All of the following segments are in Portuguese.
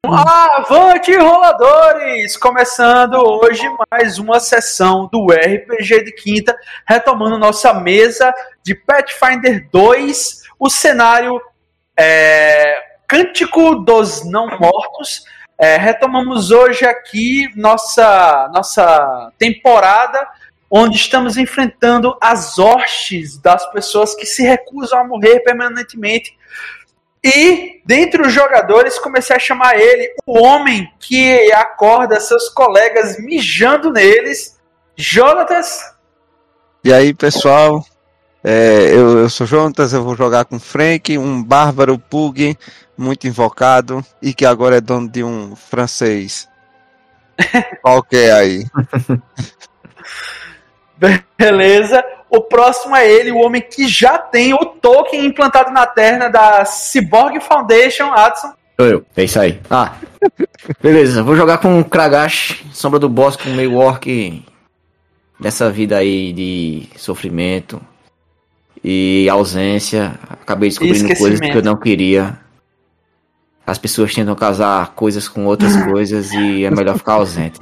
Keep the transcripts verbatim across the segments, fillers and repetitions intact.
Avante, roladores! Começando hoje mais uma sessão do R P G de quinta, retomando nossa mesa de Pathfinder dois, o cenário é, Cântico dos Não Mortos. É, retomamos hoje aqui nossa, nossa temporada, onde estamos enfrentando as hostes das pessoas que se recusam a morrer permanentemente. E, dentre os jogadores, comecei a chamar ele o homem que acorda seus colegas mijando neles. Jonatas. E aí, pessoal, é, eu, eu sou Jonatas, eu vou jogar com Frank, um bárbaro pug, muito invocado, e que agora é dono de um francês. Qual que é aí? Beleza. O próximo é ele, o homem que já tem o token implantado na terra da Cyborg Foundation, Adson. Sou eu, é isso aí. Ah, beleza, vou jogar com o Kragash, Sombra do Bosque, um meio orc nessa vida aí de sofrimento e ausência. Acabei descobrindo coisas que eu não queria. As pessoas tentam casar coisas com outras coisas e é melhor ficar ausente.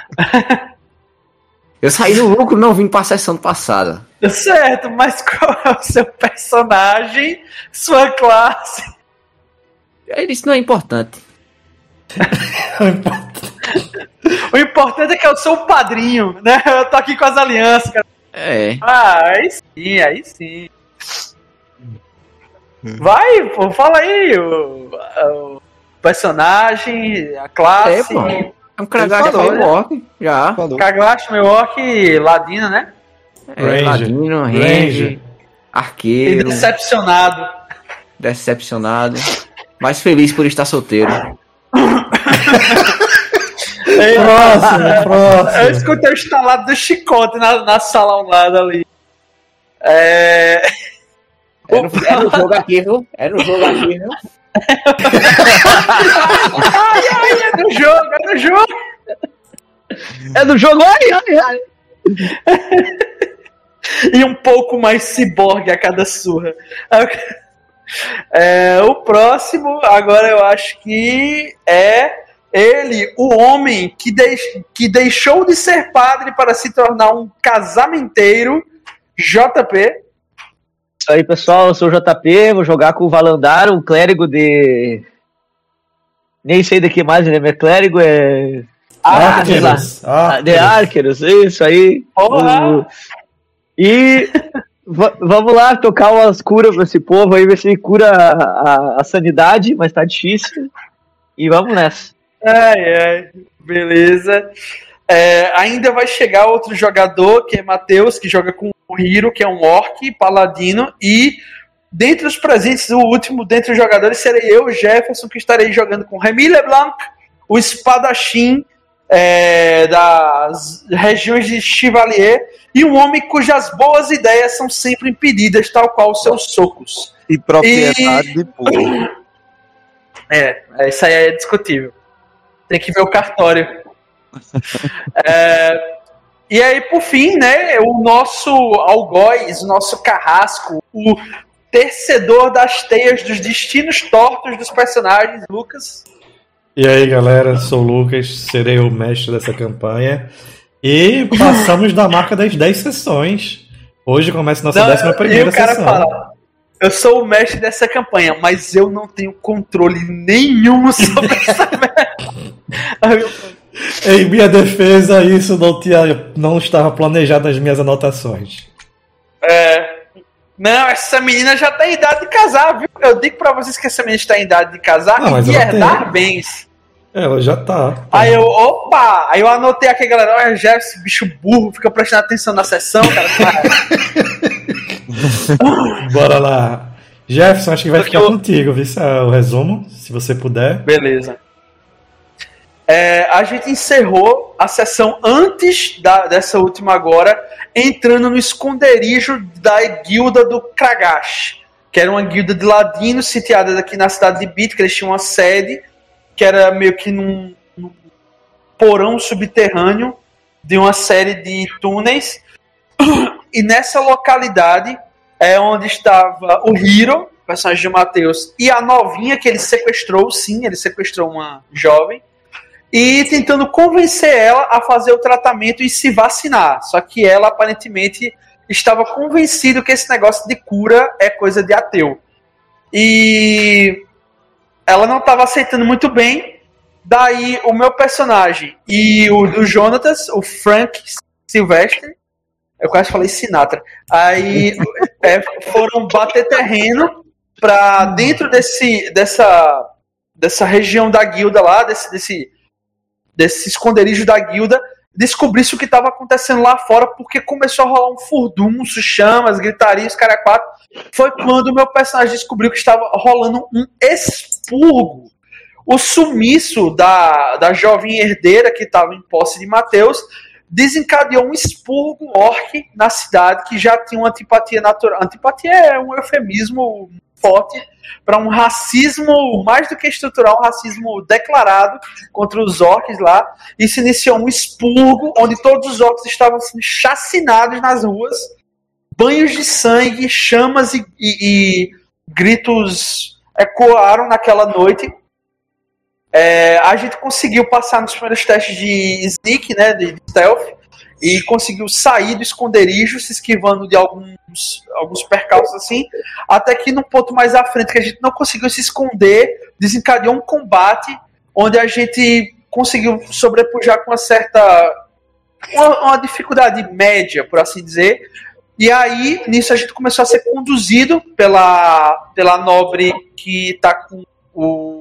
Eu saí do lucro, não vim pra sessão passada. Certo, mas qual é o seu personagem, sua classe? Isso não é importante. O importante é que eu sou o padrinho, né? Eu tô aqui com as alianças. Cara. É. Ah, aí sim, aí sim. Vai, pô, fala aí o, o personagem, a classe. É, pô. É um Kragash meio orc, já. Kragash meio orc, ladino, né? É, Ranger. Ladino, Ranger, Ranger, arqueiro. E decepcionado. Decepcionado. Mas feliz por estar solteiro. Ei, próximo, próximo. Eu escutei o estalado do chicote na, na sala ao lado ali. É... É no, é no jogo aqui, viu? É no jogo aqui, viu? Ai, ai, é do jogo, é do jogo. É do jogo, ai, ai, ai. E um pouco mais ciborgue a cada surra. É, o próximo, agora eu acho que é ele, o homem que, deix, que deixou de ser padre para se tornar um casamenteiro, J P. Isso aí, pessoal, eu sou o J P, vou jogar com o Valandar, um clérigo de... Nem sei daqui mais, né? Meu clérigo é... Arqueros. Ah, de Arqueros, isso aí. Olá. E v- vamos lá tocar umas curas pra esse povo aí, ver se cura a, a, a sanidade, mas tá difícil. E vamos nessa. Ai, ai, beleza. É, ainda vai chegar outro jogador, que é Matheus, que joga com o Hiro, que é um orc, paladino, e dentre os presentes, o último dentre os jogadores serei eu, Jefferson, que estarei jogando com Remy LeBlanc, o espadachim é, das regiões de Chevalier, e um homem cujas boas ideias são sempre impedidas, tal qual os seus socos. E propriedade e... de puro. É, isso aí é discutível. Tem que ver o cartório. É, e aí, por fim, né, o nosso algoz, o nosso carrasco, o tecedor das teias dos destinos tortos dos personagens, Lucas. E aí, galera, sou o Lucas, serei o mestre dessa campanha. E passamos da marca das dez sessões. Hoje começa nossa décima primeira sessão. E o cara fala, eu sou o mestre dessa campanha, mas eu não tenho controle nenhum sobre essa merda. Em minha defesa, isso não, tinha, não estava planejado nas minhas anotações. É... Não, essa menina já tem idade de casar, viu? Eu digo pra vocês que essa menina está em idade de casar não, e de herdar bens. Ela já tá, tá. Aí eu, opa! Aí eu anotei aqui, galera, olha, já esse bicho burro, fica prestando atenção na sessão, cara. Bora lá. Jefferson, acho que vai ficar eu... contigo, viu? O resumo, se você puder. Beleza. É, a gente encerrou a sessão antes da, dessa última agora, entrando no esconderijo da guilda do Kragash, que era uma guilda de ladinos sitiada aqui na cidade de Bit, que eles tinham uma sede, que era meio que num, num porão subterrâneo de uma série de túneis. E nessa localidade é onde estava o Hiro, o personagem de Matheus, e a novinha que ele sequestrou, sim, ele sequestrou uma jovem, e tentando convencer ela a fazer o tratamento e se vacinar. Só que ela, aparentemente, estava convencida que esse negócio de cura é coisa de ateu. E ela não estava aceitando muito bem. Daí, o meu personagem e o do Jonatas, o Frank Silvestre, eu quase falei Sinatra, aí é, foram bater terreno para dentro desse, dessa, dessa região da guilda lá, desse... desse desse esconderijo da guilda, descobrisse o que estava acontecendo lá fora, porque começou a rolar um furdunço, chamas, gritarias, cara quatro. Foi quando o meu personagem descobriu que estava rolando um expurgo. O sumiço da, da jovem herdeira que estava em posse de Matheus desencadeou um expurgo orc na cidade, que já tinha uma antipatia natural. Antipatia é um eufemismo forte para um racismo, mais do que estrutural, um racismo declarado contra os orcs lá, e se iniciou um expurgo onde todos os orcs estavam sendo chacinados nas ruas, banhos de sangue, chamas e, e, e gritos ecoaram naquela noite. É, a gente conseguiu passar nos primeiros testes de sneak, né, de stealth, e conseguiu sair do esconderijo, se esquivando de alguns, alguns percalços assim, até que no ponto mais à frente, que a gente não conseguiu se esconder, desencadeou um combate, onde a gente conseguiu sobrepujar com uma certa... uma, uma dificuldade média, por assim dizer, e aí, nisso a gente começou a ser conduzido pela, pela nobre que está com o,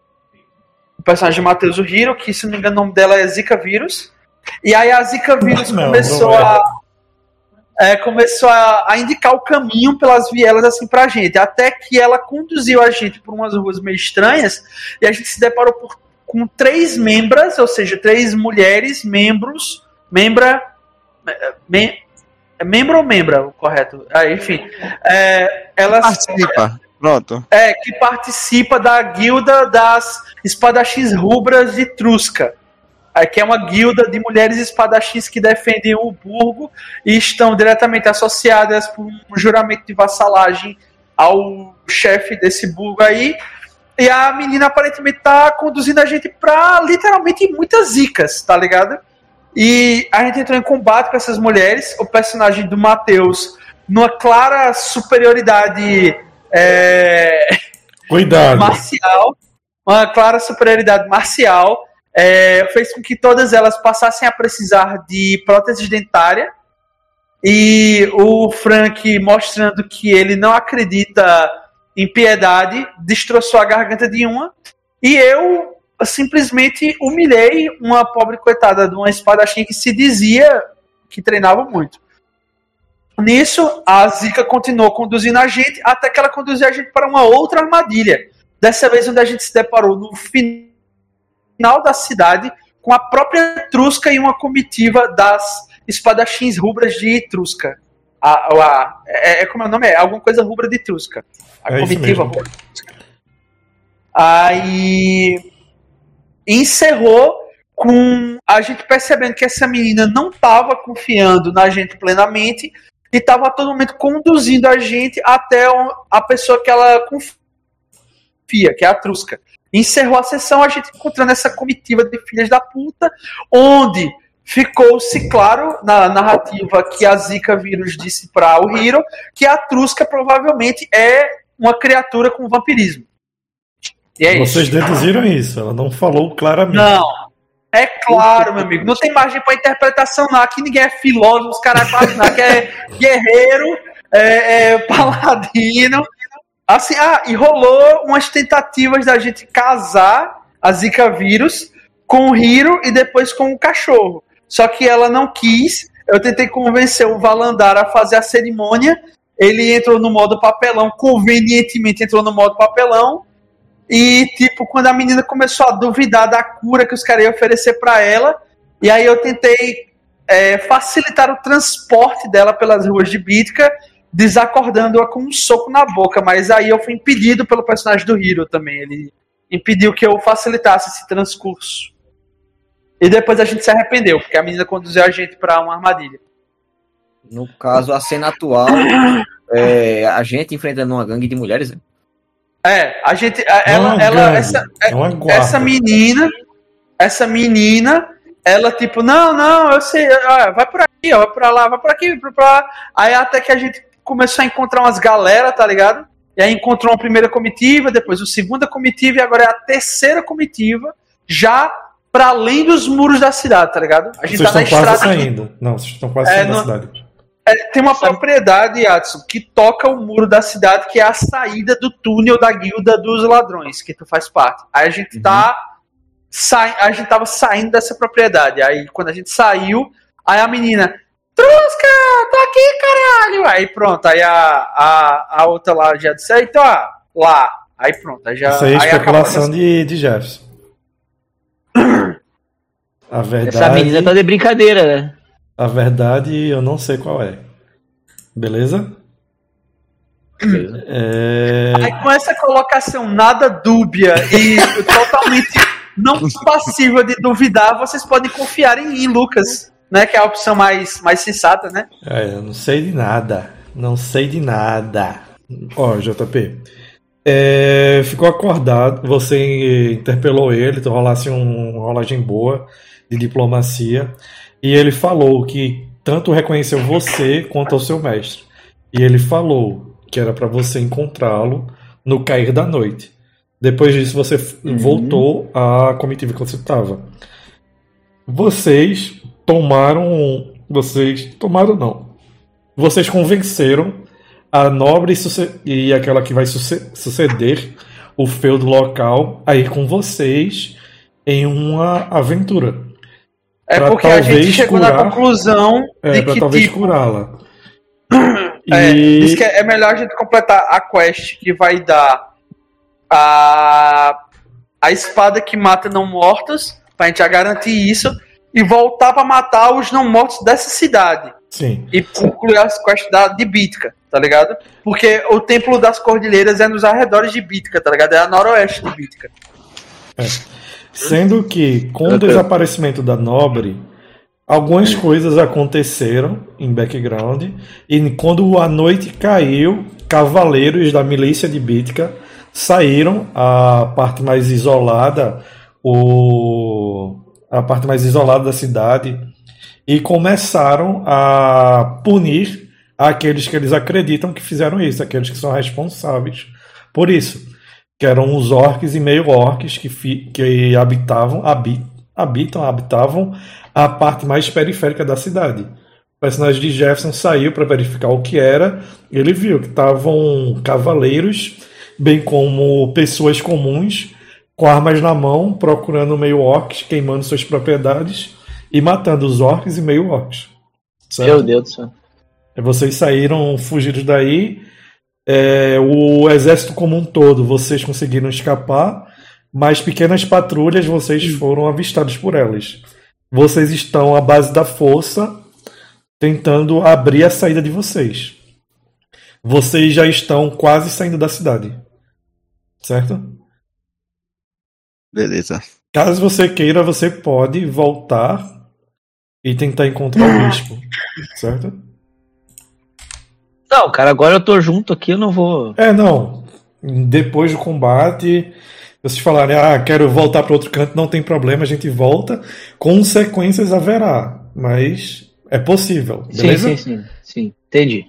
o personagem de Matheus o Hiro, que se não me engano o nome dela é Zika Vírus. E aí a Zika Vírus não, começou, não é. a, é, começou a, a indicar o caminho pelas vielas assim pra gente, até que ela conduziu a gente por umas ruas meio estranhas, e a gente se deparou por, com três membras, ou seja, três mulheres, membros, membra, mem, membro ou membra, correto? Ah, enfim, é, elas... Participa, pronto. É, que participa da guilda das espadachins rubras de Trusca. Que é uma guilda de mulheres espadachins que defendem o burgo e estão diretamente associadas por um juramento de vassalagem ao chefe desse burgo aí. E a menina aparentemente tá conduzindo a gente pra literalmente muitas zicas, tá ligado? E a gente entrou em combate com essas mulheres. O personagem do Matheus, numa clara superioridade é... Cuidado. marcial, uma clara superioridade marcial, É, fez com que todas elas passassem a precisar de prótese dentária, e o Frank, mostrando que ele não acredita em piedade, destroçou a garganta de uma, e eu simplesmente humilhei uma pobre coitada de uma espadachim que se dizia que treinava muito. Nisso, a Zika continuou conduzindo a gente, até que ela conduziu a gente para uma outra armadilha, dessa vez onde a gente se deparou no final final da cidade com a própria Trusca e uma comitiva das espadachins rubras de Trusca. A, a, é, é como é o nome? É alguma coisa rubra de Trusca. A é comitiva rubra de Trusca. Aí encerrou com a gente percebendo que essa menina não estava confiando na gente plenamente e estava a todo momento conduzindo a gente até a pessoa que ela confia, que é a Trusca. Encerrou a sessão a gente encontrando essa comitiva de filhas da puta, onde ficou-se claro na narrativa que a Zika Vírus disse para o Hiro que a Trusca provavelmente é uma criatura com vampirismo. E é Vocês isso. deduziram isso, ela não falou claramente. Não, é claro, meu amigo, não tem margem para interpretação não, aqui ninguém é filósofo, os caras não, aqui é guerreiro, é, é paladino. Assim, ah, e rolou umas tentativas da gente casar a Zika Vírus com o Hiro e depois com o cachorro. Só que ela não quis. Eu tentei convencer o Valandar a fazer a cerimônia. Ele entrou no modo papelão, convenientemente entrou no modo papelão. E, tipo, quando a menina começou a duvidar da cura que os caras iam oferecer para ela, e aí eu tentei é, facilitar o transporte dela pelas ruas de Bítica, desacordando-a com um soco na boca, mas aí eu fui impedido pelo personagem do Hiro também, ele impediu que eu facilitasse esse transcurso. E depois a gente se arrependeu, porque a menina conduziu a gente para uma armadilha. No caso, a cena atual, é a gente enfrentando uma gangue de mulheres, É, a gente. Ela, Não, ela, gangue, essa, é uma guarda. essa menina, essa menina, ela tipo, não, não, eu sei, ó, vai por aqui, ó, vai pra lá, vai por aqui, vai pra lá. Aí até que a gente começou a encontrar umas galera, tá ligado? E aí encontrou uma primeira comitiva, depois a segunda comitiva e agora é a terceira comitiva, já pra além dos muros da cidade, tá ligado? A gente Vocês tá na estão quase estrada. saindo. Não, vocês estão quase É, saindo da não- cidade. É, tem uma propriedade, Adson, que toca o muro da cidade, que é a saída do túnel da guilda dos ladrões, que tu faz parte. Aí a gente tá. Sai, a gente tava saindo dessa propriedade. Aí quando a gente saiu, aí a menina. Trusca, tô aqui, caralho! Aí pronto, aí a, a, a outra lá já disse, aí tô lá. Aí pronto, aí já. Isso aí é aí especulação acabou- de, de Jefferson. A verdade, Essa menina tá de brincadeira, né? a verdade eu não sei qual é. Beleza? É... Aí com essa colocação nada dúbia e totalmente não passível de duvidar, vocês podem confiar em mim, Lucas, né? Que é a opção mais, mais sensata, né? é, eu não sei de nada. Não sei de nada. Ó, J P. É, ficou acordado, você interpelou ele, então rolasse um, uma rolagem boa de diplomacia, e ele falou que tanto reconheceu você quanto ao seu mestre. E ele falou que era para você encontrá-lo no cair da noite. Depois disso, você f- voltou à comitiva que você estava. Vocês tomaram. Vocês. Tomaram não. Vocês convenceram a nobre suce- e aquela que vai suce- suceder o feudo local a ir com vocês em uma aventura. É Pra porque a gente talvez chegou na curar- conclusão É, de pra que talvez tipo, curá-la. é, E- diz que é melhor a gente completar a quest que vai dar a, a espada que mata não mortos, pra gente já garantir isso, e voltar pra matar os não mortos dessa cidade. Sim. E concluir as quests da, de Bítica, tá ligado? Porque o Templo das Cordilheiras é nos arredores de Bítica, tá ligado? É a noroeste de Bítica. Sendo que, com o desaparecimento da nobre, algumas coisas aconteceram em background, e quando a noite caiu, cavaleiros da milícia de Bítica saíram a parte mais isolada, o, a parte mais isolada da cidade, e começaram a punir aqueles que eles acreditam que fizeram isso, aqueles que são responsáveis por isso, que eram os orcs e meio-orcs que, fi- que habitavam, habi- habitam, habitavam a parte mais periférica da cidade. O personagem de Jefferson saiu para verificar o que era, ele viu que estavam cavaleiros, bem como pessoas comuns, com armas na mão, procurando meio-orcs, queimando suas propriedades e matando os orcs e meio-orcs. Certo? Meu Deus do céu. Vocês saíram fugidos daí. É, o exército como um todo, vocês conseguiram escapar, mas pequenas patrulhas, vocês foram avistados por elas. Vocês estão à base da força, tentando abrir a saída de vocês. Vocês já estão quase saindo da cidade. Certo? Beleza. Caso você queira, você pode voltar e tentar encontrar o bispo. Certo? Não, cara, agora eu tô junto aqui, eu não vou. É, não. Depois do combate, vocês falarem, ah, quero voltar para outro canto, não tem problema, a gente volta. Consequências haverá, mas é possível, beleza? Sim, sim, sim, sim. Entendi.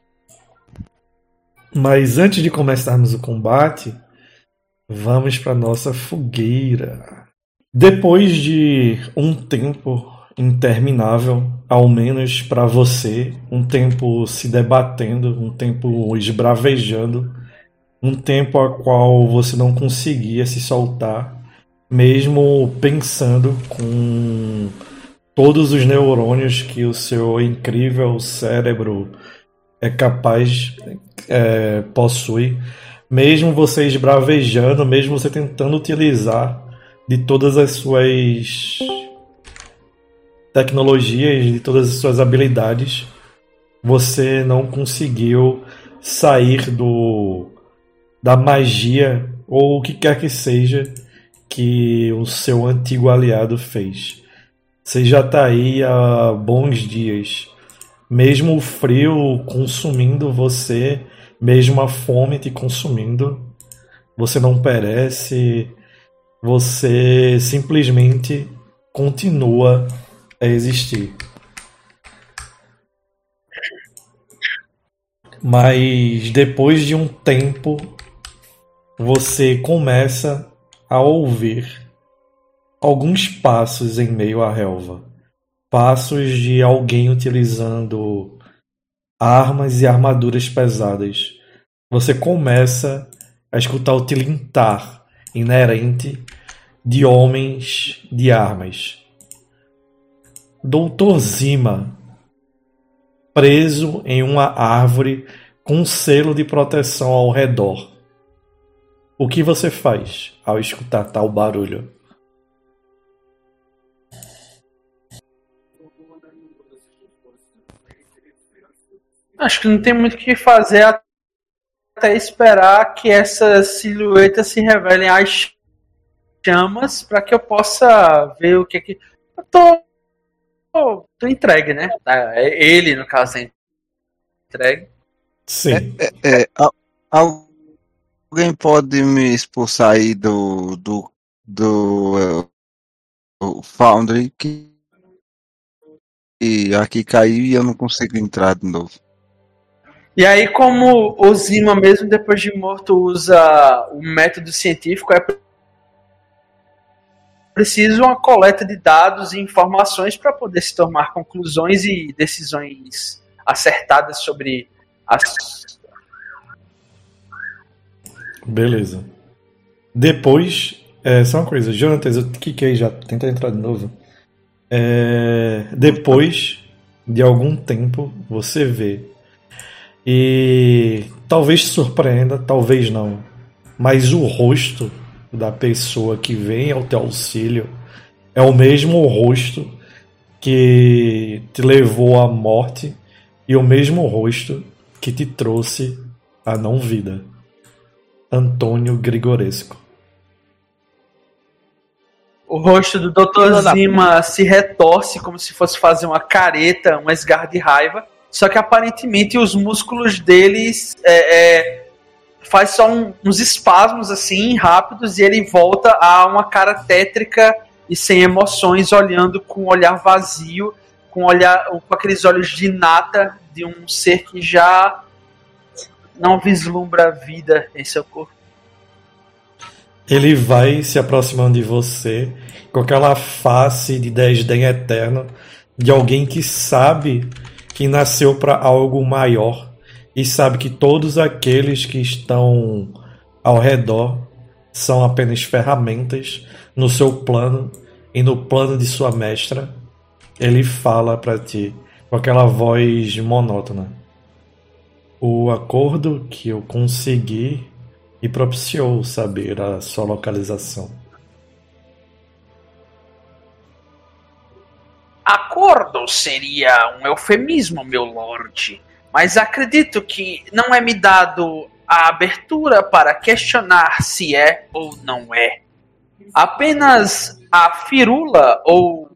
Mas antes de começarmos o combate, vamos para nossa fogueira. Depois de um tempo interminável, ao menos para você, um tempo se debatendo, um tempo esbravejando, um tempo a qual você não conseguia se soltar, mesmo pensando com todos os neurônios que o seu incrível cérebro é capaz, é, possui, mesmo você esbravejando, mesmo você tentando utilizar de todas as suas tecnologias, de todas as suas habilidades, você não conseguiu sair do da magia ou o que quer que seja que o seu antigo aliado fez. Você já está aí há bons dias, mesmo o frio consumindo você, mesmo a fome te consumindo, você não perece, você simplesmente continua a existir. Mas depois de um tempo, você começa a ouvir alguns passos em meio à relva. Passos de alguém utilizando armas e armaduras pesadas. Você começa a escutar o tilintar inerente de homens de armas. doutor Zima, preso em uma árvore com um selo de proteção ao redor. O que você faz ao escutar tal barulho? Acho que não tem muito o que fazer até esperar que essas silhuetas se revelem às chamas para que eu possa ver o que que... Eu tô... tô, tô entregue, né? Ele, no caso, é entregue. Sim. É, é, é, alguém pode me expulsar aí do do, do uh, Foundry que e aqui caiu e eu não consigo entrar de novo. E aí, como o Zima, mesmo depois de morto, usa o método científico, é preciso uma coleta de dados e informações para poder se tomar conclusões e decisões acertadas sobre as... Beleza. Depois, é, só uma coisa, Jonatas, eu cliquei já, tenta entrar de novo. É, depois de algum tempo, você vê. E talvez te surpreenda, talvez não. Mas o rosto da pessoa que vem ao teu auxílio é o mesmo rosto que te levou à morte e o mesmo rosto que te trouxe à não-vida. Antônio Grigoresco. O rosto do doutor Zima se retorce como se fosse fazer uma careta, um esgar de raiva. Só que aparentemente os músculos deles é, é, faz só um, uns espasmos assim, rápidos, e ele volta a uma cara tétrica e sem emoções, olhando com um olhar vazio, com, olhar, com aqueles olhos de nata de um ser que já não vislumbra vida em seu corpo. Ele vai se aproximando de você com aquela face de desdém eterno de alguém que sabe que nasceu para algo maior e sabe que todos aqueles que estão ao redor são apenas ferramentas no seu plano e no plano de sua mestra. Ele fala para ti com aquela voz monótona: o acordo que eu consegui e propiciou saber a sua localização. Acordo seria um eufemismo, meu lorde, mas acredito que não é me dado a abertura para questionar se é ou não é. Apenas a firula ou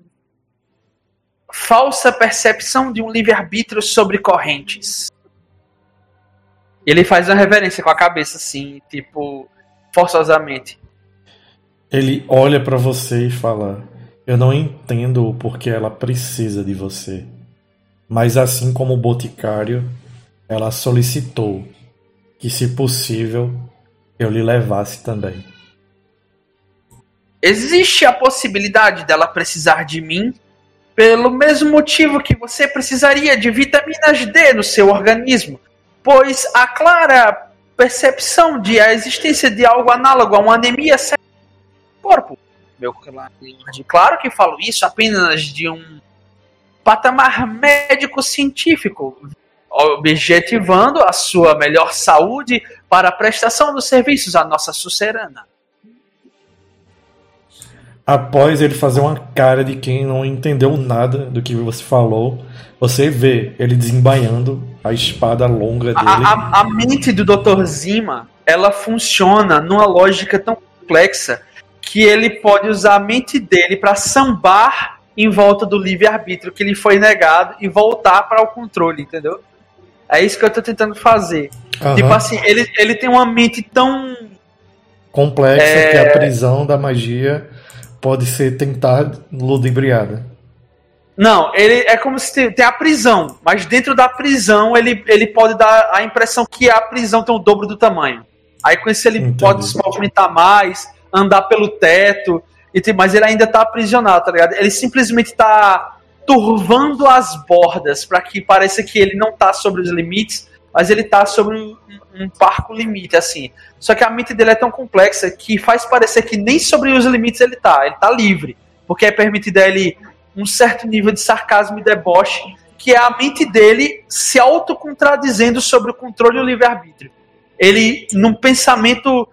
falsa percepção de um livre-arbítrio sobre correntes. Ele faz uma reverência com a cabeça, assim, tipo, forçosamente. Ele olha para você e fala: eu não entendo o porquê ela precisa de você. Mas assim como o boticário, ela solicitou que, se possível, eu lhe levasse também. Existe a possibilidade dela precisar de mim pelo mesmo motivo que você precisaria de vitaminas D no seu organismo, pois a clara percepção de a existência de algo análogo a uma anemia no corpo. Meu, claro que falo isso apenas de um patamar médico-científico, objetivando a sua melhor saúde para a prestação dos serviços à nossa sucerana. Após ele fazer uma cara de quem não entendeu nada do que você falou, você vê ele desembainhando a espada longa dele. A, a, a mente do doutor Zima, ela funciona numa lógica tão complexa que ele pode usar a mente dele para sambar em volta do livre-arbítrio que lhe foi negado e voltar para o controle, entendeu? É isso que eu tô tentando fazer. Uhum. Tipo assim, ele, ele tem uma mente tão Complexa, É... que a prisão da magia pode ser tentar ludibriada. Não, ele é como se tem a prisão, mas dentro da prisão ele, ele pode dar a impressão que a prisão tem o dobro do tamanho. Aí com isso ele Entendi. pode se movimentar mais, andar pelo teto, e tem, mas ele ainda tá aprisionado, tá ligado? Ele simplesmente tá turvando as bordas para que pareça que ele não tá sobre os limites, mas ele tá sobre um, um parco limite, assim. Só que a mente dele é tão complexa que faz parecer que nem sobre os limites ele tá, ele tá livre, porque é permitido a ele um certo nível de sarcasmo e deboche, que é a mente dele se autocontradizendo sobre o controle e o livre-arbítrio. Ele, num pensamento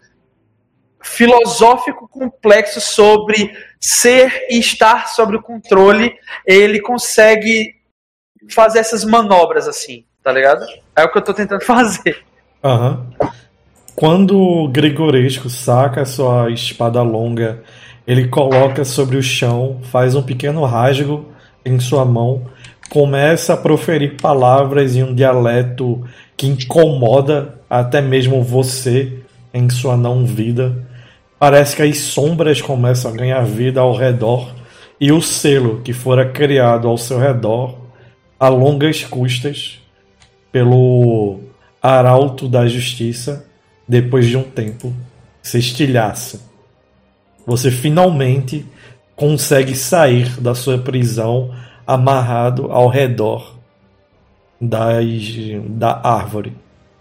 filosófico complexo sobre ser e estar sobre o controle, ele consegue fazer essas manobras assim, tá ligado? É o que eu tô tentando fazer. Aham. Quando o Grigoresco saca a sua espada longa, ele coloca sobre o chão, faz um pequeno rasgo em sua mão, começa a proferir palavras em um dialeto que incomoda até mesmo você em sua não-vida. Parece que as sombras começam a ganhar vida ao redor e o selo que fora criado ao seu redor, a longas custas, pelo arauto da justiça, depois de um tempo, se estilhaça. Você finalmente consegue sair da sua prisão amarrado ao redor das, da árvore.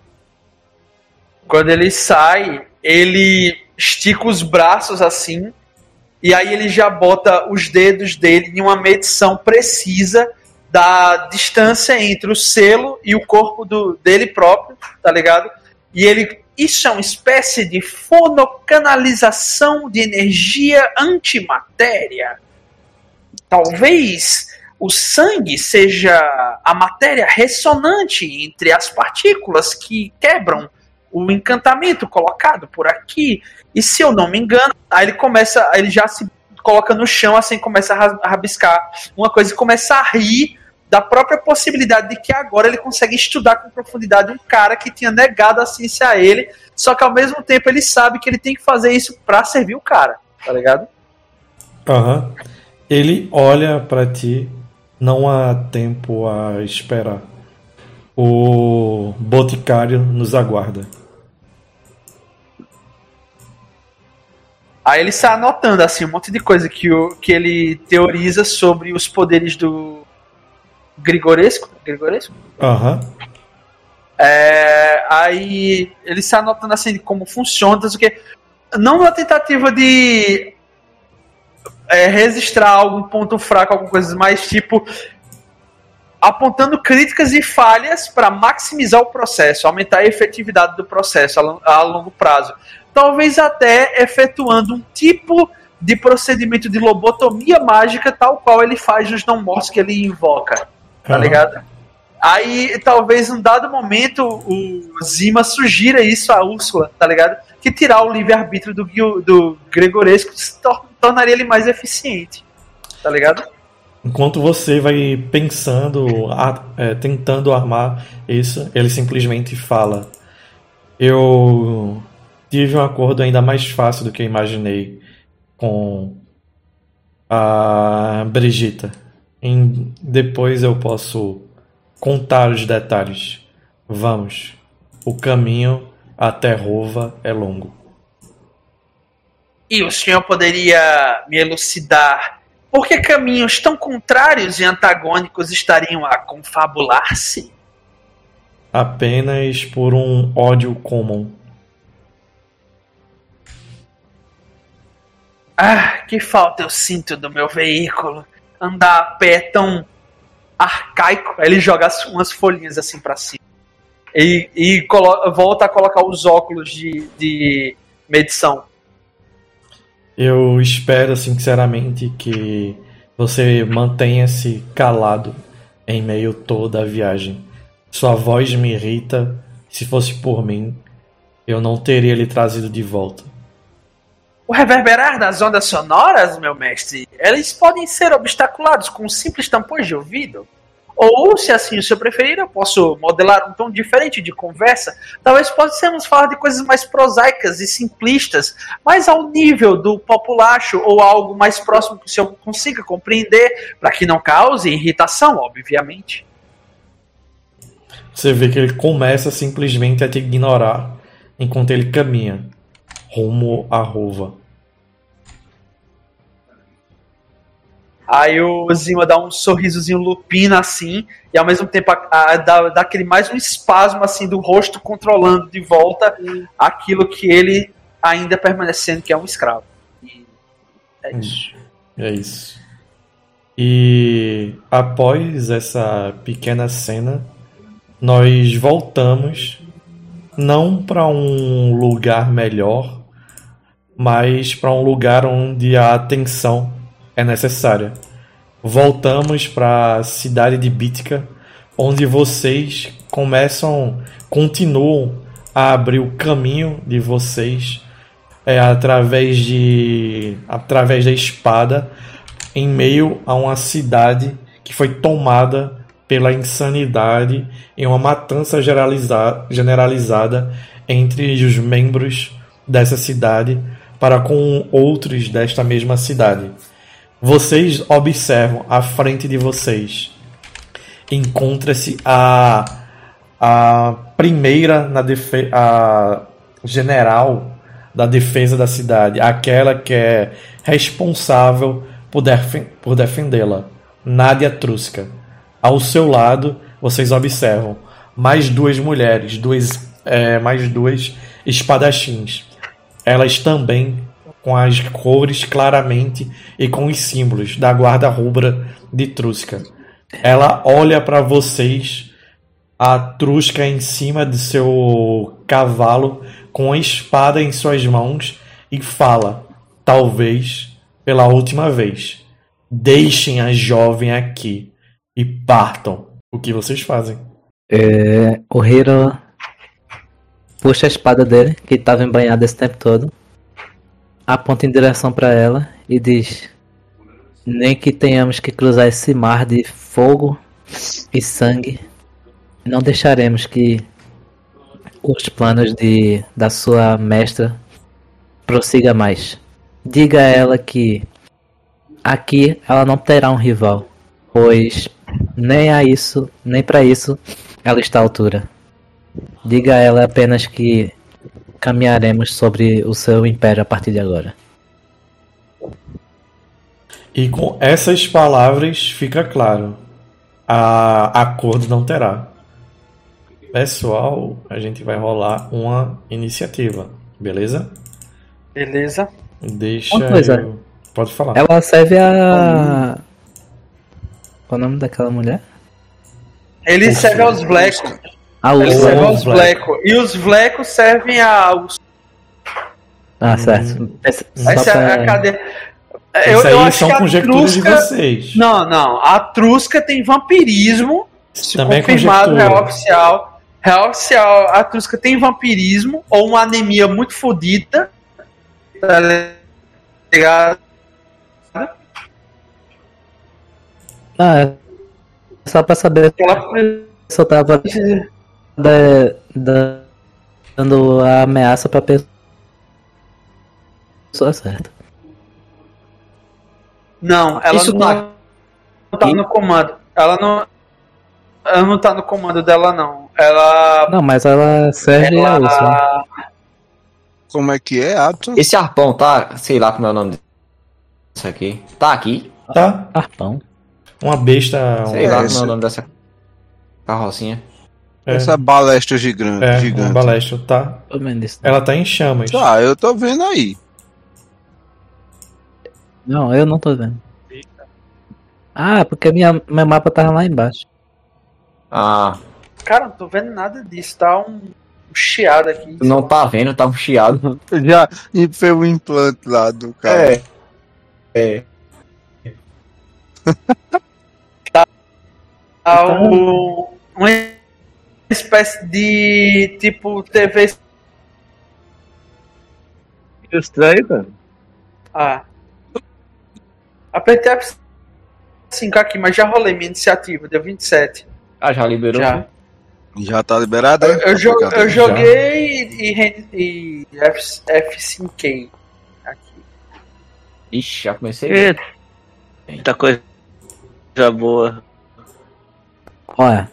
Quando ele sai, ele estica os braços assim, e aí ele já bota os dedos dele em uma medição precisa da distância entre o selo e o corpo do, dele próprio, tá ligado? E ele... Isso é uma espécie de fonocanalização de energia antimatéria. Talvez o sangue seja a matéria ressonante entre as partículas que quebram o encantamento colocado por aqui. E se eu não me engano, aí ele começa, ele já se coloca no chão, assim, começa a rabiscar uma coisa e começa a rir da própria possibilidade de que agora ele consegue estudar com profundidade um cara que tinha negado a ciência a ele, só que ao mesmo tempo ele sabe que ele tem que fazer isso pra servir o cara, tá ligado? Aham. Uhum. Ele olha pra ti, não há tempo a esperar. O boticário nos aguarda. Aí ele sai anotando assim um monte de coisa que, o, que ele teoriza sobre os poderes do Grigoresco? Grigoresco? Aham. Uhum. É, aí ele está anotando assim de como funciona, o que não na tentativa de é, registrar algum ponto fraco, alguma coisa, mas tipo apontando críticas e falhas para maximizar o processo, aumentar a efetividade do processo a, a longo prazo. Talvez até efetuando um tipo de procedimento de lobotomia mágica, tal qual ele faz nos não-mortos que ele invoca. Tá ligado? Aí, talvez, num dado momento, o Zima sugira isso a Úrsula, tá ligado? Que tirar o livre-arbítrio do, do Grigoresco tor- tornaria ele mais eficiente, tá ligado? Enquanto você vai pensando, a, é, tentando armar isso, ele simplesmente fala: eu tive um acordo ainda mais fácil do que eu imaginei com a Brigitta. Em, depois eu posso contar os detalhes. Vamos. O caminho até Rova é longo. E o senhor poderia me elucidar por que caminhos tão contrários e antagônicos estariam a confabular-se? Apenas por um ódio comum. Ah, que falta eu sinto do meu veículo. Andar a pé é tão arcaico. Aí ele joga umas folhinhas assim pra cima. E, e colo- volta a colocar os óculos de, de medição. Eu espero sinceramente que você mantenha-se calado em meio toda a viagem. Sua voz me irrita. Se fosse por mim, eu não teria lhe trazido de volta. O reverberar das ondas sonoras, meu mestre, eles podem ser obstaculados com simples tampões de ouvido. Ou, se assim o senhor preferir, eu posso modelar um tom diferente de conversa. Talvez possamos falar de coisas mais prosaicas e simplistas, mais ao nível do populacho ou algo mais próximo que o senhor consiga compreender, para que não cause irritação, obviamente. Você vê que ele começa simplesmente a te ignorar enquanto ele caminha rumo à Rova. Aí o Zima dá um sorrisozinho lupina assim, e ao mesmo tempo a, a, dá, dá aquele mais um espasmo assim do rosto controlando de volta aquilo que ele ainda permanecendo que é um escravo. E é isso. É isso. E após essa pequena cena, nós voltamos não para um lugar melhor, mas para um lugar onde a atenção é necessária. Voltamos para a cidade de Bítica, onde vocês começam, continuam a abrir o caminho de vocês é, através de através da espada em meio a uma cidade que foi tomada pela insanidade e uma matança generaliza- generalizada entre os membros dessa cidade para com outros desta mesma cidade. Vocês observam à frente de vocês encontra-se a a primeira na defe- a general da defesa da cidade, aquela que é responsável por, def- por defendê-la, Nádia Trusca. Ao seu lado, vocês observam mais duas mulheres, duas, é, mais duas espadachins. Elas também com as cores claramente e com os símbolos da guarda rubra de Trusca. Ela olha para vocês, a Trusca em cima de seu cavalo, com a espada em suas mãos, e fala, talvez pela última vez: deixem a jovem aqui e partam. O que vocês fazem? É, o Hiro puxa a espada dele, que estava embanhada esse tempo todo, aponta em direção para ela e diz: nem que tenhamos que cruzar esse mar de fogo e sangue, não deixaremos que os planos de, da sua mestra prossiga mais. Diga a ela que aqui ela não terá um rival, pois nem a isso, nem para isso ela está à altura. Diga a ela apenas que caminharemos sobre o seu império a partir de agora. E com essas palavras fica claro, a acordo não terá. Pessoal, a gente vai rolar uma iniciativa, beleza? Beleza. Deixa Uma coisa. eu... Pode falar. Ela serve a... Qual é o nome daquela mulher? Ele serve aos Vlecos. Ah, Ele o... serve aos Vleco. Vlecos. E os Vlecos servem aos. Ah, certo. Essa, só Essa é pra- a cadeia. Isso aí acho são que a conjecturas de Trusca- vocês. Não, não. A Trusca tem vampirismo. Se Também é confirmado, conjectura. real oficial. Real oficial, a Trusca tem vampirismo ou uma anemia muito fodida. Tá ligado? Ah, é só pra saber Ela se eu tava da- da- dando a ameaça pra pessoa certa. Não, ela Isso não, tá não tá no comando. Ela não. Ela não tá no comando dela, não. Ela. Não, mas ela serve a Úrsula. ela Como é que é, Ato? Esse arpão tá, sei lá como é o nome disso aqui. Tá aqui? Tá? Arpão. Uma besta... Um... Sei É, lá como esse- é o nome dessa carrocinha. É, Essa balestra gigante. é, gigante. uma balestra, tá? Pelo menos isso. Ela tá em chamas. Tá, eu tô vendo aí. Não, eu não tô vendo. Ah, porque minha, meu mapa tava lá embaixo. Ah, Cara, não tô vendo nada disso. Tá um, um chiado aqui. tu não tá vendo, tá um chiado. Já fez o implante lá do cara. É. É. Tá o- uma espécie de tipo T V. Que estranho, cara. Ah. Apertei a cinco aqui, mas já rolei minha iniciativa, deu vinte e sete. Ah, já liberou? Já. Já tá liberado? Eu, hein? eu, jo- Obrigado. eu joguei e, e, e F, F cinco K aqui. Ixi, já comecei. Eita, muita coisa boa. Olha.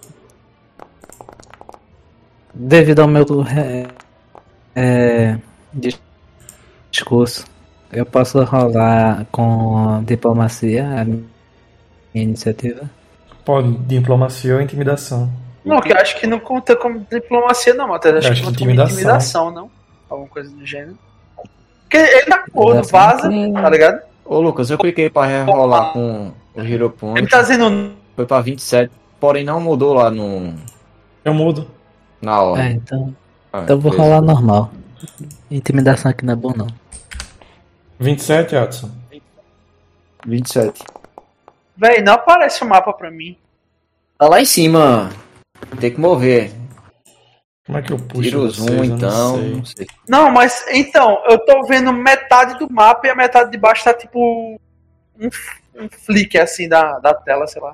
Devido ao meu é, é, discurso, eu posso rolar com diplomacia a minha iniciativa. Pode, diplomacia ou intimidação. Não, que eu acho que não conta como diplomacia, não, Matheus. Acho, Eu que acho que conta como intimidação. intimidação, não? Alguma coisa do gênero. Porque ele tá gordo, Intimidação vaza, que- tá ligado? Ô, Lucas, eu cliquei pra rerolar com o Hero Point. Ele tá dizendo. Foi pra vinte e sete, porém não mudou lá no, Eu mudo. na hora. É, então, Ah, então eu vou beleza. rolar normal. Intimidação aqui não é bom, não. vinte e sete, Adson. vinte e sete. Véi, não aparece o mapa pra mim. Tá lá em cima. Tem que mover. Como é que eu puxo Tira o vocês? zoom, Eu então. não sei. Não sei. Não, mas então, eu tô vendo metade do mapa e a metade de baixo tá tipo. Um, um flick assim da, da tela, sei lá.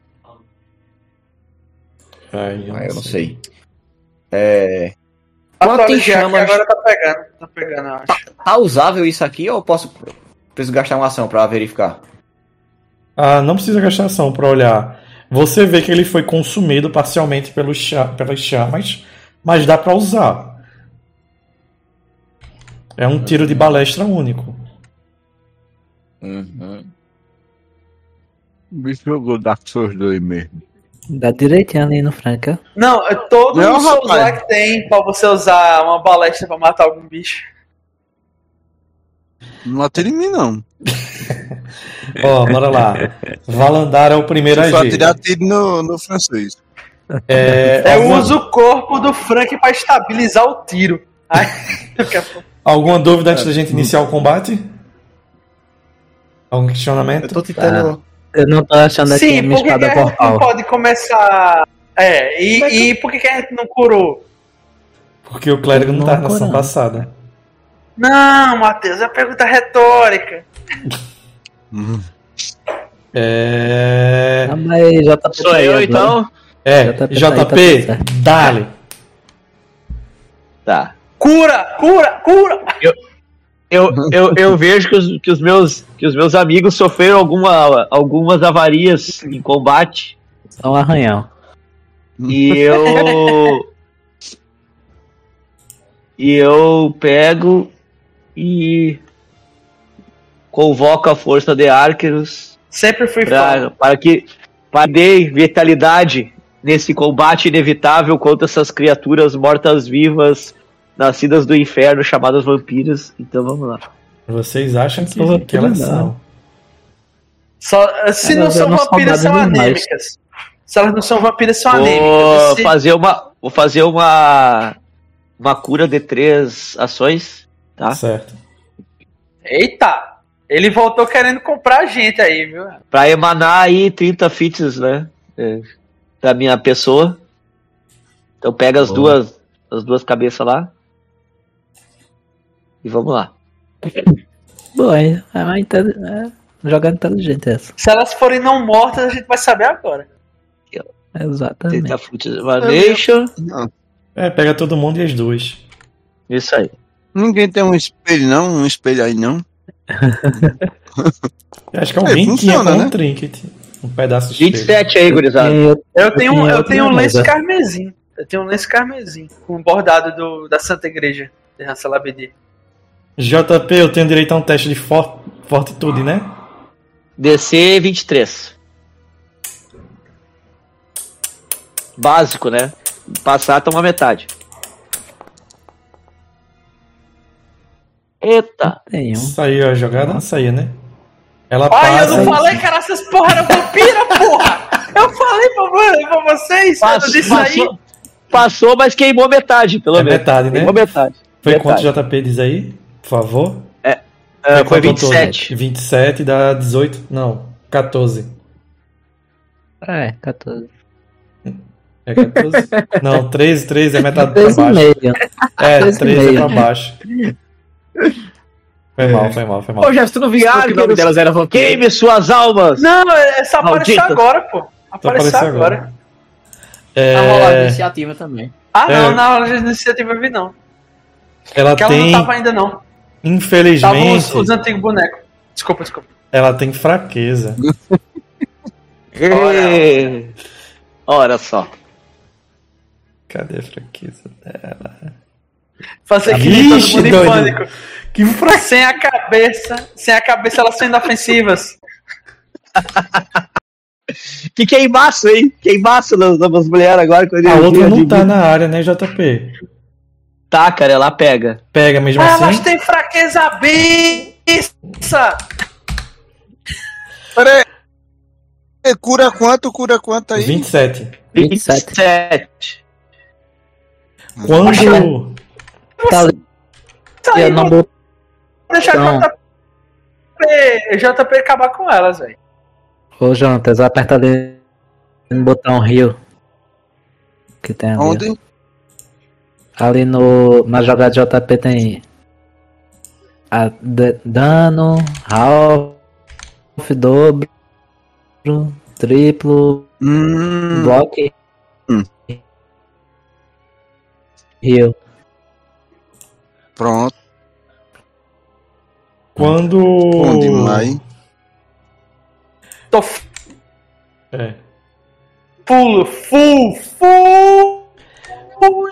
Ai, eu Ah, não eu não sei. sei. É. Quanto em Atualizei aqui, chamas. agora tá pegando. Tá pegando, eu acho. Tá usável isso aqui ou eu posso. Preciso gastar uma ação pra verificar? Ah, não precisa gastar ação pra olhar. Você vê que ele foi consumido parcialmente pelos cha- pelas chamas, mas dá pra usar. É um tiro de balestra único. Uhum. O bicho jogou Dark Souls dois mesmo. Dá direitinho ali no Franca. Não, é todo Não, o Souls rapaz. lá que tem pra você usar uma balestra pra matar algum bicho. Não atira em mim, não. Ó, bora lá. Valandar é o primeiro a Se for agir. atirar, tiro no, no francês. É, Eu alguma, uso o corpo do Frank pra estabilizar o tiro. Ai, daqui a pouco. alguma dúvida antes da gente iniciar o combate? Algum Eu questionamento? tô tentando. Eu não tô achando aqui a Sim, minha por que, que espada a gente não portal. pode começar. É, e, e por que, que a gente não curou? Porque o clérigo não Não tá na ação não. passada. Não, Matheus, é uma pergunta retórica. Hum. É. Ah, mas J P Sou tá aí eu, agora. então? É, J P tá aí, J tá tudo P, certo. dale. Tá. Cura, cura, cura! Eu, eu, eu vejo que os, que, os meus, que os meus amigos sofreram alguma, algumas avarias em combate. Só um arranhão. E eu. E eu pego e convoco a força de arqueiros Sempre fui fã. pra, para que para dê vitalidade nesse combate inevitável contra essas criaturas mortas-vivas nascidas do inferno chamadas vampiros. Então vamos lá. Vocês acham que, Sou que elas vampiro, são? Só, se Elas não são eram vampiras, são saudáveis demais. anêmicas. Se elas não são vampiras, são Vou anêmicas. Se- fazer uma, vou fazer uma uma cura de três ações, tá? Certo. Eita! Ele voltou querendo comprar a gente aí, viu? Pra emanar aí trinta fits, né? É, da minha pessoa. Então pega as Boa. duas as duas cabeças lá. E vamos lá. Bom, é, é uma inte- é jogada inteligente essa. Se elas forem não mortas, a gente vai saber agora. Exatamente. trinta fits emanation. Não. É, pega todo mundo e as duas. Isso aí. Ninguém tem um espelho, não? Um espelho aí, não? Eu acho que alguém É, tinha funciona, com né? um trinket. Um pedaço de espelho. vinte e sete aí, gurizada. Eu, Eu tenho, tinha eu outra tenho um lenço mesa. carmesim. Eu tenho um lenço carmesim. Com um bordado do, da Santa Igreja de Hansalabedi. J P, eu tenho direito a um teste de for fortitude, né? D C vinte e três. Básico, né? Passar, toma metade. Eita. Tenho. Saiu a jogada? Não saía, né? Ela Ai, eu passa. não falei que era essas porra era vampira, porra! Eu falei pra, pra vocês, eu não Passou, disse aí. passou, passou, mas queimou metade, pelo É menos. metade, né? Queimou metade. Foi metade. quanto J P diz aí? Por favor. Ah, foi quanto ao vinte e todo? sete. vinte e sete dá dezoito. Não, quatorze. É, quatorze. É quatorze? Não, treze, treze é metade pra treze e baixo. meio. É, treze e treze é meio. pra baixo. Foi mal, foi mal, foi mal. Ô, Jefferson, tu não viaja que o nome delas era vampiro. Queime suas almas! Não, é só apareceu Malditas. agora, pô. Apareceu apareceu agora. agora. A rolar É, iniciativa também. Ah, não, É. na hora de iniciativa eu vi não. ela Porque ela tem, não tava ainda não. Estavam infelizmente, os, os antigos bonecos. Desculpa, desculpa. ela tem fraqueza. Ê, Ora só. Cadê a fraqueza dela? Fazer que nem todo Vixe, mundo em doido. pânico. Que fraqueza. Sem a cabeça, sem a cabeça elas são inofensivas. Que queimaço, hein? Queimaço das, das mulheres agora. Com A energia outra não de- tá na área, né, J P? Tá, cara, ela pega. Pega mesmo Ah, elas assim? têm fraqueza biça. Peraí. E Cura quanto? Cura quanto aí? vinte e sete. vinte e sete. vinte e sete. Quando. Tá ali. Isso aí, Eu não vou vou. deixar Não. J P, J P acabar com elas, velho. Ô, Jonatas, aperta ali no botão Rio. Que tem ali. ó. Onde? Ali no, na jogada de J P tem a d- dano, half, dobro, triplo, Hum, bloco Hum. heal. pronto. Quando. Bom demais. Tô f- É. full, full, full, full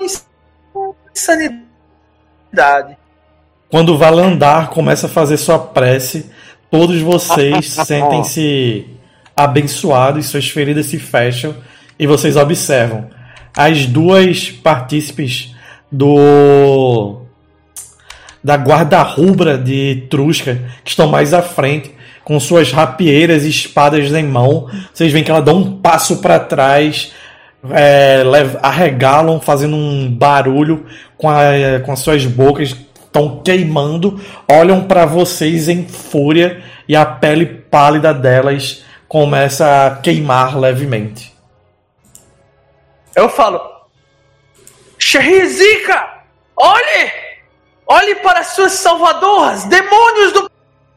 insanidade. Quando o Valandar começa a fazer sua prece, todos vocês sentem-se abençoados, suas feridas se fecham e vocês observam as duas partícipes do da guarda rubra de Trusca que estão mais à frente com suas rapieiras e espadas em mão. Vocês veem que ela dá um passo para trás, é, leva- arregalam fazendo um barulho com, a- com as suas bocas, estão queimando, olham para vocês em fúria e a pele pálida delas começa a queimar levemente. Eu falo, Shahizika, olhe! Olhe para suas salvadoras, demônios do...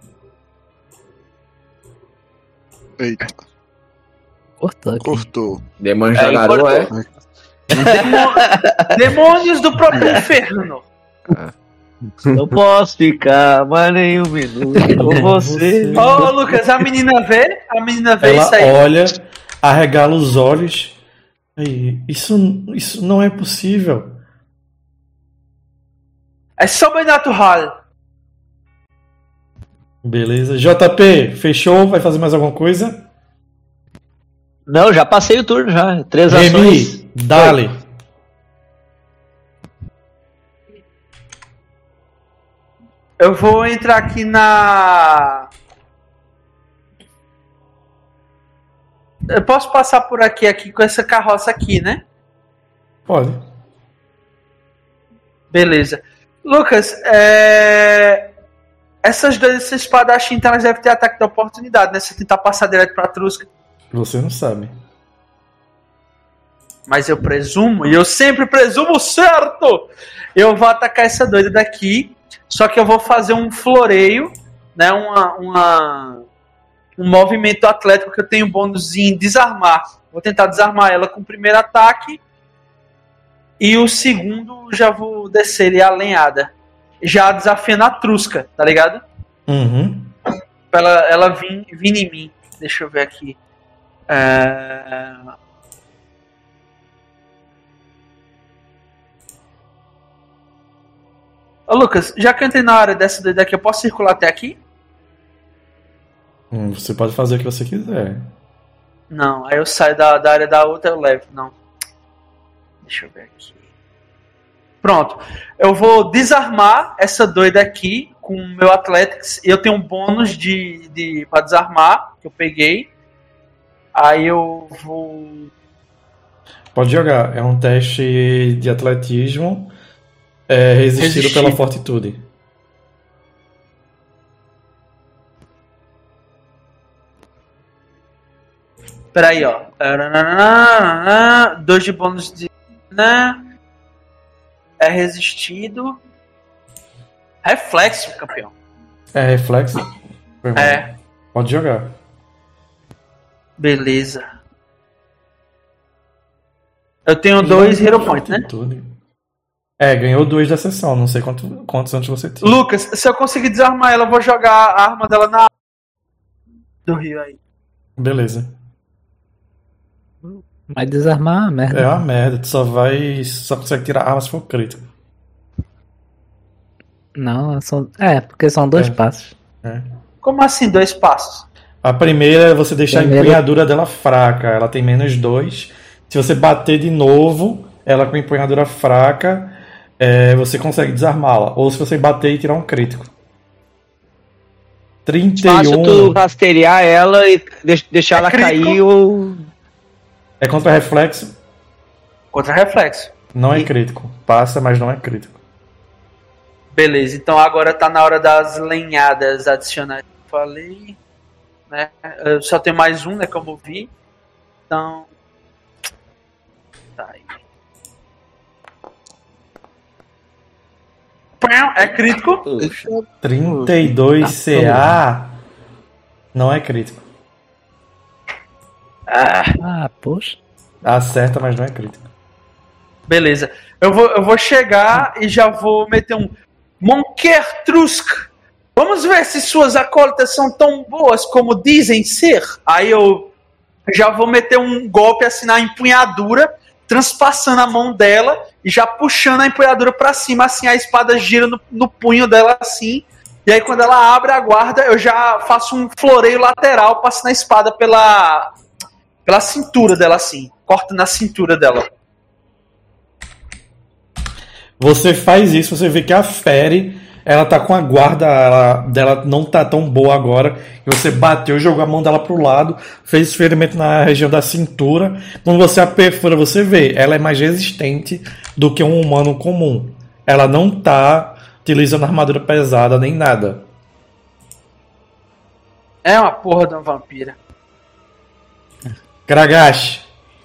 Eita, Cortou aqui. cortou. Demônio É, da garoa, é? Demo- demônios do próprio inferno. Não posso ficar mais nem um minuto com você. Ô, Lucas, a menina vê? A menina vê Ela isso aí. olha, arregala os olhos. Aí, isso, isso não é possível. É sobrenatural. Beleza. J P, fechou? Vai fazer mais alguma coisa? Não, já passei o turno já. Três ações. Remy, dale. Eu vou entrar aqui na... Eu posso passar por aqui, aqui com essa carroça aqui, né? Pode. Beleza. Lucas, é... essas duas espadachins, então, elas devem ter ataque de oportunidade, né? Se tentar passar direto pra Trusca. Você não sabe. Mas eu presumo, e eu sempre presumo certo, eu vou atacar essa doida daqui, só que eu vou fazer um floreio, né? Uma, uma, um movimento atlético que eu tenho bônus em desarmar. Vou tentar desarmar ela com o primeiro ataque, e o segundo já vou descer ele a lenhada. Já desafiando a Trusca, tá ligado? Uhum. Pra ela, ela vir, vir em mim. Deixa eu ver aqui. É... Ô Lucas, já que eu entrei na área dessa doida aqui, eu posso circular até aqui? Hum, Você pode fazer o que você quiser. Não, aí eu saio da, da área da outra, eu levo. Não. Deixa eu ver aqui. Pronto. Eu vou desarmar essa doida aqui com o meu Athletics. E eu tenho um bônus de, de, pra desarmar, que eu peguei. Aí eu vou... Pode jogar. É um teste de atletismo é, resistido Resistir. pela fortitude. Peraí, ó. Dois de bônus de... É resistido. Reflexo, campeão. É reflexo? Foi mal. É. Pode jogar. Beleza. Eu tenho dois Hero Points, né? Tudo. É, ganhou dois da sessão. Não sei quanto, quantos antes você tinha. Lucas, se eu conseguir desarmar ela, eu vou jogar a arma dela na do rio aí. Beleza. Vai desarmar a merda. É uma merda. Tu só vai. Só consegue tirar arma se for crítico. Não, são... é, porque são dois É. passos. É. Como assim, dois passos? A primeira é você deixar Primeiro- a empunhadura dela fraca. Ela tem menos dois. Se você bater de novo, ela com a empunhadura fraca, é, você consegue desarmá-la. Ou se você bater e tirar um crítico. trinta e Fácil tu um rastrear ela e deix- deixar É ela crítico? cair ou. é contra reflexo. Contra reflexo. Não é E- crítico. Passa, mas não é crítico. Beleza, então agora tá na hora das lenhadas adicionais. Falei, né? Eu só tenho mais um, né? Como eu vi. Então. Tá aí. Pão, é crítico? Puxa. trinta e dois C A não é crítico. Ah, Ah, poxa. Acerta, mas não é crítico. beleza. Eu vou, eu vou chegar e já vou meter um Monker Trusk. Vamos ver se suas acólitas são tão boas como dizem ser. Aí eu já vou meter um golpe assim na empunhadura, transpassando a mão dela e já puxando a empunhadura pra cima, assim a espada gira no, no punho dela assim. E aí quando ela abre a guarda, eu já faço um floreio lateral, passando a espada pela pela cintura dela assim, corta na cintura dela. Você faz isso, você vê que a Fere, ela tá com a guarda ela, dela não tá tão boa agora. E você bateu, jogou a mão dela pro lado, fez ferimento na região da cintura. Quando você a perfura, você vê, ela é mais resistente do que um humano comum. Ela não tá utilizando armadura pesada nem nada. É uma porra de uma vampira. Kragash,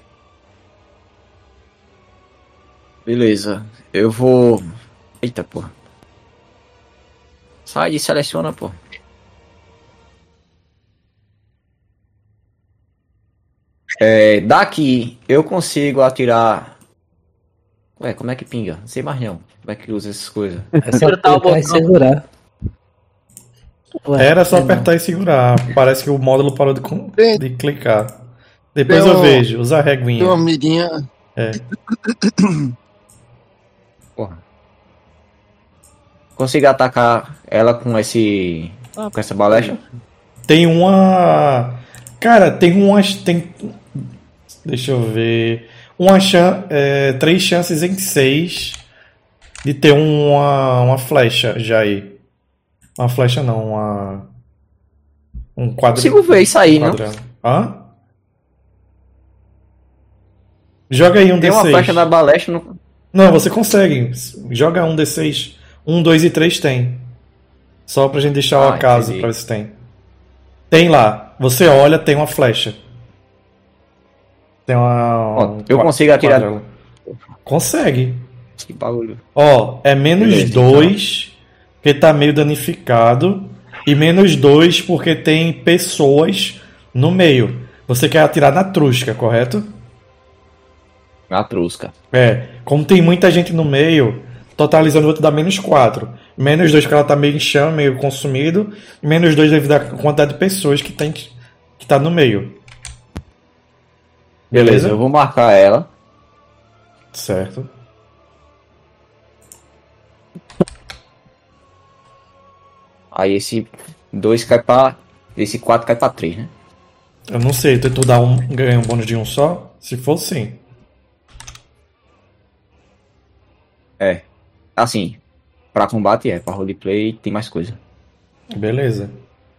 Beleza. Eu vou. Eita, porra. Sai e seleciona, pô. É, daqui eu consigo atirar. Ué, como é que pinga? Não sei mais não. Como é que usa essas coisas? É só Apertar o apertar e botão. segurar. Ué, era só é, não. apertar e segurar. Parece que o módulo parou de, com- de clicar. Depois Tem eu um- vejo, usa a Tem reguinha. uma mirinha. É. Porra. Consigo atacar ela com esse. Com essa balecha? Tem uma. Cara, tem umas. Tem. Deixa eu ver. Uma chan... é, três chances em seis de ter uma, uma flecha já aí. Uma flecha não, uma. Um quadro. Consigo ver isso aí, não? quadrado. Hã? Joga aí um Tem D uma seis. flecha da balecha no. Não, você consegue. Joga um D seis. Um, dois e três tem. Só pra gente deixar o Ah, acaso entendi. pra ver se tem. Tem lá. Você olha, tem uma flecha. Tem uma. Ó, um eu qua- consigo atirar- quadrado. Consegue. Que bagulho. Ó, é menos Beleza, dois, porque tá meio danificado. E menos dois porque tem pessoas no meio. Você quer atirar na trusca, correto? Na trusca. É. Como tem muita gente no meio, totalizando o outro dá menos quatro. Menos dois porque ela tá meio em chama, meio consumido. E menos dois devido à quantidade de pessoas que tem que tá no meio. Beleza, Beleza? eu vou marcar ela. Certo. Aí esse dois cai pra. Esse quatro cai pra três, né? Eu não sei, tu tu dá um, ganha um bônus de um só? Se for, sim. É. Assim, pra combate é, pra roleplay tem mais coisa. Beleza.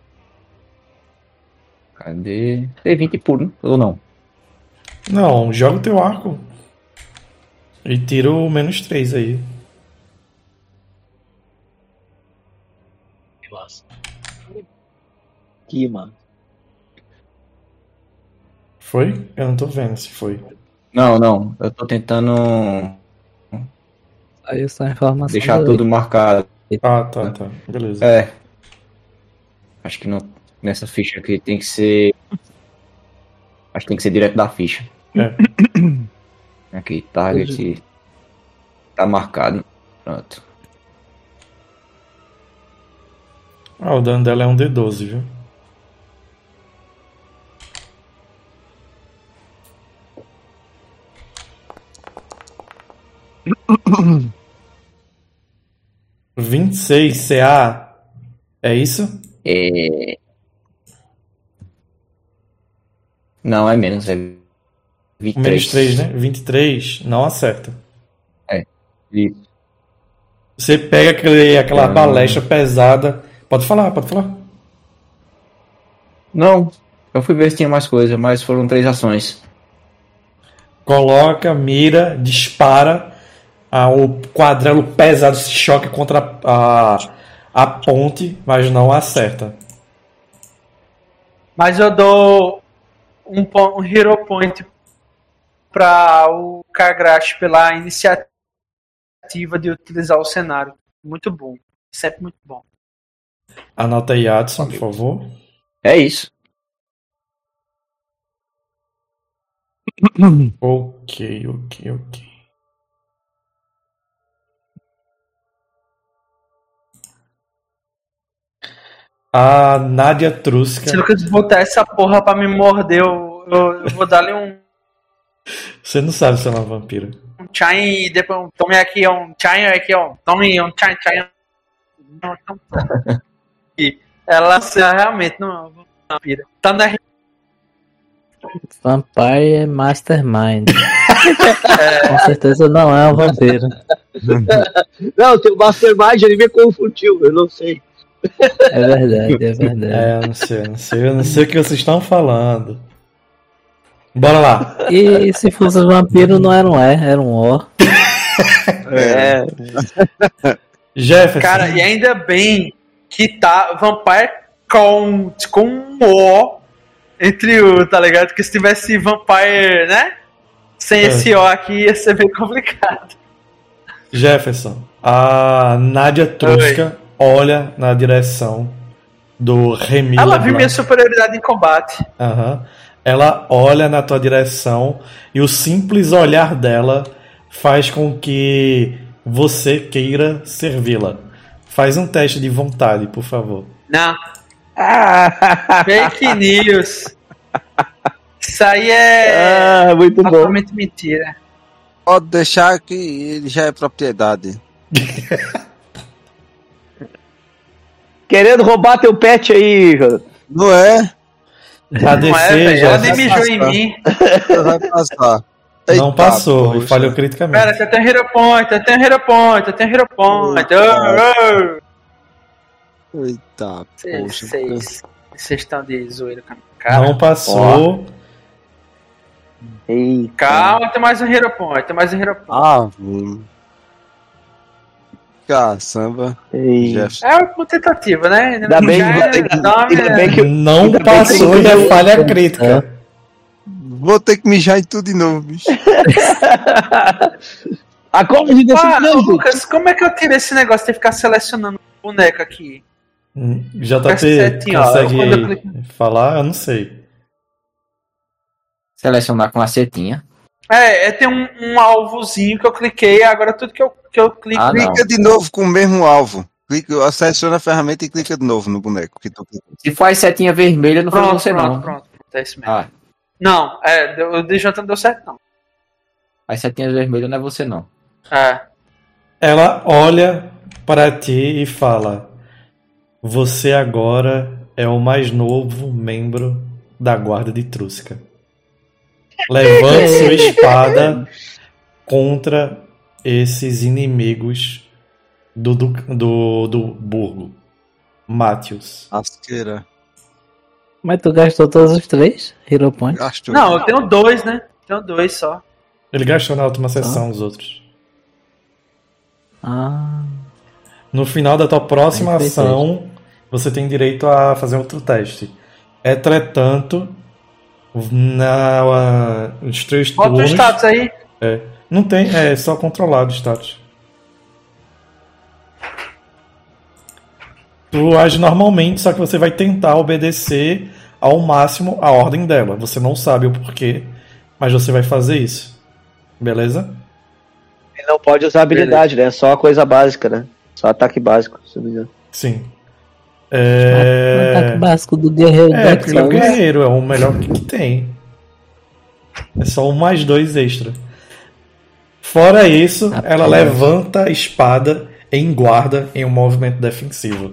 Cadê? T vinte puro, ou não? Não, joga o teu arco. E tira o menos três aí. Aqui, mano. Foi? Eu não tô vendo se foi. Não, não. Eu tô tentando Aí essa informação. deixar do- tudo marcado. Ah, tá, tá. Beleza. É. Acho que não, nessa ficha aqui tem que ser. Acho que tem que ser direto da ficha. É. Aqui, target. Tá marcado. Pronto. Ah, o dano dela é um D doze, viu? vinte e seis C A. É isso? É... Não, é menos, é vinte e três. Menos três, né? vinte e três. Não acerta. É. Isso. Você pega aquele, aquela Hum. balestra pesada. Pode falar, pode falar. Não, eu fui ver se tinha mais coisa, mas foram três ações. Coloca, mira, dispara. Ah, o quadrelo pesado se choca contra a, a ponte, mas não acerta. Mas eu dou um, po- um Hero Point para o Kagrash pela iniciativa de utilizar o cenário. Muito bom. Sempre muito bom. Anota aí, Adson, por favor. É isso. Ok, ok, ok. A Nádia Truska. Se o Lucas botar essa porra pra me morder, eu, eu, eu vou dar-lhe um, Você não sabe se ela é uma vampira. um chain e depois um tome aqui, um chain aqui, ó. Tome um chain, chain. Não, não. E ela se- realmente não é uma vampira. Tá na Vampire Mastermind. Com certeza não é um vampiro. Não, tem o Mastermind, ele me confundiu, eu não sei. É verdade, é verdade. É, eu não sei, eu não sei, eu não sei o que vocês estão falando. Bora lá. E se fosse vampiro, não era um E, era um O. É. Jefferson. Cara, e ainda bem que tá Vampire com, com um O entre o, tá ligado? Que se tivesse Vampire, né? Sem É. esse O aqui ia ser bem complicado. Jefferson, a Nádia Truska olha na direção do Remy Ela LeBlanc. viu minha superioridade em combate. Aham. Ela olha na tua direção e o simples olhar dela faz com que você queira servi-la. Faz um teste de vontade, por favor. Não. Fake news. Isso aí é Ah, muito bom. totalmente mentira. Pode deixar que ele já é propriedade. Querendo roubar teu pet aí, cara. Não é? A Não é, D C velho. Ela nem já mijou em mim. Vai passar. não Eita, passou e poxa. falhou criticamente. Pera, eu tenho Hero Point, eu tenho Hero Point, eu tenho Hero Point. Oh, oh. Eita, Vocês poxa. vocês- vocês estão de zoeira com a minha cara. Não passou. Ei, Calma, tem mais um Hero Point, tem mais um Hero Point. Ah, hum. Caçamba. ei. Jefferson. É uma tentativa, né? Ainda bem que Já- você- dá uma- ainda bem que- Não Ainda bem passou que- e é falha crítica. Vou ter que mijar em tudo de novo, bicho. Acorde desse Ah, transe. Lucas, como é que eu tiro esse negócio de ficar selecionando boneco aqui? J Presta T atenção, ó, consegue quando eu clico- falar? Eu não sei. Selecionar com a setinha. É, é tem um, um alvozinho que eu cliquei, agora tudo que eu, que eu clico. Ah, não. Clica de novo com o mesmo alvo. Clica, seleciona a ferramenta e clica de novo no boneco. Que tu clica. Se for a setinha vermelha, não foi Pronto, você pronto, não. pronto, pronto, é isso mesmo. Ah, Não, é, deu- o D J não deu certo, não. as setinhas vermelhas não é você não. É. Ela olha para ti e fala: você agora é o mais novo membro da guarda de Trusca. Levante sua espada contra esses inimigos do, do, do, do burgo. Matius. Asqueira. Mas tu gastou todos os três Hero Points? Gastou. Não, eu tenho dois, né? Tenho dois só. Ele gastou na última sessão os outros. Ah, No final da tua próxima Aí foi ação, você tem direito a fazer outro teste. Entretanto, na, nos três Bota o turnos... status aí. É, não tem, é só controlado o status. Tu age normalmente, só que você vai tentar obedecer ao máximo a ordem dela. Você não sabe o porquê, mas você vai fazer isso. Beleza? E não pode usar habilidade, né? Só a coisa básica, né? Só ataque básico, se não me engano. Sim. O É, ataque básico do guerreiro é Dark porque ele é o Souls. guerreiro, é o melhor que tem. É só um mais dois extra. Fora isso, Apenas. ela levanta a espada em guarda em um movimento defensivo.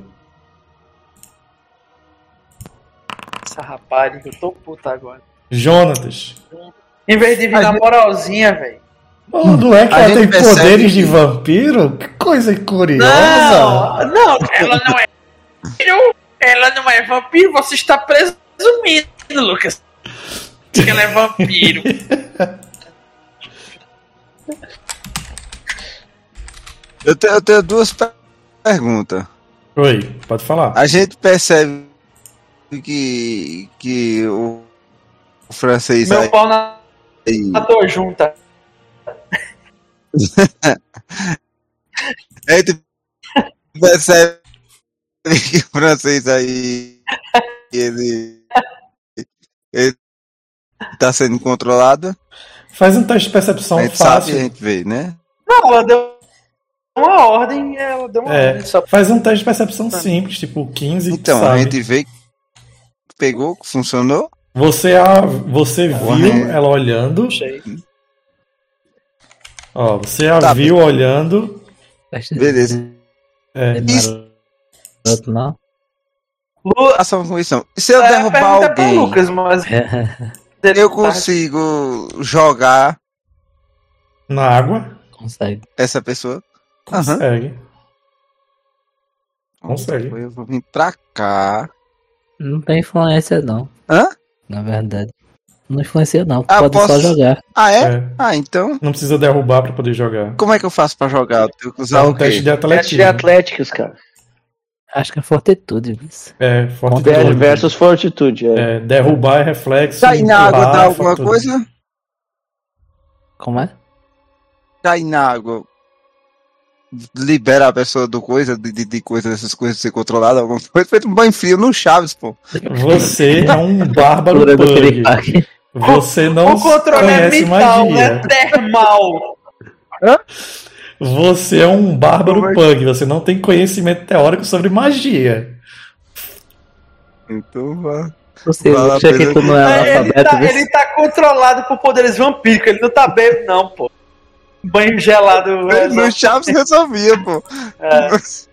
Essa rapaz, eu tô puta agora. Jonatas. Em vez de vir A na gente- moralzinha, velho. Oh, não é que A ela gente tem percebe poderes que- de vampiro? Que coisa curiosa! Não, não, ela não é vampiro. Ela não é vampiro, você está presumindo, Lucas. Que ela é vampiro. Eu tenho, eu tenho duas per- perguntas. Oi, pode falar. A gente percebe que, que o, o francês Meu aí, pau na, na tua junta. a gente percebe que o francês aí ele, ele tá sendo controlado. Faz um teste de percepção A gente fácil. sabe, a gente vê, né? Não, ela deu uma ordem, ela deu uma É, ordem só. faz um teste de percepção simples, tipo quinze, Então, sabe? a gente vê que pegou, que funcionou. Você, a, você viu Correto. ela olhando. Sei. Ó, você a Tá viu olhando. Beleza. É, Isso. Maroto, não? Lu, Ação com isso. E se eu é, derrubar pergunta pra alguém, Lucas, mas eu consigo jogar na água. Consegue. essa pessoa? Aham. Consegue. Consegue. Eu vou vir pra cá. Não tem influência, não. Hã? Na verdade. Não influencia, não. Ah, Pode só posso- jogar. Ah, é? É. Ah, então. Não precisa derrubar pra poder jogar. Como é que eu faço pra jogar? Eu tenho que É usar um o teste quê? de Teste de atletismo. Atléticos, cara. Acho que é fortitude isso. É, Ver- fortitude. Versus Fortitude. É. É, derrubar é reflexo. Cair na água empurrar dá é alguma fortitude. coisa? Como é? Cair na água libera a pessoa do coisa, de, de, de coisa, dessas coisas de ser controlada, alguma coisa. Feito um banho frio no Chaves, pô. Você é um bárbaro Cultura do pug. piripaque. Você não O controle é conhece mental, magia. né? Termal. Você é um bárbaro pug. Você não tem conhecimento teórico sobre magia. Então vá. Você Vai lá, acha que Pedro. tu não é É, ele, analfabeto, tá, viu? ele tá controlado por poderes vampíricos, ele não tá bêbado, não, pô. Banho gelado. é, No Chaves resolvia, pô. É.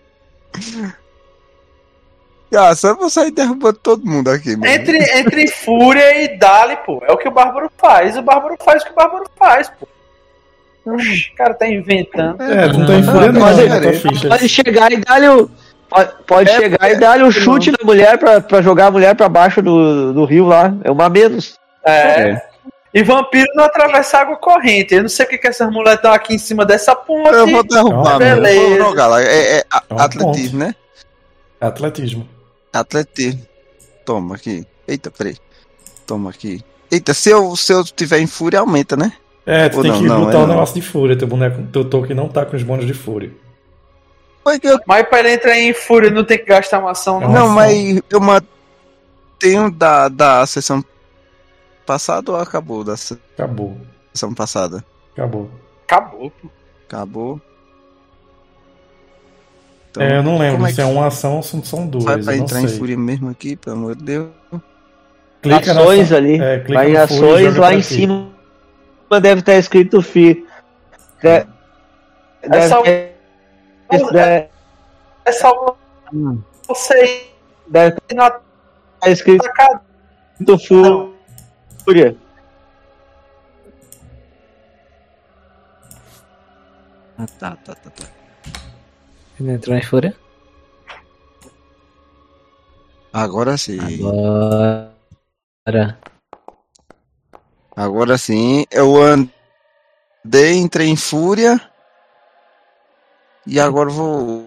Ah, só vou sair derrubando todo mundo aqui, mano. Entre, entre Fúria e Dali, pô. É o que o Bárbaro faz. O Bárbaro faz o que o Bárbaro faz, pô. Oxi, o cara tá inventando. É, não tem Não, fúria não, não, pode- na tua ficha. Pode chegar e dar-lhe o. Pode, pode É, chegar é, e dar-lhe um chute na mulher pra, pra jogar a mulher pra baixo do, do rio lá. É uma menos. É. E vampiro não atravessa água corrente. Eu não sei porque que essas mulheres estão aqui em cima dessa ponte. Eu vou derrubar, Então, mano. Eu vou beleza. jogar lá. É, é a- É um atletismo, né? Atletismo. Atletismo. Toma aqui. Eita, peraí. Toma aqui. Eita, se eu, se eu tiver em fúria, aumenta, né? É, tu Ou tem não, que não, botar é o não. negócio de fúria. Teu boneco, teu token não tá com os bônus de fúria. Foi que eu... Mas pra ele entrar em Fúria não tem que gastar uma ação, não. Não, Não, ação. mas eu mantenho da, da sessão passada ou acabou da Acabou. sessão passada? Acabou. Acabou, pô. Acabou. Então, É, eu não lembro como é se é uma ação ou se são duas. vai Eu pra não entrar sei. em fúria mesmo aqui, pelo amor de Deus. Clica na ações ação- ali. É, clica Vai em no fúria e ações, joga lá pra em ti. cima deve estar escrito Fi. De- Deve só- ter- deve- É só você deve ir na estar escrito sacada. Fúria. Ah, tá, tá, tá, tá. Ele entrou em fúria? Agora sim. Agora. Agora sim. Eu andei, entrei em fúria. E agora eu vou.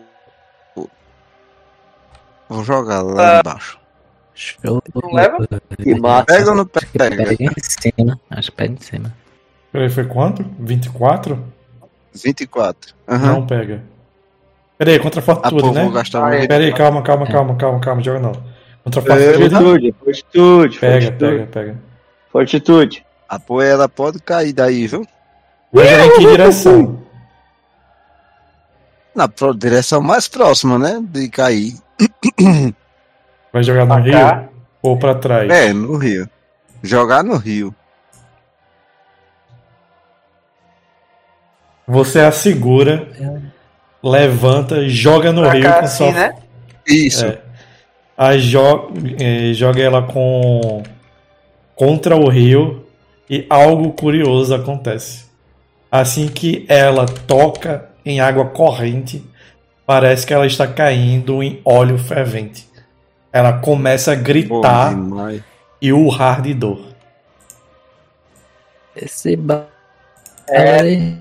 Vou jogar lá embaixo. Show. Não leva? E mata. Pega ou não pega? Pega em cima. Acho que pega em cima. Peraí, foi quanto? vinte e quatro? vinte e quatro. Aham. Não pega. Pera aí, contra Ah, Fortitude, pô, né? vou gastar um Ah, é. Pera aí, calma, calma, calma, calma, calma, joga não. Contra É, Fortitude. Fortitude, Fortitude, Pega, Fortitude. pega, pega. Fortitude. A pô, ela pode cair daí, viu? Vai jogar em que direção? Na pro- direção mais próxima, né? De cair. Vai jogar no Pra Rio cá. ou pra trás? É, no rio. Jogar no rio. Você a segura, levanta, joga no Pra Rio cá com assim, sua... né? Isso. É. Aí jo- eh, joga ela com contra o rio e algo curioso acontece. Assim que ela toca em água corrente, parece que ela está caindo em óleo fervente. Ela começa a Bom gritar demais. e urrar de dor. Esse ba... É. aí.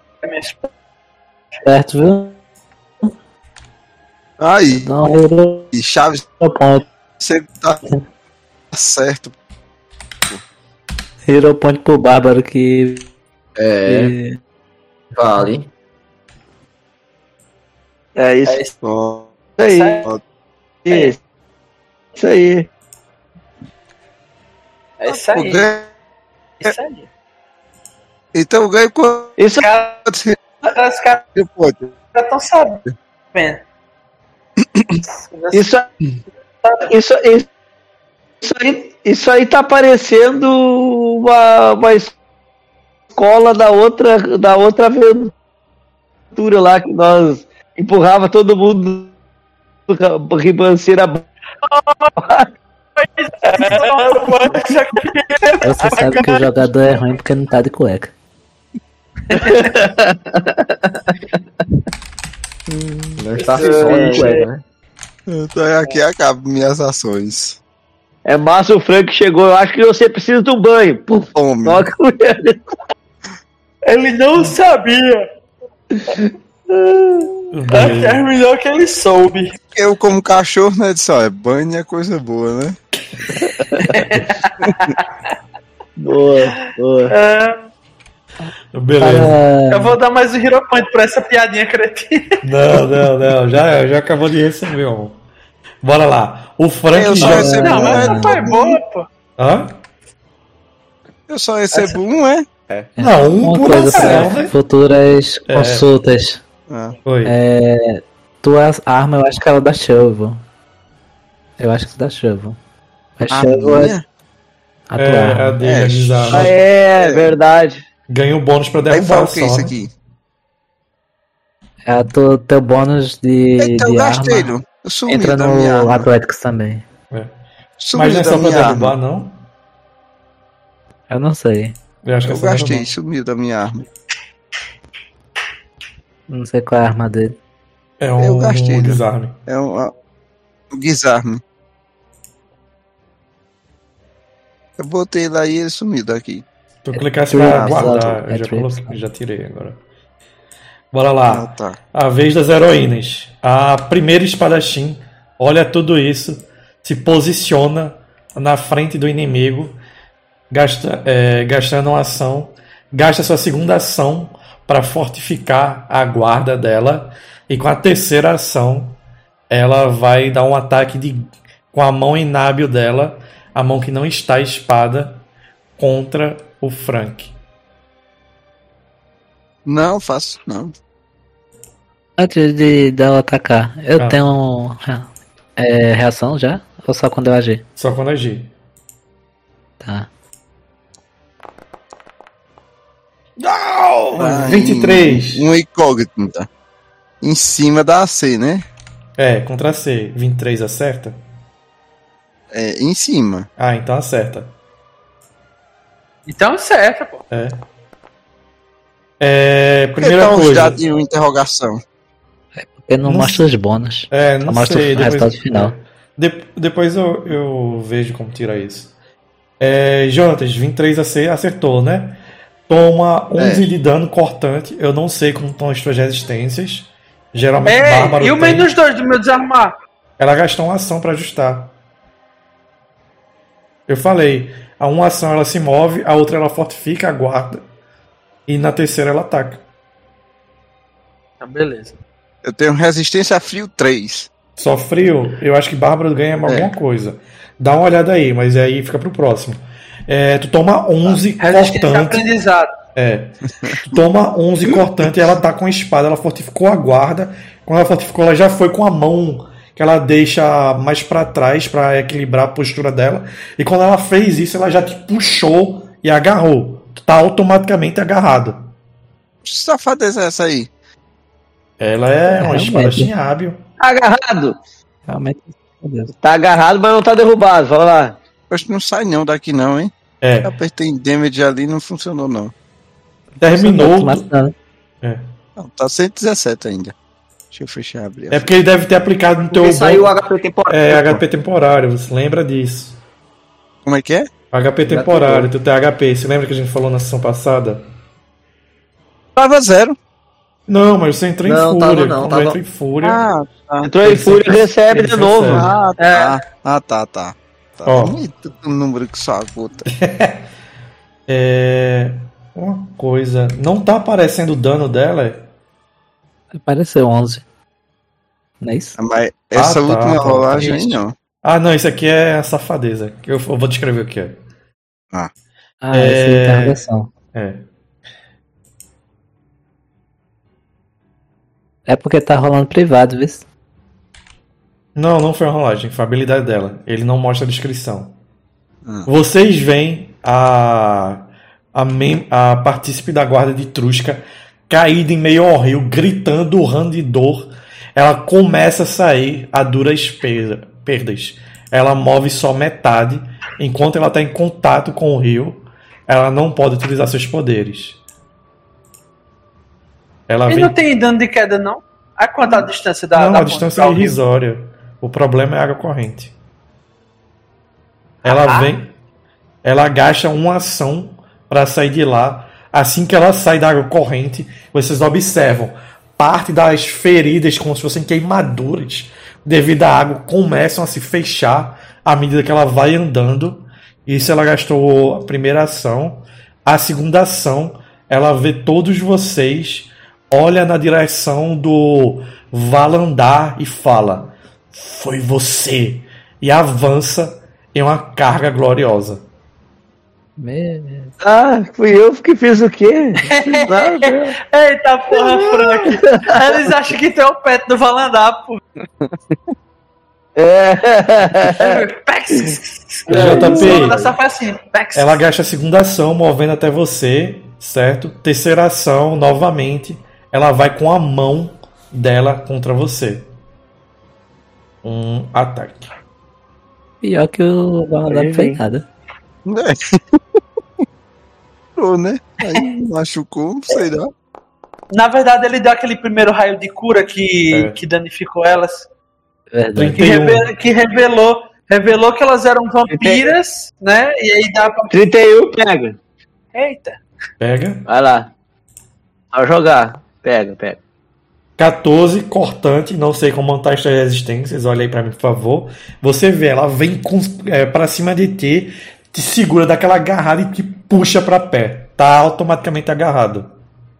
Certo, viu? Aí, Dá um hero e Chaves point. sempre tá certo. Hero point pro Bárbaro que. É, que- vale. É isso, É isso Ó, aí. ó, Isso, isso aí. É isso aí. o ganho- é Isso aí. Então eu ganho quanto? Isso Os caras os caras Pode. estão sabendo. Isso, isso, isso, isso, aí, isso aí tá parecendo uma, uma escola da outra, da outra aventura lá que nós empurrava todo mundo do ribanceira. Você sabe que o jogador é ruim porque não tá de cueca. Não está só É, de cueca, né? Então aqui acabo minhas ações. É massa, o Frank chegou. Eu acho que você precisa de um banho. Puf, Tome. toca ele. Ele não sabia. Beleza. Terminou que ele soube. Eu, como cachorro, né? Disse, ó, é banho é coisa boa, né? Boa, boa. É, Beleza. eu Para... vou dar mais um Hero Point pra essa piadinha cretina. Não, não, não. Já, já acabou de receber, ó. Bora lá. O Frank Eu só joga. recebi Não, um, mas é? não foi boa, pô. Hã? Eu só recebo um, é? Não, um Uma por coisa ação, para né? futuras É. consultas. Ah, Oi. É, tua arma, eu acho que ela é da Shovel. Eu acho que é da Shovel. A a Shovel é minha? a tua É, arma. a dele, É, a desarma. Ah, é, verdade. Ganha um bônus pra Aí derrubar fala o o que é isso só. né? aqui? É a tu, teu bônus de, Então eu de gastei, arma. não. Eu sumi Entra da minha no arma. Athletics também. Sumi Mas não é da só pra minha derrubar, arma. não? Eu não sei. Eu acho que é Eu só pra gastei, derrubar. sumiu da minha arma. Não sei qual é a arma dele. É um, Eu gastei, um né? desarme. É um, a- um guisarme. Eu botei lá e ele sumiu daqui. Tu clicasse tu- pra ah, guardar. exato, Eu já é coloquei, três. já tirei agora. Bora Ah, lá. tá. A vez das heroínas. A primeira espadachim olha tudo isso, se posiciona na frente do inimigo, gasta, é, gastando uma ação, gasta sua segunda ação para fortificar a guarda dela, e com a terceira ação ela vai dar um ataque de, com a mão inábil dela, a mão que não está espada, contra o Frank. Não, faço não. Antes de dela atacar, eu Ah. tenho é, reação já? Ou só quando eu agir? Só quando agir. Tá. Ah, vinte e três. Um incógnita. Em cima da A C, né? É, contra C. vinte e três acerta? É, em cima. Ah, então acerta. Então acerta, pô. É. É, Por que primeira tá uns coisa. dados de uma interrogação? Porque não, Não mostra os bônus. É, não Só mostra sei. o resultado final. é. De- depois eu, eu vejo como tira isso. É, Jonatas, vinte e três a C acertou, né? Toma onze É. de dano cortante. Eu não sei como estão as suas resistências. Geralmente Ei, Bárbaro e o tem. menos dois do meu desarmar? Ela gastou uma ação pra ajustar. Eu falei, a uma ação ela se move, a outra ela fortifica a guarda. E na terceira ela ataca. Então, beleza. Eu tenho resistência a frio três. Só frio, eu acho que Bárbaro ganha alguma É. coisa. Dá uma olhada aí, mas aí fica pro próximo. É, tu toma onze Resistência a cortante. aprendizado. É. Tu toma onze cortante e ela tá com a espada, ela fortificou a guarda. Quando ela fortificou, ela já foi com a mão que ela deixa mais pra trás pra equilibrar a postura dela. E quando ela fez isso, ela já te puxou e agarrou. Tu tá automaticamente agarrado. Que safadeza é essa aí? Ela é uma Realmente. espadachim hábil. Tá agarrado. Realmente. Meu Deus. Tá agarrado, mas não tá derrubado. Fala lá. Acho que não sai não daqui não, hein? É. Apertei em damage ali e não funcionou não. Terminou. Mas não. É. Não, tá cento e dezessete ainda. Deixa eu fechar e abrir. É porque ele deve ter aplicado no teu. Porque saiu o bom- H P temporário. É, H P temporário, você lembra disso? Como é que é? H P temporário, tu tem H P. Você lembra que a gente falou na sessão passada? Tava zero. Não, mas você entrou em Não, fúria. tava não, Quando tava- entra em fúria. Ah, tá. Entrou em Ele fúria, sempre- recebe ele de novo. recebe. Ah, É. tá. Ah, tá, tá. tá. Ó. Eita, o número que só aguta. É. Uma coisa. Não tá aparecendo o dano dela? é? Apareceu onze. Não é isso? Mas essa Ah, tá, última tá, rolagem tá. aí não. Ah, não, isso aqui é a safadeza. que Eu eu vou descrever o que é. Ah, É. essa é a interrogação. É. É porque tá rolando privado, viu? Não, não foi uma rolagem, foi a habilidade dela. Ele não mostra a descrição. Hum. Vocês veem a a, mem, a partícipe da guarda de Trusca caída em meio ao rio, gritando, urrando de dor. Ela começa a sair a duras per- perdas. Ela move só metade. Enquanto ela está em contato com o rio, ela não pode utilizar seus poderes. Ela Ele vem... não tem dano de queda, não? A quanto a distância da Não, da a ponte distância pra é o rio? irrisória. O problema é a água corrente. Ela Ah. vem, ela agacha uma ação para sair de lá. Assim que ela sai da água corrente, vocês observam parte das feridas, como se fossem queimaduras, devido à água, começam a se fechar à medida que ela vai andando. Isso ela gastou a primeira ação. A segunda ação, ela vê todos vocês, olha na direção do Valandar e fala: "Foi você!" E avança em uma carga gloriosa. Meu... Ah, fui eu que fiz o quê? Não fiz nada. Eita porra, Frank. Eles acham que tem o pet do Valandar, pô. É. Pex. J P. O nome dessa foi assim. Pex. Ela gasta a segunda ação, movendo até você, certo? Terceira ação, novamente, ela vai com a mão dela contra você. Um ataque. Pior que o Balandar não fez nada. É. Pô, né? Aí machucou, não sei lá. Na verdade, ele deu aquele primeiro raio de cura que, É. que danificou elas. Verdade. Que, trinta e um. reve- que revelou, revelou que elas eram vampiras, né? E aí dá pra. trinta e um, pega. Eita. Pega. Vai lá. Ao jogar. Pega, pega. quatorze, cortante, não sei como montar as resistências, olha aí pra mim, por favor. Você vê, ela vem com, é, pra cima de ti, te segura daquela agarrada e te puxa pra pé. Tá automaticamente agarrado.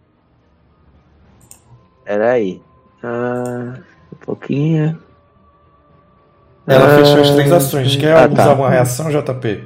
Pera aí. Ah, um pouquinho. Ela Ah, fechou as três ações. Quer ah, usar tá. alguma reação, J P?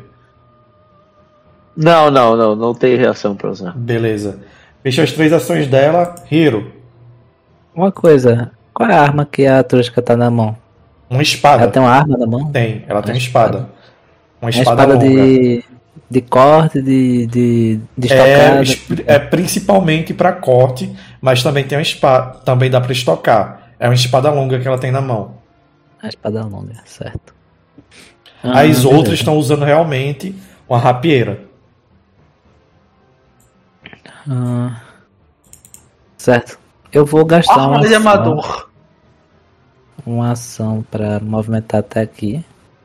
Não, não, não. Não tem reação pra usar. Beleza. Fechou as três ações dela. Hiro, Uma coisa, qual é a arma que a Trusca tá na mão? uma espada. Ela tem uma arma na mão? Tem, ela tem uma Uma espada. Uma Uma espada, espada longa. de, de corte, de, de, de É, estocada. es- é principalmente pra corte, mas também tem uma espada, também dá pra estocar. É uma espada longa que ela tem na mão. A espada longa, certo. As Ah, outras beleza. estão usando realmente uma rapieira. Ah, certo. Eu vou gastar uma Arma de ação, amador. uma ação pra movimentar até aqui.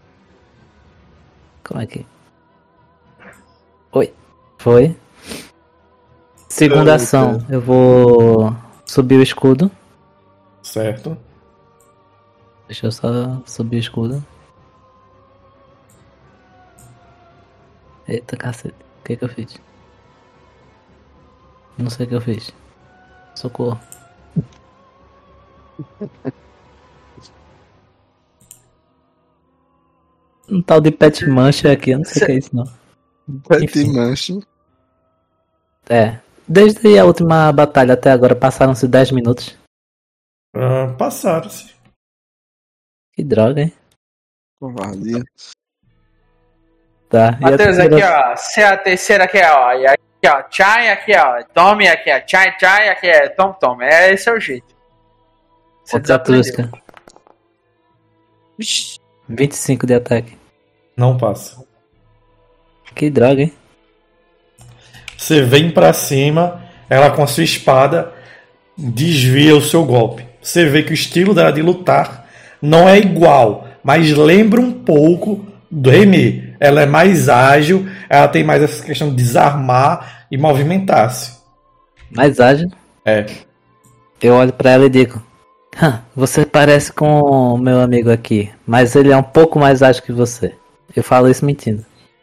Como é que... Oi. Foi. Segunda Eita. ação, eu vou subir o escudo. Certo? Deixa eu só subir o escudo. Eita cacete, o que que eu fiz? Não sei o que eu fiz. Socorro. Um tal de Pet Mancha aqui, eu não sei o que é isso não. Pet Enfim. Mancha. É. Desde a última batalha até agora passaram-se dez minutos. Ah, passaram-se. Que droga, hein? Covardia. Tá. E a Matheus, aqui, terceira- ó. Se a terceira aqui, ó. E aqui, ó. Chai, aqui, ó. Tome, aqui, ó. Chai, chai, aqui, é. Tom, tom. É, esse é o jeito. Você Outra desaprendeu. tusca. vinte e cinco de ataque. Não passa. Que droga, hein? Você vem pra cima, ela com a sua espada desvia o seu golpe. Você vê que o estilo dela de lutar não é igual, mas lembra um pouco do Remy. Ela é mais ágil, ela tem mais essa questão de desarmar e movimentar-se. Mais ágil. É. Eu olho pra ela e digo: "Hã, você parece com o meu amigo aqui, mas ele é um pouco mais ágil que você." Eu falo isso mentindo.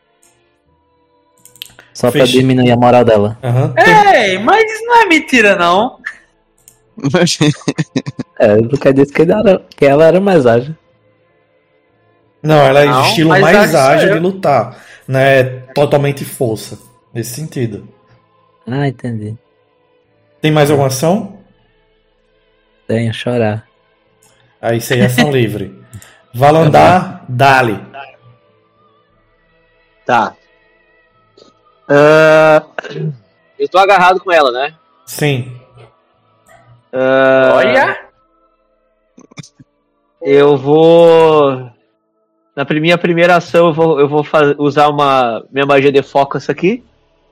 Só pra Feche- diminuir a moral dela. Aham. Ei, mas não é mentira, não. É, o Lucas disse que, ele era, que ela era mais ágil. Não, ela é Não, o estilo mas mais ágil sou ágil eu. de lutar. Não é totalmente força. Nesse sentido. Ah, entendi. Tem mais alguma ação? Tenho, chorar. Aí isso aí é ação livre. Valandar, dali. Tá. Ah, eu tô agarrado com ela, né? Sim. Ah, Olha. Eu vou. Na minha primeira ação, eu vou, eu vou faz- usar uma minha magia de focus aqui.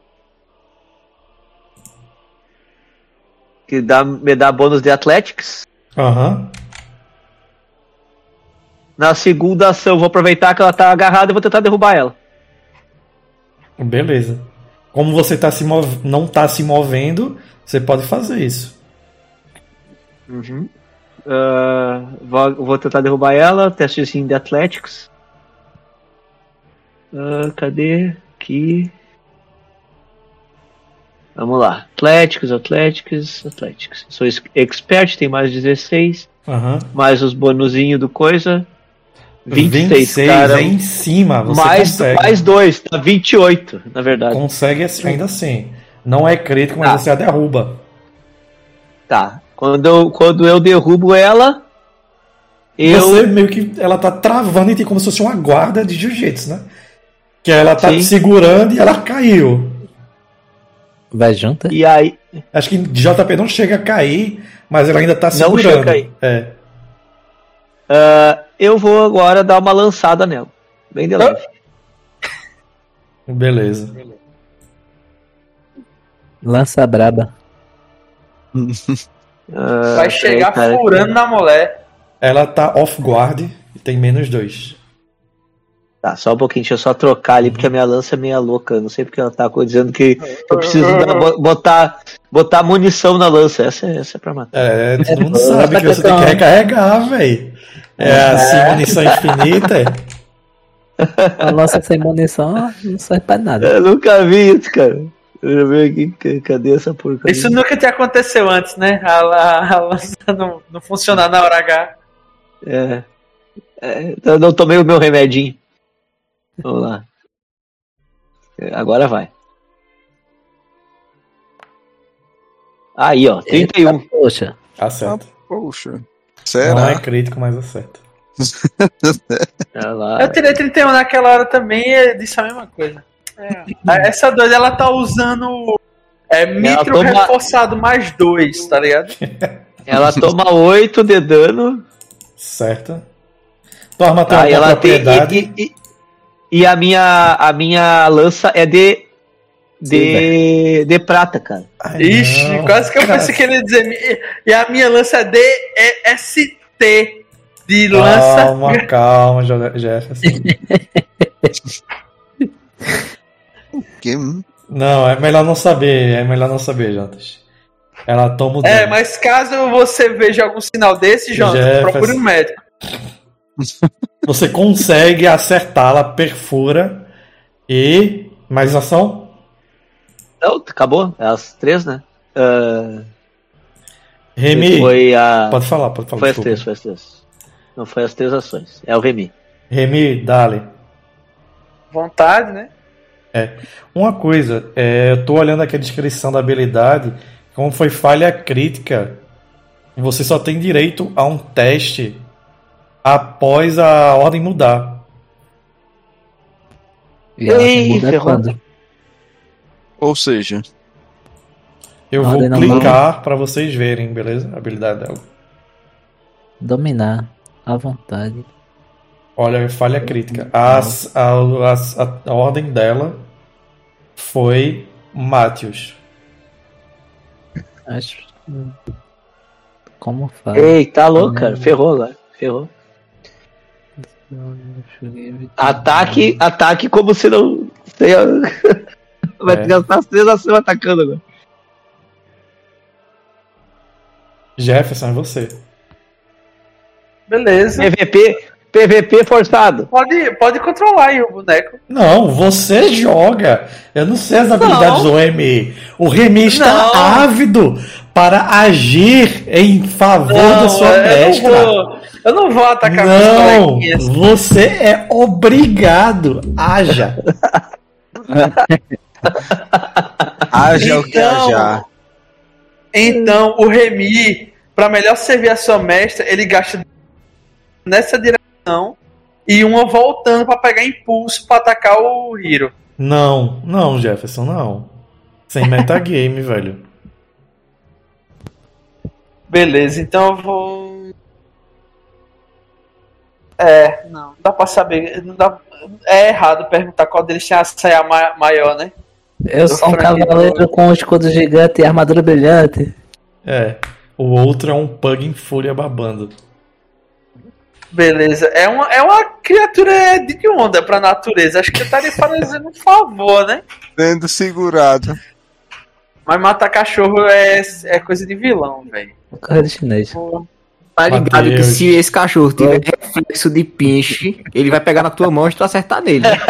Que dá, me dá bônus de Athletics. Aham. Na segunda ação, eu vou aproveitar que ela tá agarrada e vou tentar derrubar ela. Beleza. Como você tá se mov... não tá se movendo, você pode fazer isso. Uhum. Ah, vou, vou tentar derrubar ela. Testezinho de Athletics. Ah, cadê? Aqui. Vamos lá. Athletics, Athletics, Athletics. Sou ex- expert, tem mais dezesseis. Aham. Mais os bonuzinhos do coisa. vinte e seis, vinte e seis cara. é em cima, você mais, consegue. mais dois, tá vinte e oito, na verdade. Consegue assim- ainda assim. Não é crítico, mas Tá. você a derruba. Tá. Quando eu, quando eu derrubo ela, eu. Você meio que. Ela tá travando em ti como se fosse uma guarda de jiu-jitsu, né? Que ela tá Sim. te segurando e ela caiu. Vai junto? E aí. Acho que J P não chega a cair, mas ela ainda tá Não segurando. chega a cair. É. ah, eu vou agora dar uma lançada nela. Bem de leve. Beleza. Lança braba. Ah, Vai chegar peraí, cara. furando na mulher. Ela tá off guard e tem menos dois. Tá, só um pouquinho, deixa eu só trocar ali, porque a minha lança é meia louca. Eu não sei porque ela tá dizendo que eu preciso dar- bo- botar, botar munição na lança. Essa, é- essa é pra matar. É, todo mundo É, sabe que você tem que então. recarregar, velho. É assim, munição infinita. é. A nossa sem munição não serve pra nada. Eu nunca vi isso, cara. Deixa eu ver aqui, ca- cadê essa porcaria? Isso nunca tinha aconteceu antes, né? A, a, a lança não, não funcionar na hora H. É. É, eu não tomei o meu remedinho. Vamos lá. Agora vai. Aí, ó, trinta e um. Poxa, Acerta. Poxa. Não Será? é crítico, mas acerta. Olha lá. Eu tirei trinta e um naquela hora também e disse a mesma coisa. É. Essa doida, ela tá usando é, mitro toma- reforçado mais dois, tá ligado? Ela toma oito de dano. Certo. Tua arma tem Tá, uma e ela tem. propriedade. E, e- e a minha, a minha lança é de. De, de prata, cara. Ai, Ixi, não, quase que eu cara. pensei que ele ia dizer. E- E a minha lança é D E S T. De lança. Calma, calma, Jo- Jefferson. Que... Não, é melhor não saber. É melhor não saber, Jotas. Ela toma o É, dano. mas caso você veja algum sinal desse, João, Jefferson. procure um médico. Você consegue acertá-la, perfura. E. Mais ação? Não, acabou? É as três, né? Ah, Remy, Foi a. pode falar, pode falar. Foi as desculpa. três, foi as três. Não foi as três ações. É o Remy. Remy, dale. Vontade, né? Uma coisa, é, eu tô olhando aqui a descrição da habilidade, como foi falha crítica, você só tem direito a um teste após a ordem mudar. E ela Ei, muda ferrou. quando? Ou seja, Eu Ordem vou não clicar pra vocês verem, beleza? A habilidade dela. Dominar à vontade. Olha, falha crítica. As- a, a- a ordem dela foi Matthews. Acho. Como faz? Ei, tá louco, cara. Ferrou agora. Ferrou. Ataque, ataque como se não. Sei, vai É. gastar as três ações atacando agora. Jefferson, é você. Beleza. P V P, P V P forçado. Pode, pode controlar aí o boneco. Não, você joga. Eu não sei as habilidades do Remy. O Remy está Não. ávido para agir em favor da sua eu mestra. não vou, eu não vou atacar meus Não, coleguinhas. você é obrigado. Haja. haja o que Então- haja. Então, o Remy, para melhor servir a sua mestra, ele gasta nessa direção e uma voltando para pegar impulso para atacar o Hiro. Não, não, Jefferson, não. Sem metagame, velho. Beleza, então eu vou. É, não, não dá pra saber. Não dá... É errado perguntar qual deles tem a saia ma- maior, né? Eu sou um franqueador. cavaleiro com um escudo gigante e armadura brilhante. É. O outro é um pug em fúria babando. Beleza, é uma, é uma criatura de onda pra natureza. Acho que eu estaria fazendo um favor, né? Sendo segurado. Mas matar cachorro é, é coisa de vilão, velho. O carro de chinês. Pô, Tá ligado que Mateus. se esse cachorro tiver reflexo de pinche, ele vai pegar na tua mão e tu acertar nele. Né?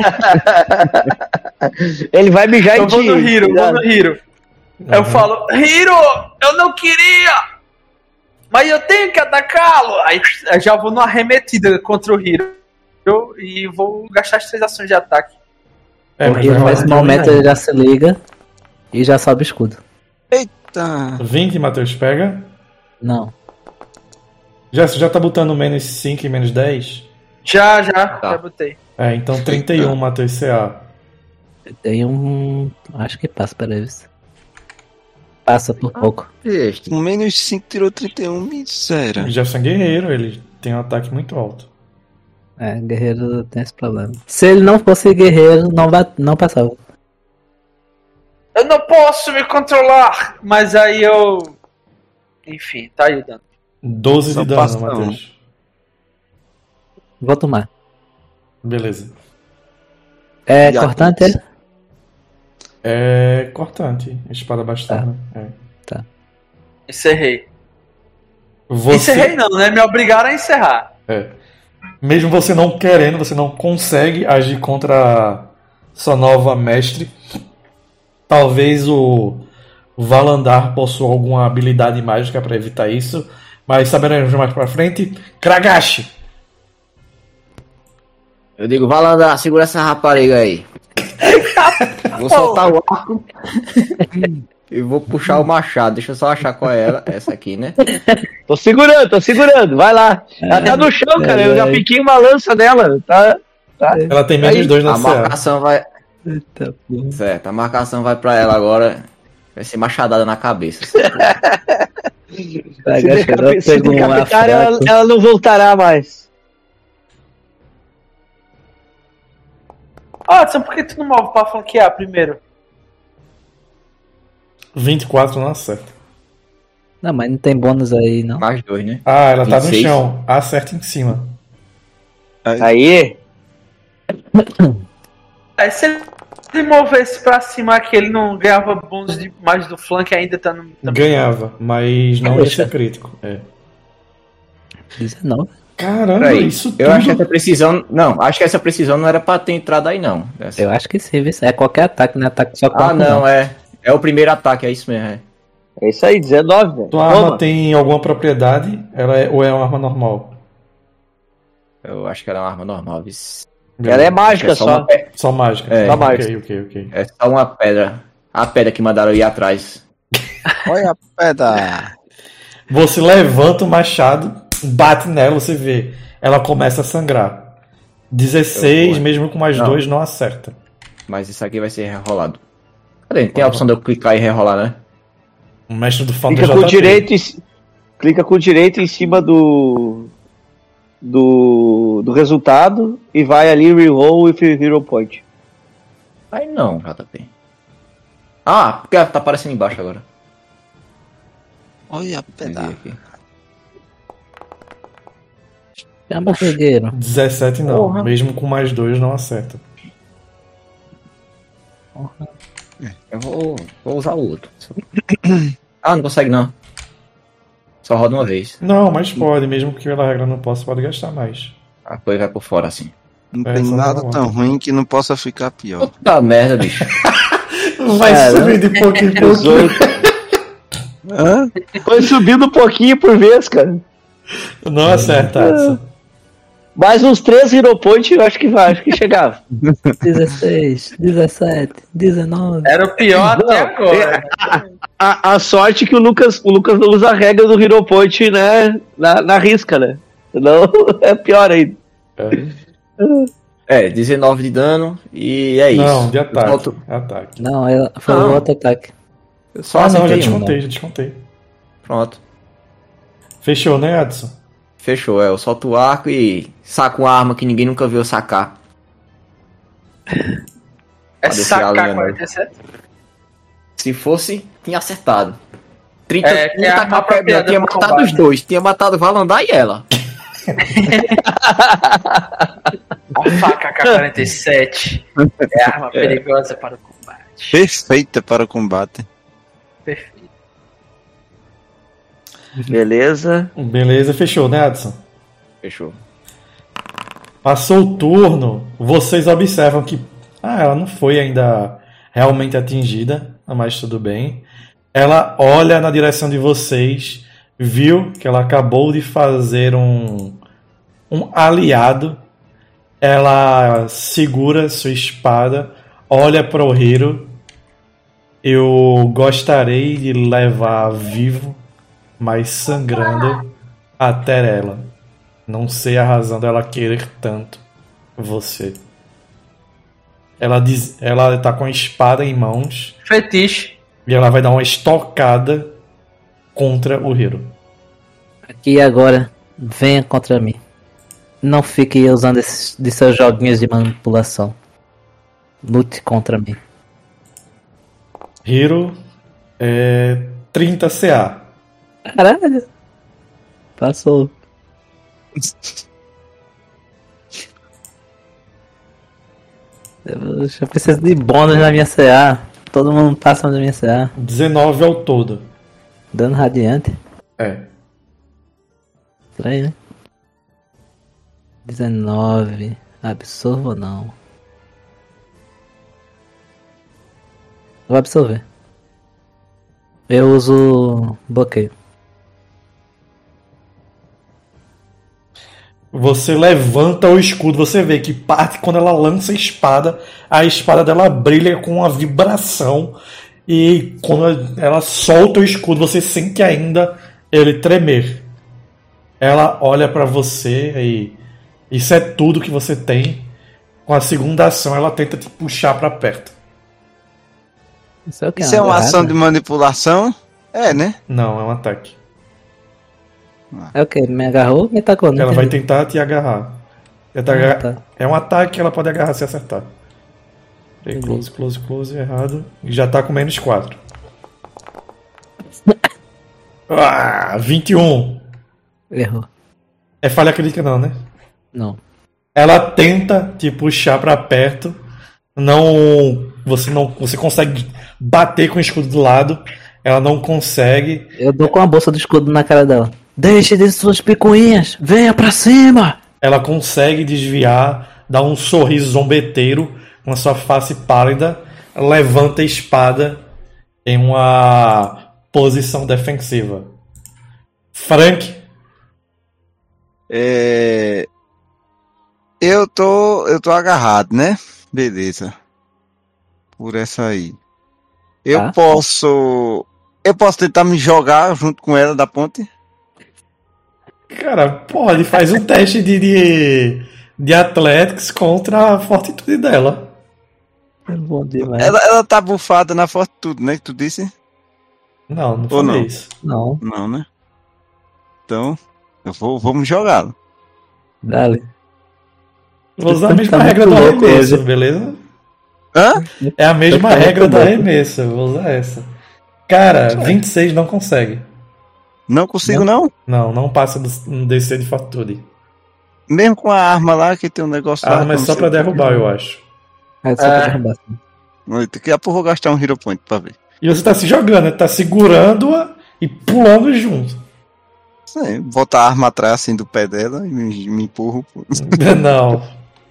Ele vai mijar Eu em vou ti. no Hiro, vou cuidado. no Hiro. Eu Uhum. falo, Hiro, eu não queria! Mas eu tenho que atacá-lo! Aí eu já vou numa arremetida contra o Hiro. Eu- E vou gastar as três ações de ataque. É, o mas Hiro vai nesse rolar momento nenhum. ele já se liga e já sobe o escudo. Tá. vinte, Matheus, pega. Não. Já, já tá botando menos cinco e menos dez? Já, já, Tá. já botei. É, então trinta e um, Matheus, C A. Tem um. Acho que passa, peraí. Passa por pouco. Este. Com menos cinco tirou trinta e um, miséria. Jefferson é guerreiro, ele tem um ataque muito alto. É, guerreiro tem esse problema. Se ele não fosse guerreiro, não, vai, não passava. Eu não posso me controlar! Mas aí eu. Enfim, tá aí o dano. doze Não de dano, passa, não. Matheus. Vou tomar. Beleza. É E cortante aqui? ele? É cortante. Espada bastarda. É. Encerrei. Você, Encerrei não, né? Me obrigaram a encerrar. É. Mesmo você não querendo, você não consegue agir contra sua nova mestre. Talvez o Valandar possua alguma habilidade mágica para evitar isso, mas saberemos mais pra frente. Kragashi! Eu digo, vai lá andar, segura essa rapariga aí. Vou soltar o arco e vou puxar o machado. Deixa eu só achar qual é ela. Essa aqui, né? Tô segurando, tô segurando. Vai lá. Ela tá no chão, cara. Eu já piquei uma lança dela. Tá? Ela tem menos Aí, dois na A C A. marcação vai. Eita, porra. Certo, a marcação vai pra ela agora. Vai ser machadada na cabeça. Se decapi- se Pegou uma decapitar, ela, fraca. ela não voltará mais. Ah, Adson, por que tu não move pra flanquear primeiro? vinte e quatro não acerta. Não, mas não tem bônus aí, não. Mais dois, né? Ah, ela tá no vinte e seis. chão. Acerta em cima. Aí. Aí se ele movesse pra cima aqui, ele não ganhava bônus de mais do flanco e ainda tá no. também. Ganhava, mas não ia ser crítico. É. dezenove. Caramba, Peraí, isso tudo. eu acho que essa precisão. Não, acho que essa precisão não era pra ter entrado aí, não. Essa- Eu acho que sim, viu? É qualquer ataque, né? Ataque só com Ah, arco, não, é. É o primeiro ataque, é isso mesmo. É. É isso aí, dezenove, velho. Tua Toma. arma tem alguma propriedade? Ela é, ou é uma arma normal? Eu acho que era uma arma normal, vice. Ela é mágica É só só. uma pe- Só mágica. É, Tá, só mágica. Ok, ok, ok. É só uma pedra. A pedra que mandaram eu ir atrás. Olha a pedra. Você levanta o machado, bate nela, você vê. Ela começa a sangrar. dezesseis, Eu vou- mesmo com mais Não. dois, não acerta. Mas isso aqui vai ser rerolado. Cadê? Tem a opção de eu clicar e rerolar, né? O mestre do Fábio Clica com o direito em, ci- clica com o direito em cima do, do do resultado e vai ali reroll with hero point. Aí não, J P. Ah, porque tá aparecendo embaixo agora. Olha a Entendi pedra. aqui. Chama Regueiro. dezessete não. Porra. Mesmo com mais dois, não acerta. Eu vou, vou usar o outro. Ah, não consegue não. Só roda uma vez. Não, mas pode. Mesmo que pela regra não possa, pode gastar mais. A coisa vai por fora assim. Não É, tem só nada não. tão ruim que não possa ficar pior. Puta merda, bicho. Vai É, subir de pouquinho em pouquinho. dezoito. Hã? Foi subindo um pouquinho por vez, cara. Não acerta, Adson. Mais uns três hero point eu acho que vai, acho que chegava. dezesseis, dezessete, dezenove. Era o pior até Não, agora. A, a sorte que o Lucas, o Lucas não usa a regra do hero point, né, na, na risca, né? Senão é pior ainda. É, dezenove de dano e é isso. Não, de ataque. Falta- Ataque. Não, ela foi Não. o outro ataque. Eu só Ah, não, já acertei um. descontei, já descontei. Pronto. Fechou, né, Adson? Fechou, é. Eu solto o arco e saco uma arma que ninguém nunca viu eu sacar. É Pra descer a linha, sacar né? quarenta e sete? Se fosse, tinha acertado. trinta, É, que é a trinta arma pra apropriada tinha pro matado combate. os dois. Tinha matado o Valandar e ela. A faca A K quarenta e sete é arma perigosa para o combate. Perfeita para o combate. Perfeito. Beleza. Beleza, fechou, né, Adson? Fechou. Passou o turno, vocês observam que ah, ela não foi ainda realmente atingida, mas tudo bem. Ela olha na direção de vocês, viu que ela acabou de fazer um, um aliado. Ela segura sua espada, olha para o Hiro. Eu gostaria de levar vivo, mas sangrando, até ela. Não sei a razão dela querer tanto você. Ela diz, ela tá com a espada em mãos Fetiche. e ela vai dar uma estocada contra o Hiro. Aqui e agora, venha contra mim. Não fique usando esses, de seus joguinhos de manipulação. Lute contra mim. Hiro é trinta C A. Caralho. Passou. Eu já preciso de bônus na minha C A. Todo mundo passa na minha C A. dezenove ao todo. Dano radiante. É. Estranho, né? dezenove. Absorvo ou não? Vou absorver. Eu uso bloqueio. Você levanta o escudo, você vê que parte quando ela lança a espada, a espada dela brilha com uma vibração e quando ela solta o escudo, você sente ainda ele tremer. Ela olha pra você e isso é tudo que você tem. Com a segunda ação, ela tenta te puxar pra perto. Isso é o que? Isso é uma ação de manipulação? É, né? Não, é um ataque. É o que? Me agarrou? Me tacou, né? Ela vai tentar te agarrar. Ela tá agarra- tá. É um ataque que ela pode agarrar se acertar. Peraí, Entendi. close, close, close, errado. E já tá com menos quatro. Ah, vinte e um. Errou. É falha crítica não, né? Não. Ela tenta te puxar pra perto. Não, você não, você consegue bater com o escudo do lado. Ela não consegue. Eu dou com a bolsa do escudo na cara dela. Deixe de suas picuinhas. Venha pra cima. Ela consegue desviar, dá um sorriso zombeteiro com a sua face pálida, levanta a espada em uma posição defensiva. Frank. É... Eu tô, eu tô agarrado, né? Beleza. Por essa aí. Eu Tá. posso... Eu posso tentar me jogar junto com ela da ponte? Cara, pode, faz um teste de, de, de Athletics contra a fortitude dela. É bom demais. Ela, ela tá bufada na fortitude, né? Que tu disse? Não, não Ou falei não? isso. Não, Não, né? Então, eu vou, vou me jogá-lo. dale. Vou usar a Tá mesma muito regra do louco arremesso, hoje. beleza? Hã? É a mesma Tá muito regra do louco. arremesso, eu vou usar essa. Cara, vinte e seis não consegue. Não consigo, não? Não, não passa do no D C de fortitude. Mesmo com a arma lá, que tem um negócio A lá. arma é que eu não só sei pra o que. derrubar, eu acho. É só pra derrubar. Assim. Daqui a pouco eu vou gastar um Hero Point pra ver. E você tá se jogando, né? Tá segurando-a e pulando junto. Sei, botar a arma atrás assim do pé dela e me, me empurro. Não.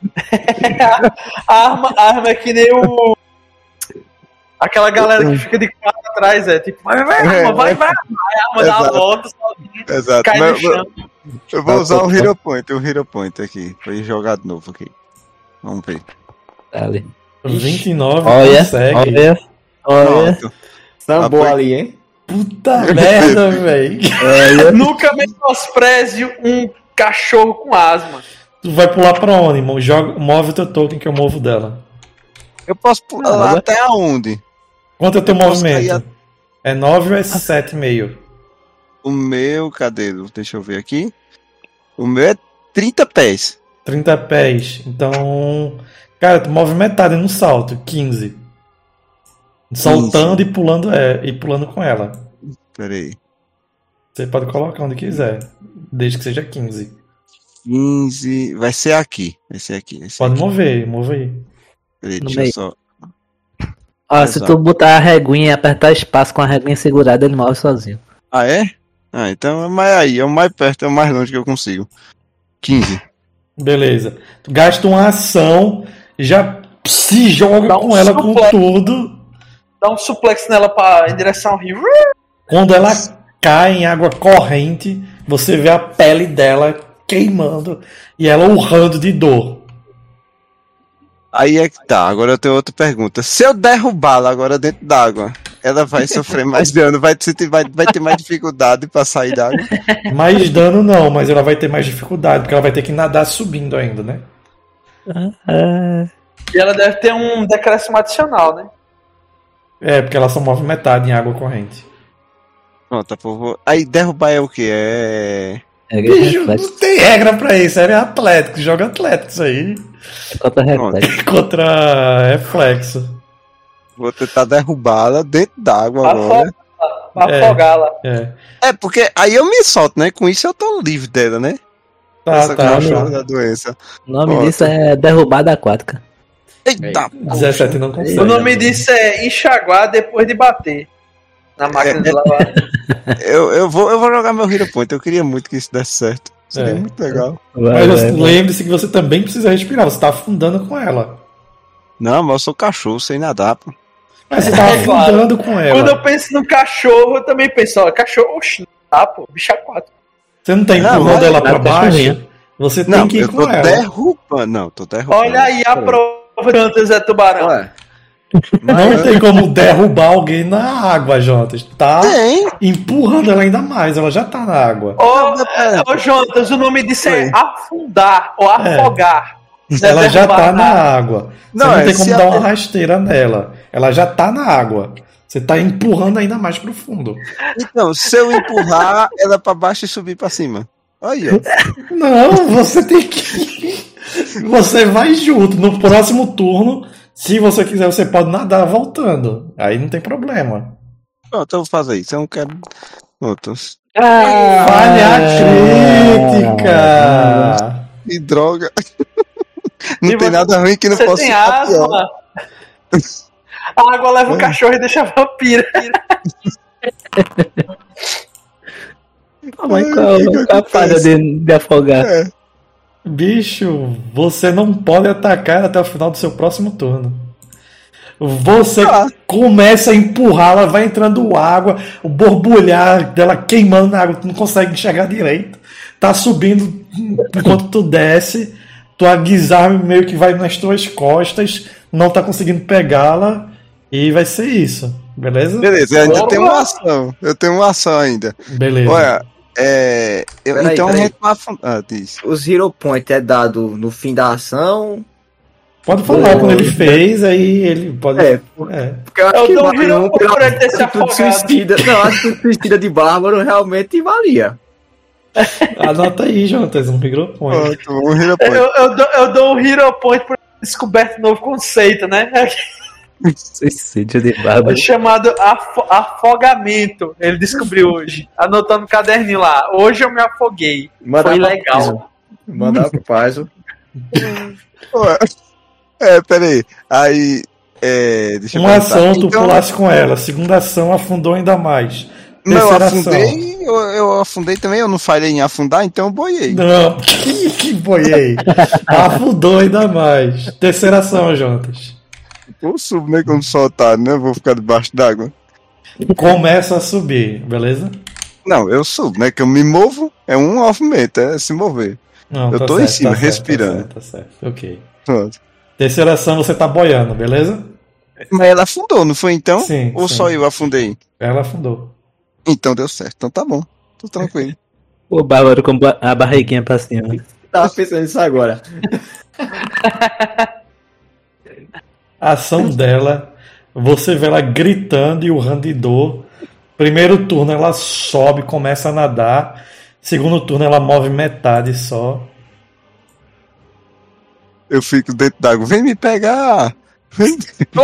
A arma, a arma é que nem o. Aquela galera que fica de quatro atrás, é tipo, vai, vai, arma, vai, vai. Aí a arma dá uma Exato. volta, sozinha, Exato. cai no Mas eu- chão. eu vou usar o Hero Point, o Hero Point aqui, pra ir jogar de novo aqui. Vamos ver. Dale. vinte e nove Olha, consegue. olha, olha. Pronto. Sambou Apoio. ali, hein? Puta merda, velho. Nunca menospreze um cachorro com asma. Tu vai pular pra onde? Mo- Joga, move o teu token que eu movo dela. Eu posso pular Não, lá agora- até aonde? Quanto é o teu Eu posso movimento? cair É nove ou é sete e meio? O meu, cadê? Deixa eu ver aqui. O meu é trinta pés. trinta pés. Então. Cara, tu move metade no salto, quinze. Saltando e pulando, é, e pulando com ela. Pera aí. Você pode colocar onde quiser. Desde que seja quinze. quinze. Vai ser aqui. Vai ser aqui. Vai ser Pode aqui. mover, move aí. Pera aí, No deixa eu meio. só. Ó, se Exato. tu botar a reguinha e apertar espaço com a reguinha segurada, ele move sozinho. Ah, é? Ah, então é mais aí. É o mais perto, é o mais longe que eu consigo. quinze. Beleza. Tu gasta uma ação, já se joga Dá um com ela com suplex. tudo. Dá um suplex nela pra, em direção ao rio. Quando ela cai em água corrente, você vê a pele dela queimando e ela urrando de dor. Aí é que tá. Agora eu tenho outra pergunta. Se eu derrubá-la agora dentro d'água, ela vai sofrer mais dano, vai, sentir- vai, vai ter mais dificuldade pra sair d'água. Mais dano não, mas ela vai ter mais dificuldade, porque ela vai ter que nadar subindo ainda, né? E ela deve ter um decréscimo adicional, né? É, porque ela só move metade em água corrente. Pronto, por favor. Aí derrubar é o que? É. É Bicho, reflexo. não tem regra pra isso, é Atlético, joga Atlético isso aí. Contra reflexo. Contra reflexo. Vou tentar derrubá-la dentro d'água Pra, agora. afo- pra É. afogá-la. É. É, porque aí eu me solto, né? Com isso eu tô livre dela, né? Tá, Essa tá. cachorra tá. da doença. O nome Pronto. disso é derrubada aquática. Eita! dezessete não consegue. O nome disso é enxaguar depois de bater na máquina de lavar. Eu, eu, vou, eu vou jogar meu Hero Point. Eu queria muito que isso desse certo. Seria É. muito legal. Vai, Mas vai, você- vai. lembre-se que você também precisa respirar, você tá afundando com ela. Não, mas eu sou cachorro, sem nadar, pô. Mas você tá É, claro. afundando com Quando ela. eu penso no cachorro, eu também penso, ó, cachorro, oxi, tá, pô, bicho aquático. Você não tá Não, empurrando mas- ela pra Mas baixo, cachorrinho. você Não, tem que ir eu com tô ela. derrubando. Não, tô derrubando. Olha aí a prova de Antas é tubarão. Ué, Não tem como derrubar alguém na água, Jonas. Tá Tem! empurrando ela ainda mais, ela já tá na água. Ô, Não, pera. ô, Jonas, o nome disso é Oi. afundar ou afogar. Não é Ela já derrubar tá na nada. água. Você Não, não é, tem como se dar a- uma rasteira nela. Ela já tá na água. Você tá empurrando ainda mais pro fundo. Então, se eu empurrar ela pra baixo e subir pra cima. Aí, ó. Não, você tem que. Você vai junto. No próximo turno, se você quiser, você pode nadar voltando. Aí não tem problema. Pronto, eu vou fazer isso. Eu não quero. Pronto. Falha crítica! Que droga. Não E tem você- nada ruim que não Você possa tem ficar pior. asma. A água leva o cachorro e deixa a vampira. Mas qual, Ai, que qual a falha acontece? de, de afogar? É. Bicho, você não pode atacar até o final do seu próximo turno. Você Ah. começa a empurrar, ela vai entrando água, o borbulhar dela queimando na água, tu não consegue enxergar direito. Tá subindo enquanto tu desce, tua guisarme meio que vai nas tuas costas, não tá conseguindo pegá-la, e vai ser isso, beleza? Beleza, eu ainda Bora tenho lá. uma ação. Eu tenho uma ação ainda. Beleza. Olha, é. eu- Peraí, então peraí. a gente vai afundar. Ah, diz. Os Hero Point é dado no fim da ação. Pode falar quando ele fez, aí ele pode. É, É. porque eu acho Eu que dou um vale Hero um Point pela por ele ter se atitude afogado. suicida. Não, a atitude suicida de Bárbaro realmente valia. Anota aí, Jonas, um Hero Point. Pronto, um Hero Point. Eu, eu, dou, eu dou um Hero Point por ter descoberto um novo conceito, né? Suicídio de barba. Chamado afo- afogamento. Ele descobriu hoje. Anotando no caderninho lá. Hoje eu me afoguei. Mandar Foi pra legal. Paizo. Mandar pro Paizo. Ué, É, peraí. Aí. É, deixa eu Uma pensar. ação, tu Então, pulasse com ela. Segunda ação, afundou ainda mais. Não, eu Terceira ação. afundei, eu, eu afundei também, eu não falhei em afundar, então eu boiei. Não, que, que boiei. Afundou ainda mais. Terceira ação, Jonas. Eu subo, né? Como soltado, né? Vou ficar debaixo d'água. Começa a subir, beleza? Não, eu subo, né? Que eu me movo, é um movimento, é se mover. Não, Eu tá tô em certo, cima, tá certo, respirando. Tá certo, tá certo, ok. Pronto. Terceira ação, você tá boiando, beleza? Mas ela afundou, não foi então? Sim, Ou sim. só eu afundei? Ela afundou. Então deu certo, então tá bom. Tô tranquilo. O bárbaro com ba- a barriguinha pra cima. Tava pensando nisso agora. A ação dela, você vê ela gritando e urrando de dor. Primeiro turno ela sobe, começa a nadar. Segundo turno ela move metade só. Eu fico dentro d'água. Vem me pegar! Vem.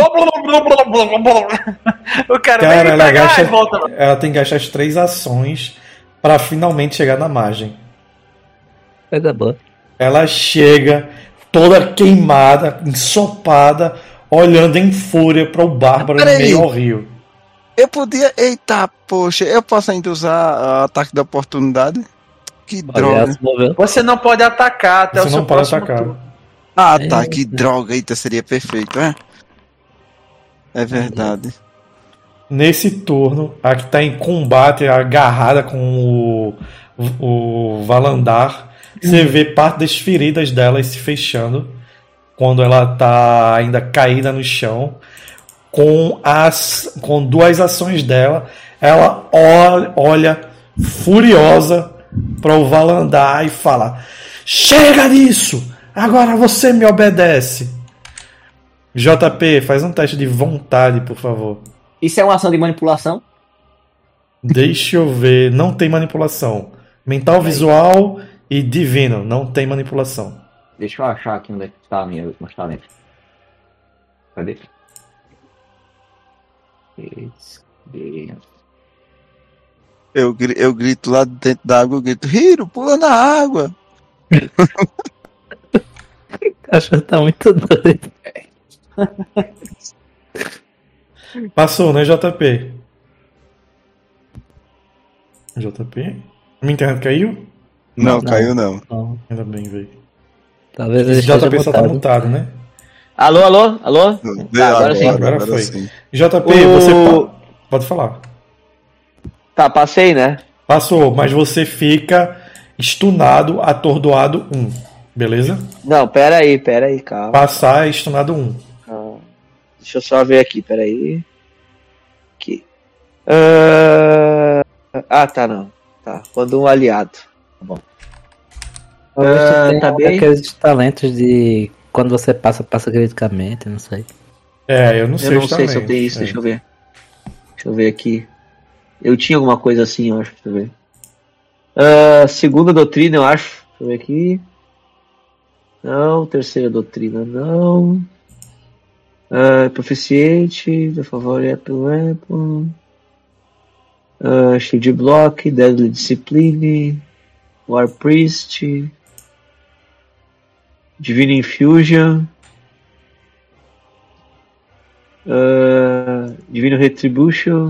O cara, Cara, vem ela, pegar gasta, e volta. ela tem que gastar as três ações para finalmente chegar na margem. Coisa boa. Ela chega toda queimada, ensopada, olhando em fúria para o Bárbaro em Peraí. meio ao rio. Eu podia. Eita, poxa, eu posso ainda usar o ataque da oportunidade? Que Olha, ela droga. se moveu. Você não pode atacar até Você o seu não pode próximo atacar. turno. Ah, É. tá, que droga. Eita, seria perfeito, é? É verdade. Nesse turno, a que está em combate, agarrada com o, o Valandar, você vê parte das feridas dela se fechando quando ela está ainda caída no chão. Com, as, com duas ações dela, ela olha, olha furiosa para o Valandar e fala: chega disso! Agora você me obedece. J P, faz um teste de vontade, por favor. Isso é uma ação de manipulação? Deixa eu ver. Não tem manipulação. Mental, visual e divino. Não tem manipulação. Deixa eu achar aqui onde é que tá a minha última talento. Cadê? Esse, de- Eu, gri- eu grito lá dentro da água, eu grito, Hiro, pula na água. O cachorro tá muito doido. Passou, né, J P? J P? Minha internet caiu? Não, Não. caiu não. Então, Ainda bem, velho. talvez ele Esse J P esteja só tá mutado. mutado, né? Alô, alô, alô? Vê Tá, agora sim. Agora foi. sim. J P, O- você pa- pode falar. Tá, passei, né? Passou, mas você fica stunado, atordoado um. Beleza? Não, pera aí, pera aí, calma. Passar é stunado um. calma. Deixa eu só ver aqui, pera aí. Aqui. Ah, ah, tá, não. Tá, quando um aliado. Talvez Ah, tu tenha tá bem? aqueles talentos de quando você passa, passa criticamente, não sei. É, eu não sei Eu não os sei se eu talentos, tenho isso, é. deixa eu ver. Deixa eu ver aqui. Eu tinha alguma coisa assim, eu acho. Deixa eu ver. Ah, segunda doutrina, eu acho. Deixa eu ver aqui. Não, terceira doutrina, não. Ah, proficiente, por favor, Apple Weapon. Ah, Shield Block, Deadly Discipline, War Priest, Divine Infusion, ah, Divine Retribution,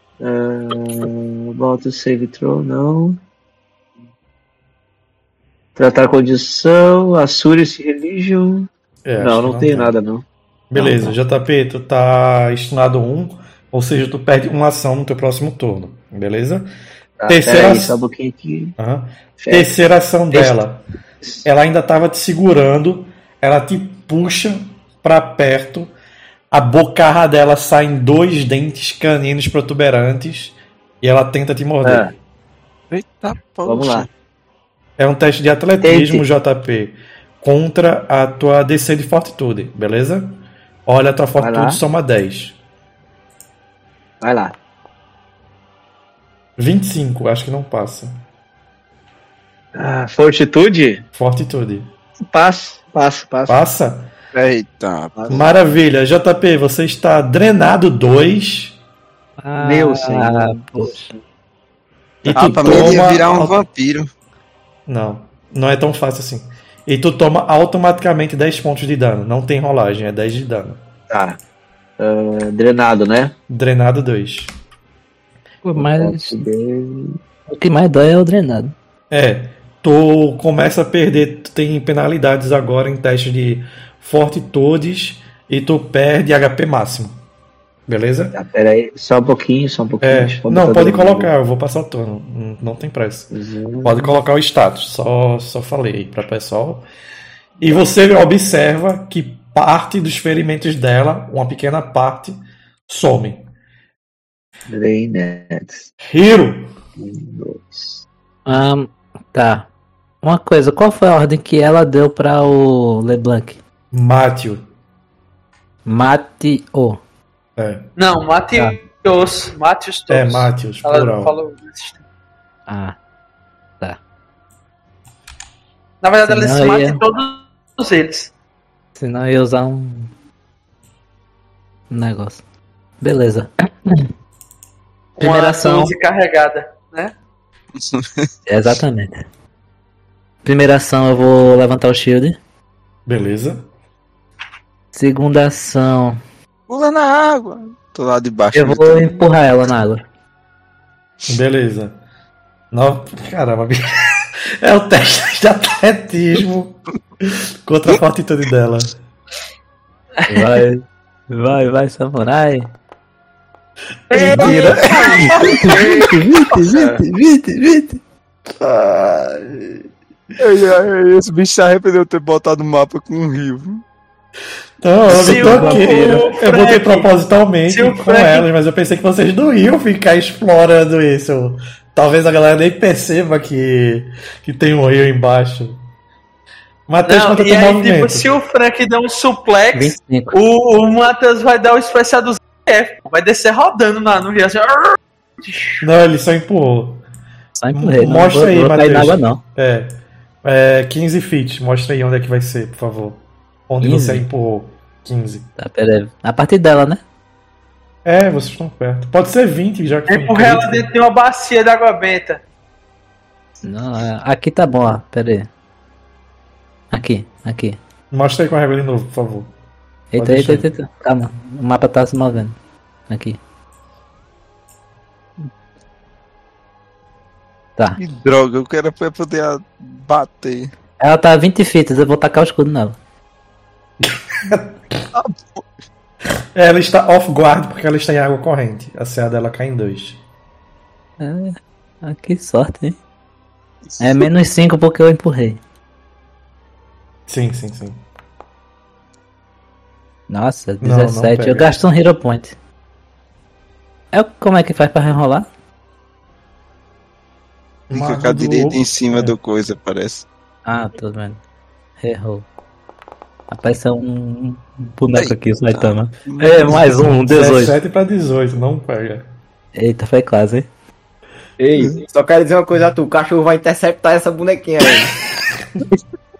ah, About to Save Throw, não. Tratar condição, Assuris Religion. É, não, acho não, que tem nada, não. Beleza, Não, J P, tu tá estunado um, ou seja, tu perde uma ação no teu próximo turno, beleza? Tá, Terceira peraí, ação. só um pouquinho aqui. Aham. Fecha. Terceira ação Fecha. dela. Ela ainda tava te segurando, ela te puxa pra perto, a bocarra dela saem dois dentes caninos protuberantes e ela tenta te morder. Ah, Eita, poxa. vamos lá. É um teste de atletismo, Tente. J P, contra a tua D C de Fortitude, beleza? Olha, a tua lá. Fortitude soma dez. Vai lá. vinte e cinco, acho que não passa. Ah, fortitude? Fortitude. Passo, passo, passo. Passa? Eita, Maravilha. J P, você está drenado dois Ah, Meu senhor. poxa. e tu ah, pra mim ele ia toma... virar um vampiro. Não, não é tão fácil assim. E tu toma automaticamente dez pontos de dano. Não tem rolagem, é dez de dano. Tá. Ah, drenado, né? Drenado dois. Pô, mas o que mais dói é o drenado. É, tu começa a perder, tu tem penalidades agora em teste de Fortitudes e tu perde H P máximo. Beleza? Tá, peraí, só um pouquinho, só um pouquinho. É, Deixa eu não, botar pode dentro. colocar, eu vou passar o turno. Não- Não tem pressa. Uhum. Pode colocar o status, só, só falei para pessoal. E você observa que parte dos ferimentos dela, uma pequena parte, some. Drained. Hiro! Um, dois. Ahn, tá. Uma coisa, qual foi a ordem que ela deu pra o LeBlanc? Matthew. Mate-o. É, Não, Matheus. Matheus todos. é Matthews, Ela plural. falou. Ah, tá. Na verdade, ela Senão se mata ia- em todos eles. Senão eu ia usar um... um negócio. Beleza. Primeira Uma ação. doze carregada, né? Exatamente. Primeira ação eu vou levantar o shield. Beleza. Segunda ação Pula na água. Tô lá debaixo. eu vou gritando. empurrar ela na água. Beleza. No... Caramba, bicho. É o teste de atletismo contra a fortitude dela. Vai, vai, vai, samurai. Mentira. vinte, vinte, vinte. Ai, ai, ai, esse bicho se arrependeu de ter botado o mapa com um rio. viu? Não, eu Se tô o aqui. Eu Frank- botei propositalmente se o com Frank- elas, mas eu pensei que vocês não iam ficar explorando isso. Talvez a galera nem perceba que, que tem um rio embaixo. Matheus, Não, conta e teu aí, movimento. tipo, se o Frank der um suplex, vinte e cinco. o, o Matheus vai dar o especial do Z F. Vai descer rodando na, no rio assim. Não, ele só empurrou. Só empurrei. Não Mostra vou, aí, vou cair na Matheus. água, não. É, é quinze feet. Mostra aí onde é que vai ser, por favor. Onde quinze? você empurrou. quinze. Tá, pera aí. A partir dela, né? É, vocês estão perto. Pode ser vinte, já que foi um Empurra ela crítico. dentro de uma bacia de água benta. Não, é- aqui tá bom, ó. Pera aí. Aqui, aqui. Mostra aí com a régua de novo, por favor. Eita, Pode eita, deixar. eita, eita. Calma. O mapa tá se movendo. Aqui. Tá. Que droga, eu quero pra poder a- bater. Ela tá a vinte fitas, eu vou tacar o escudo nela. Ela está off guard porque ela está em água corrente. A C A dela cai em dois. É, ah, que sorte, hein? É menos cinco porque eu empurrei. Sim, sim, sim. Nossa, Não, não dezessete. pega. Eu gasto um Hero Point. É, como é que faz pra rerolar? Fica Mago com a do direita ovo. em cima É. do coisa, parece. Ah, tô vendo. Errou. Apareceu um boneco Eita. aqui, o Saitama. É, mais um, um dezoito. dezessete pra dezoito, não pega. Eita, foi quase, hein? Ei, só quero dizer uma coisa a tu, o cachorro vai interceptar essa bonequinha aí.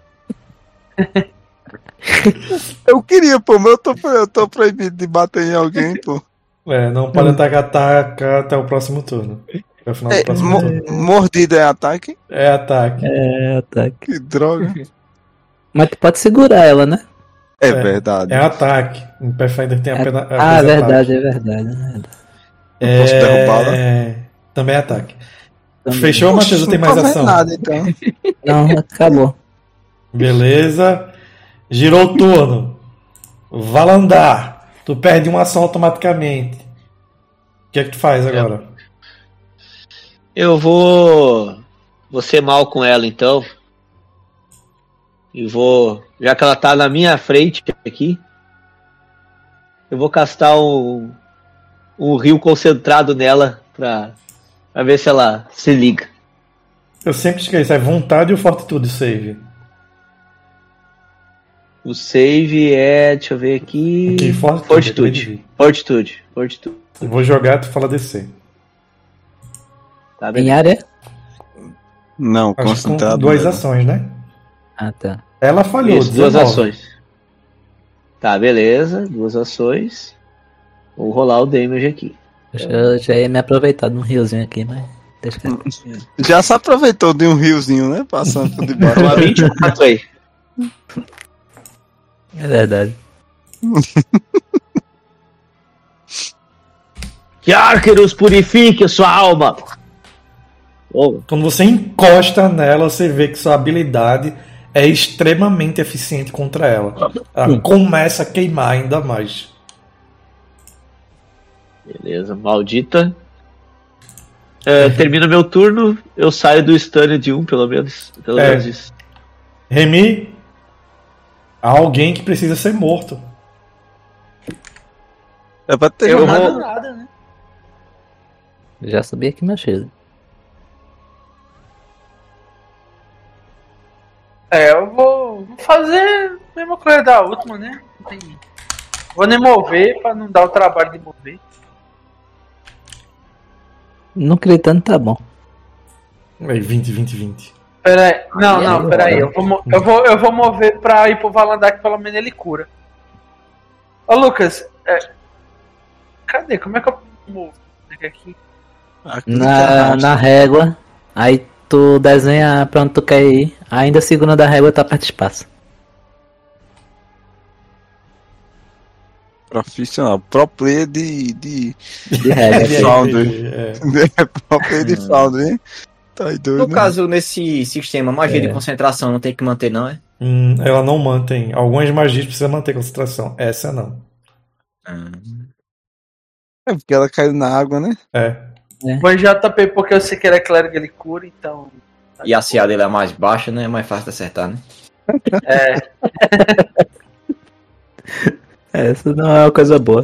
Eu queria, pô, mas eu tô, eu tô proibido de bater em alguém, pô. É, não pode atacar, ataca até o próximo turno. Até o final do É, próximo mo- turno. mordida é ataque? É ataque. É, ataque. Que droga. Mas tu pode segurar ela, né? É, É, verdade. É ataque. Em Pathfinder tem a pena. Ah, verdade, é verdade, é verdade. Eu posso derrubá-la? É... Também é ataque. Fechou, Matheus? Tem mais ação? Nada, então. Não, acabou. Beleza. Girou o turno. Valandar. Tu perde uma ação automaticamente. O que é que tu faz agora? Eu vou. Vou ser mal com ela então. E vou. Já que ela tá na minha frente aqui. Eu vou castar um. Um rio concentrado nela. Pra, pra ver se ela se liga. Eu sempre esqueço. É vontade ou fortitude save? O save é. Deixa eu ver aqui. Aqui, fortitude. Fortitude. Fortitude. Fortitude. Eu vou jogar, tu fala D C. Tá Em bem? área? Não, Acho que concentrado. com duas né? ações, né? Ah, tá. Ela falhou. Isso, duas dezenove. ações. Tá, beleza. Duas ações. Vou rolar o damage aqui. Deixa eu já ia me aproveitar de um riozinho aqui, mas. Deixa eu... Já se aproveitou de um riozinho, né? Passando por debaixo. Uma vinte e quatro aí. É verdade. Que Arqueros purifique sua alma! Oh, Quando você encosta nela, você vê que sua habilidade é extremamente eficiente contra ela. Ela começa a queimar ainda mais. beleza, maldita. É, termina meu turno, eu saio do stun de um, pelo menos. Pelo É. menos isso. Remy, há alguém que precisa ser morto. É pra ter Eu jogado. vou- nada, né? Já subi aqui meu shield. É, eu vou vou fazer a mesma coisa da última, né? Não tem... Vou nem mover pra não dar o trabalho de mover. Não gritando tá bom. Aí, vinte, vinte, vinte. Pera aí. Não, Aí, não, aí, pera aí. aí. Eu vou, mo- eu, vou, eu vou mover pra ir pro Valandar que pelo menos ele cura. Ô Lucas, é... cadê? Como é que eu movo aqui? Aqui Na, arrasta. na régua, aí tu desenha pra onde tu quer ir, ainda segurando a régua tá perto do espaço. Profissional. Pro player de. de... De régua. de Foundry. É. É pro player de Foundry, hein? Tá aí doido. No caso, nesse sistema, magia É. de concentração não tem que manter, não, é? Hum, ela não mantém. Algumas magias precisam manter concentração. Essa não. É porque ela caiu na água, né? É. Vou em J P porque eu sei que ele é clérigo, ele cura, então. E a C A dele é mais baixa, né? É mais fácil de acertar, né? É. Essa não é uma coisa boa.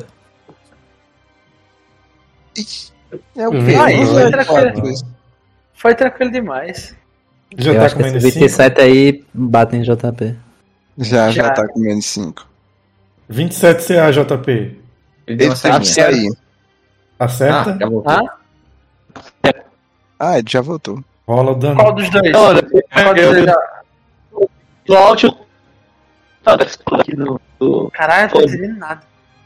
É o Uhum. quê? Aí, Não foi é tranquilo. quatro. Foi tranquilo demais. Já Eu tá acho que comendo esse cinco? vinte e sete aí bate em J P. Já, já Já. tá com menos cinco. vinte e sete C A, J P. Ele deu Ele uma tem que saída. sair. Acerta? Ah, já voltou. Ah? Ah, ele já voltou. Rola o dano. Qual dos dois? Olha, Qual dos eu- dois? dá? Do áudio. Aqui no, do... Caralho, não tô entendendo nada.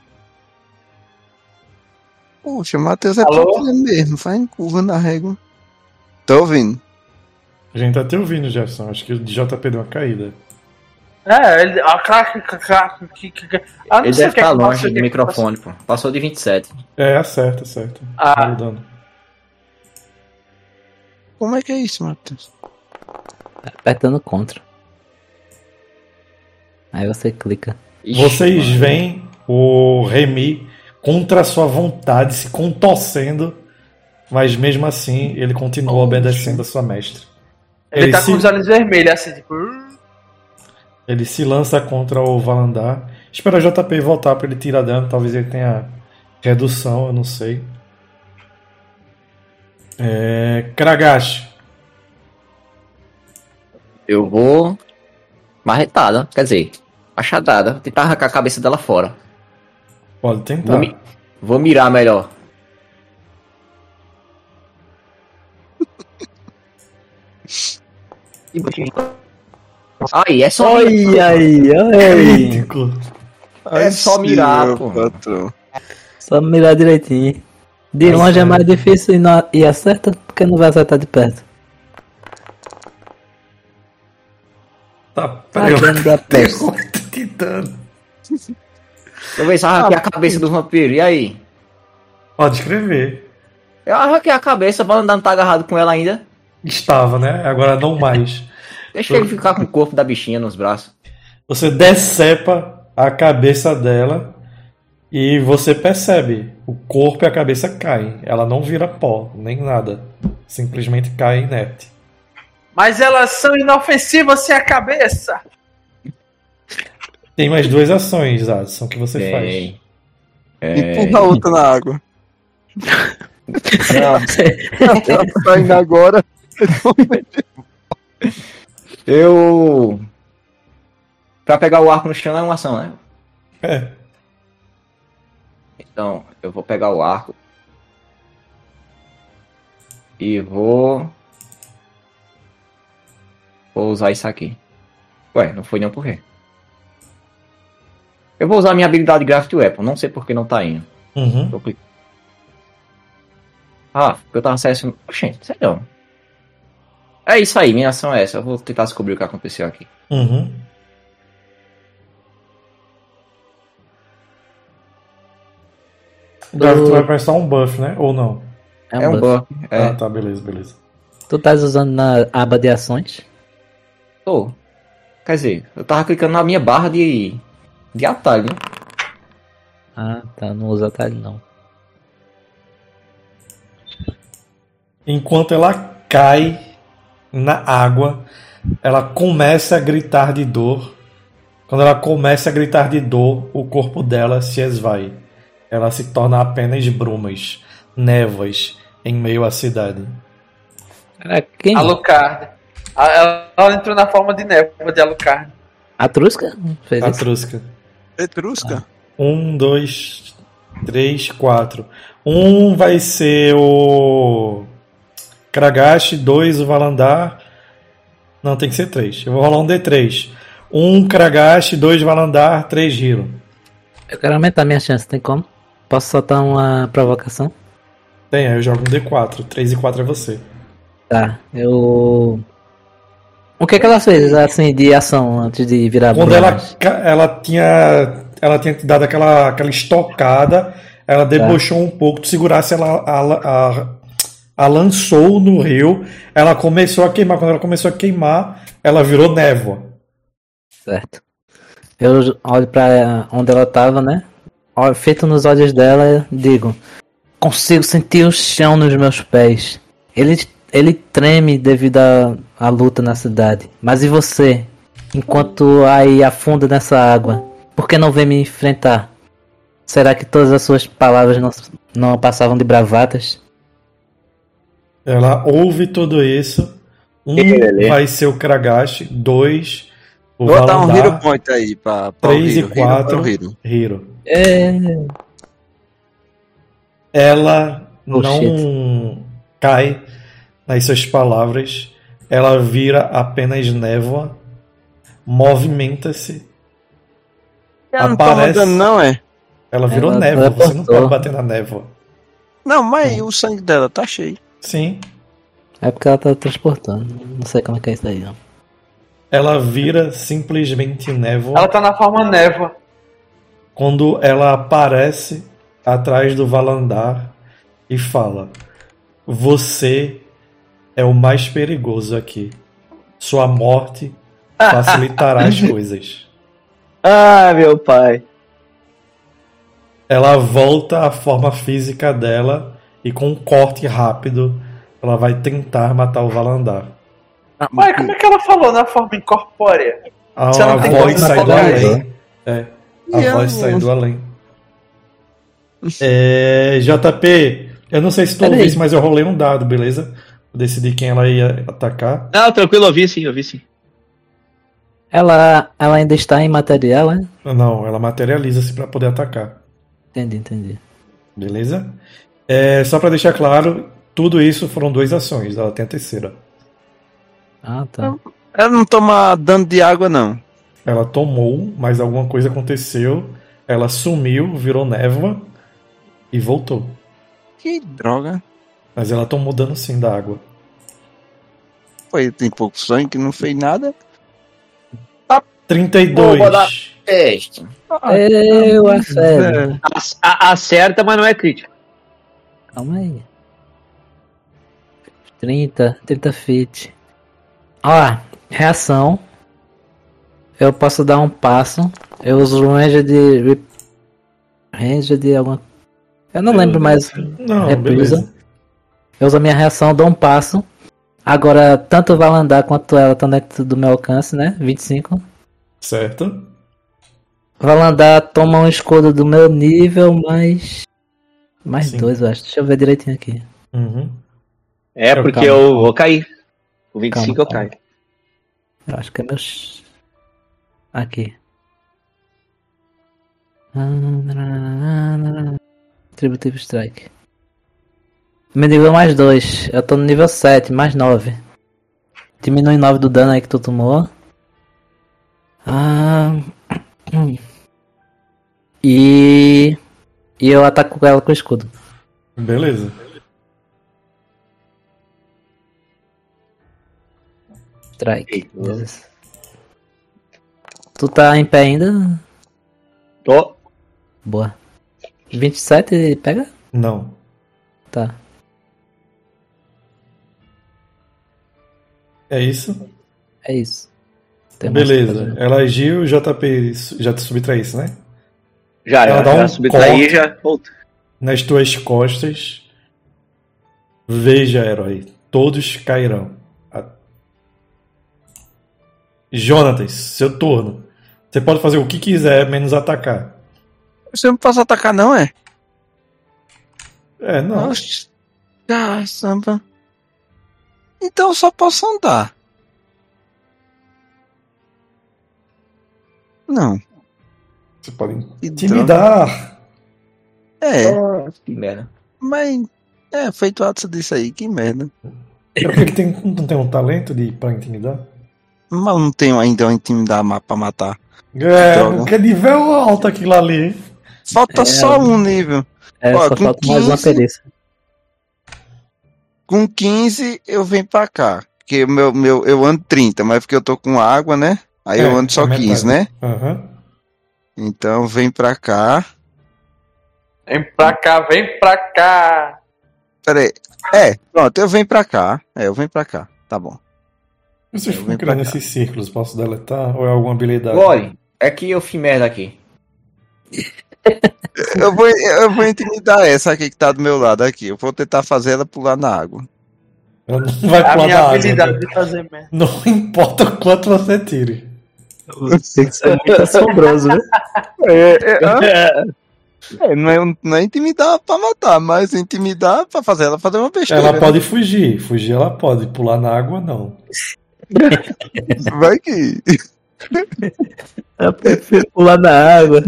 Poxa, o Matheus é Alô? pro player mesmo. Faz em curva na régua. Tô ouvindo. A gente tá te ouvindo, Jefferson. Acho que o J P deu uma caída. É, ele. Ah, claro, claro, claro, que- que- que- ah, não Ele sei deve o que é estar que longe passa, do microfone, pô. Passou de vinte e sete. É, acerta, acerta. Ah. Rola o dano. Como é que é isso, Matheus? Apertando contra. Aí você clica. Ixi, Vocês mano. veem o Remy contra a sua vontade se contorcendo, mas mesmo assim ele continua obedecendo a sua mestre. Ele, Ele tá se- com os olhos vermelhos, assim, tipo. "Ur". Ele se lança contra o Valandar. Espera o J P voltar para ele tirar dano. Talvez ele tenha redução, eu não sei. É... Kragash. Eu vou. Marretada, quer dizer, machadada. Tentar arrancar a cabeça dela fora. Pode tentar. Vou, mi- vou mirar melhor. Aí, é só. Oi, aí, oi. Crítico. É só mirar, meu pô. patrão. Só mirar direitinho. De Mas longe é é. mais difícil e, não, e acerta porque não vai acertar de perto. Tá, Tá peraí, eu dentro da tenho peça. oito de dano. Eu vejo se arranquei a cabeça do vampiro. E aí? Pode escrever. Eu arranquei a cabeça, o Valandar não tá agarrado com ela ainda. Estava, né? Agora não mais. Deixa ele ficar com o corpo da bichinha nos braços. Você decepa a cabeça dela e você percebe. O corpo e a cabeça caem. Ela não vira pó, nem nada. Simplesmente cai inerte. Mas elas são inofensivas sem a cabeça. Tem mais duas ações, Adson, que você Tem. faz. É... Empurra a outra na água. Não, Ela tá indo agora. eu... Pra pegar o arco no chão é uma ação, né? É. Então, eu vou pegar o arco. E vou... Vou usar isso aqui. Ué, não foi nem por quê. Eu vou usar minha habilidade Graft Weapon. Não sei por que não tá indo. Uhum. Eu clico. Ah, porque eu tava acessando... Oxente, sério. É isso aí, minha ação é essa. Eu vou tentar descobrir o que aconteceu aqui. Uhum. O Davi vai prestar um buff, né? Ou não? É um, É um buff. buff. É, Ah, tá, beleza, beleza. Tu estás usando na aba de ações? tô. Quer dizer, eu tava clicando na minha barra de... De atalho, né? Ah, tá. Não usa atalho, não. Enquanto ela cai na água, ela começa a gritar de dor. Quando ela começa a gritar de dor, o corpo dela se esvai. Ela se torna apenas brumas, névoas em meio à cidade. Era quem? Alucard. Ela, ela entrou na forma de névoa de Alucard. A Trusca? Fez A isso? Trusca. Etrusca. Um, dois, três, quatro. Um vai ser o Kragash, dois o Valandar. Não, tem que ser três. Eu vou rolar um D três. Um Kragash, dois Valandar, três Hiro. Eu quero aumentar minha chance, tem como? Posso soltar uma provocação? Tem, aí eu jogo um D quatro. três e quatro é você. Tá, eu... O que que ela fez, assim, de ação antes de virar Quando bruma? ela, ca- ela tinha ela tinha te dado aquela, aquela estocada, ela debochou um pouco, tu segurasse, ela a, a, a lançou no rio, ela começou a queimar. Quando ela começou a queimar, ela virou névoa. Certo. Eu olho pra onde ela tava, né? Olho, feito nos olhos dela, digo: consigo sentir o chão nos meus pés. Ele, ele treme devido à, à luta na cidade. Mas e você? Enquanto aí afunda nessa água, por que não vem me enfrentar? Será que todas as suas palavras não, não passavam de bravatas? Ela ouve tudo isso. Um Ele. vai ser o Kragash, dois o Vou dar um Valandar, Hero Point aí pra, pra três o e Hero. quatro Hero, Hero. Hiro. É. Ela Oh, não cai nas suas palavras. Ela vira apenas névoa, movimenta-se. Ela não tá Aparece- rodando, não, é? Ela virou Ela névoa, você não teleportou. pode bater na névoa. Não, mas o sangue dela tá cheio. Sim. É porque ela tá transportando. Não sei como é que é isso aí, não. Ela vira simplesmente névoa. Ela tá na forma névoa. Quando ela aparece atrás do Valandar e fala: você é o mais perigoso aqui. Sua morte facilitará as coisas. Ah, meu pai. Ela volta à forma física dela e com um corte rápido ela vai tentar matar o Valandar. Ué, como é que ela falou na forma incorpórea? A, Você não a tem voz como sai do apagar além. É, a E voz eu- sai do além. É, J P, eu não sei se tu Peraí. ouvisse, mas eu rolei um dado, beleza? Eu decidi quem ela ia atacar. Não, tranquilo, eu vi sim, eu vi sim. Ela, ela ainda está em material, né? Não, ela materializa-se para poder atacar. Entendi, entendi. Beleza? É, só para deixar claro, tudo isso foram duas ações. Ela tem a terceira. Ah, tá. Ela não toma dano de água, não. Ela tomou, mas alguma coisa aconteceu. Ela sumiu, virou névoa e voltou. Que droga. Mas ela tomou dano sim da água. Foi, tem pouco sangue, não fez nada. trinta e dois. Vou dar- Teste. Eu acerto. É. A- a- Acerta, mas não é crítico. Calma aí. trinta, trinta feet. Ó, reação. Eu posso dar um passo. Eu uso o range de... Range de alguma... Eu não lembro mais. Não, Reprisa. beleza. Eu uso a minha reação, dou um passo. Agora, tanto o Valandar quanto ela estão dentro do meu alcance, né? vinte e cinco. Certo. Valandar toma um escudo do meu nível, mais... Mais Sim. dois, eu acho. Deixa eu ver direitinho aqui. Uhum. É, Eu porque calmo. eu vou cair. O vinte e cinco Calma, eu calma. caio. Eu acho que é meus... Aqui. Tributive Strike. Meu nível mais dois. Eu tô no nível sete, mais nove. Diminui nove do dano aí que tu tomou. Ah... E... E eu ataco ela com o escudo. Beleza. Strike. Tu tá em pé ainda? Tô. Boa. vinte e sete pega? Não. Tá. É isso? É isso. Tem mais Beleza. coisa. Ela agiu, o J P já te subtraísse, né? Já, Ela já, dá já um subtraí corte. já. Volta. Nas tuas costas. Veja, herói. Todos cairão. A- Jonatas, seu turno. Você pode fazer o que quiser, menos atacar. Você não pode atacar, não, é? É, não. Oxi. Ah, samba. Então eu só posso andar. Não. Você pode Que intimidar. É, Que merda. mas... É, feito ato disso aí, que merda. É porque que tem, não tem um talento de, pra intimidar? Mas eu não tenho ainda uma intimidar ma- pra matar. É, Droga. porque nível alto aquilo ali. Falta É, só um nível. É, Ó, só com falta mais uma quinze perícia. Com quinze eu venho pra cá. Porque o meu, meu, eu ando trinta, mas porque eu tô com água, né? Aí É, eu ando só é metade. quinze, né? Aham. Então vem pra cá. Vem pra cá, vem pra cá. Pera aí. É, pronto, eu venho pra cá. É, eu venho pra cá. Tá bom. Vocês Eu ficam venho criando pra cá. esses círculos, posso deletar? Ou é alguma habilidade? Olha, é que eu fiz merda aqui. Eu vou, eu vou intimidar essa aqui que tá do meu lado aqui. Eu vou tentar fazer ela pular na água. Ela não vai É a pular minha na habilidade água. de fazer merda. Não importa o quanto você tire. Tem que ser muito assombroso, né? É, é, hã? É, não, é, não é intimidar pra matar, mas intimidar pra fazer ela fazer uma besteira. Ela né? pode fugir. Fugir ela pode. Pular na água, não. Vai que. Eu prefiro pular na água.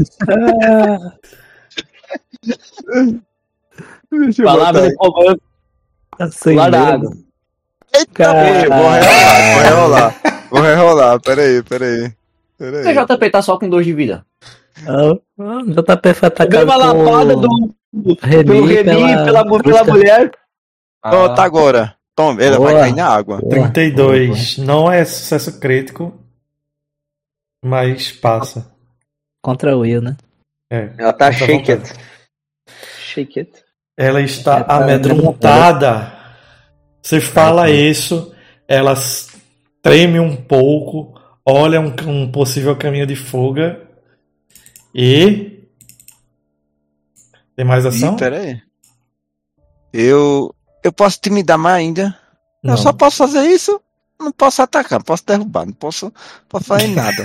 Deixa eu Palavra botar de comando. Assim Lá na mesmo. água. Eita, Cara. vou rerolar, vou rerolar. Vou rerolar, peraí, peraí. Por peraí. que J P tá só com dois de vida? Ah, o J P foi Deu atacado uma lapada do, Remy pelo Remy, pela- pela, pela, busca. mulher. Pronto, agora. Toma, ela vai Boa. cair na água. Boa. trinta e dois. Não é sucesso crítico. Mas passa. Contra o Will, né? É. Ela tá Contra a shake vontade. it. Shake it. Ela está É, tá amedrontada. Você fala isso, ela s- treme um pouco, olha um, um possível caminho de fuga e. Tem mais ação? Ih, peraí. Eu. Eu posso intimidar mais ainda. Não. Eu só posso fazer isso. Não posso atacar, não posso derrubar, não posso, posso fazer nada.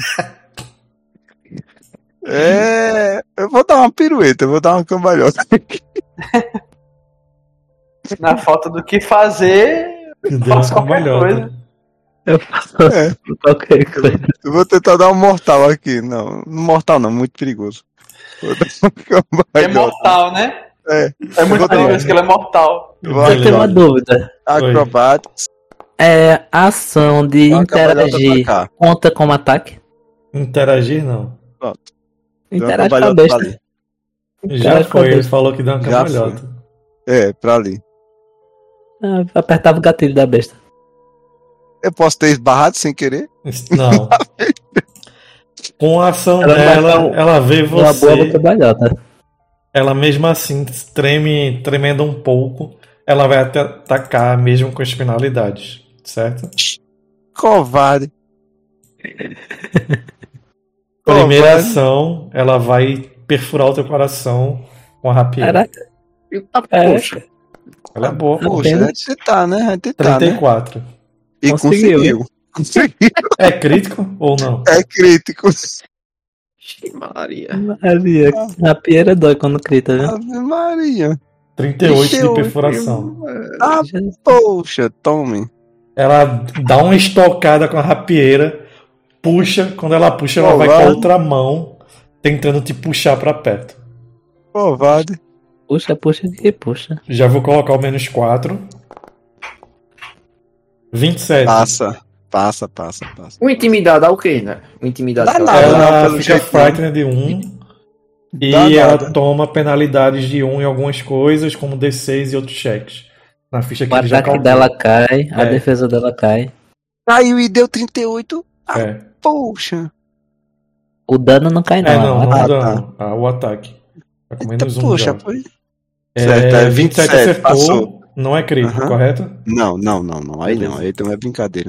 É. Eu vou dar uma pirueta, eu vou dar uma cambalhota. Na falta do que fazer, Deu uma faço qualquer cambalhota. coisa. Eu faço É. qualquer coisa. Eu vou tentar dar um mortal aqui. Não, mortal não, muito perigoso. Vou dar uma É cambalhota. mortal, né? É. É muito vou dar- perigoso que ele é mortal. Vai, Eu tenho uma Beleza. dúvida. Acrobatics. É, a ação de Dá uma cambalhota interagir pra cá. conta como ataque? Interagir não. Pronto. Deu uma Interage com a cambalhota pra besta. ali. Já Interage com a foi, ele besta. falou que deu uma Já cambalhota. É, pra ali. Ah, apertava o gatilho da besta. Eu posso ter esbarrado sem querer? Não. Com a ação Ela vai dela, dar um- ela vê Uma boa você. trabalhada. Ela mesmo assim treme, tremendo um pouco, ela vai até atacar mesmo com as penalidades, certo? Covarde. Primeira Covarde. ação, ela vai perfurar o teu coração com a rapieira. Caraca. Eita, É. poxa. Ela é boa. Poxa, a gente tá, né? A gente tá, trinta e né? quatro. E Conseguiu, conseguiu. Conseguiu. É crítico ou não? É crítico. Ixi, Maria. Maria, a pieira dói quando grita, viu? Ave Maria. trinta e oito de trinta e oito. perfuração. Ah, poxa, tome. Ela dá uma estocada com a rapieira, puxa, quando ela puxa, ela vai com a Covarde. outra mão, tentando te puxar pra perto. Covarde. Puxa, puxa e puxa. Já vou colocar o menos quatro. vinte e sete. Passa. Passa, passa, passa. O intimidade dá o quê, né? O intimidade Dá dá- nada. Ela não, pelo fica jeito frightened de um. E Dá ela nada. toma penalidades de um em algumas coisas, como D seis e outros cheques. Na ficha que O ele já ataque calculou. dela cai, a É. defesa dela cai. Caiu e deu trinta e oito. É, Poxa. O dano não cai, não. é não, o não Ah, dá. tá. não. Ah, o ataque. Tá com Eita, menos um poxa, já. foi. É, Certo, é vinte e sete vinte e sete, acertou. passou. Não é crítico, Aham. correto? Não, não, não, não. Aí não. Aí então é brincadeira.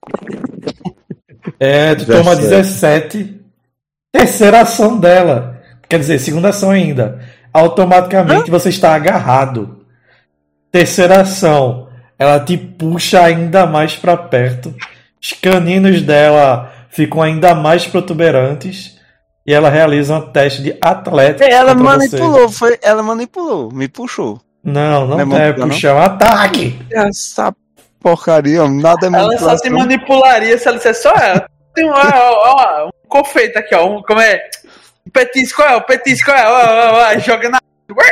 É, tu toma dezessete. dezessete. Terceira ação dela. Quer dizer, segunda ação ainda. Automaticamente você está agarrado. Terceira ação. Ela te puxa ainda mais para perto. Os caninos dela ficam ainda mais protuberantes. E ela realiza um teste de atlética. Ela contra você. manipulou, foi. Ela manipulou, me puxou. Não, não, Não é é, manipular, puxar um ataque. Essa porcaria, nada é Ela só se manipulação. manipularia se ela dissesse só ela. Tem um, ó, ó, ó, um confeito aqui, ó. Um, como é? Um petisco, ó, o petisco, ó, ó, ó, ó, joga na.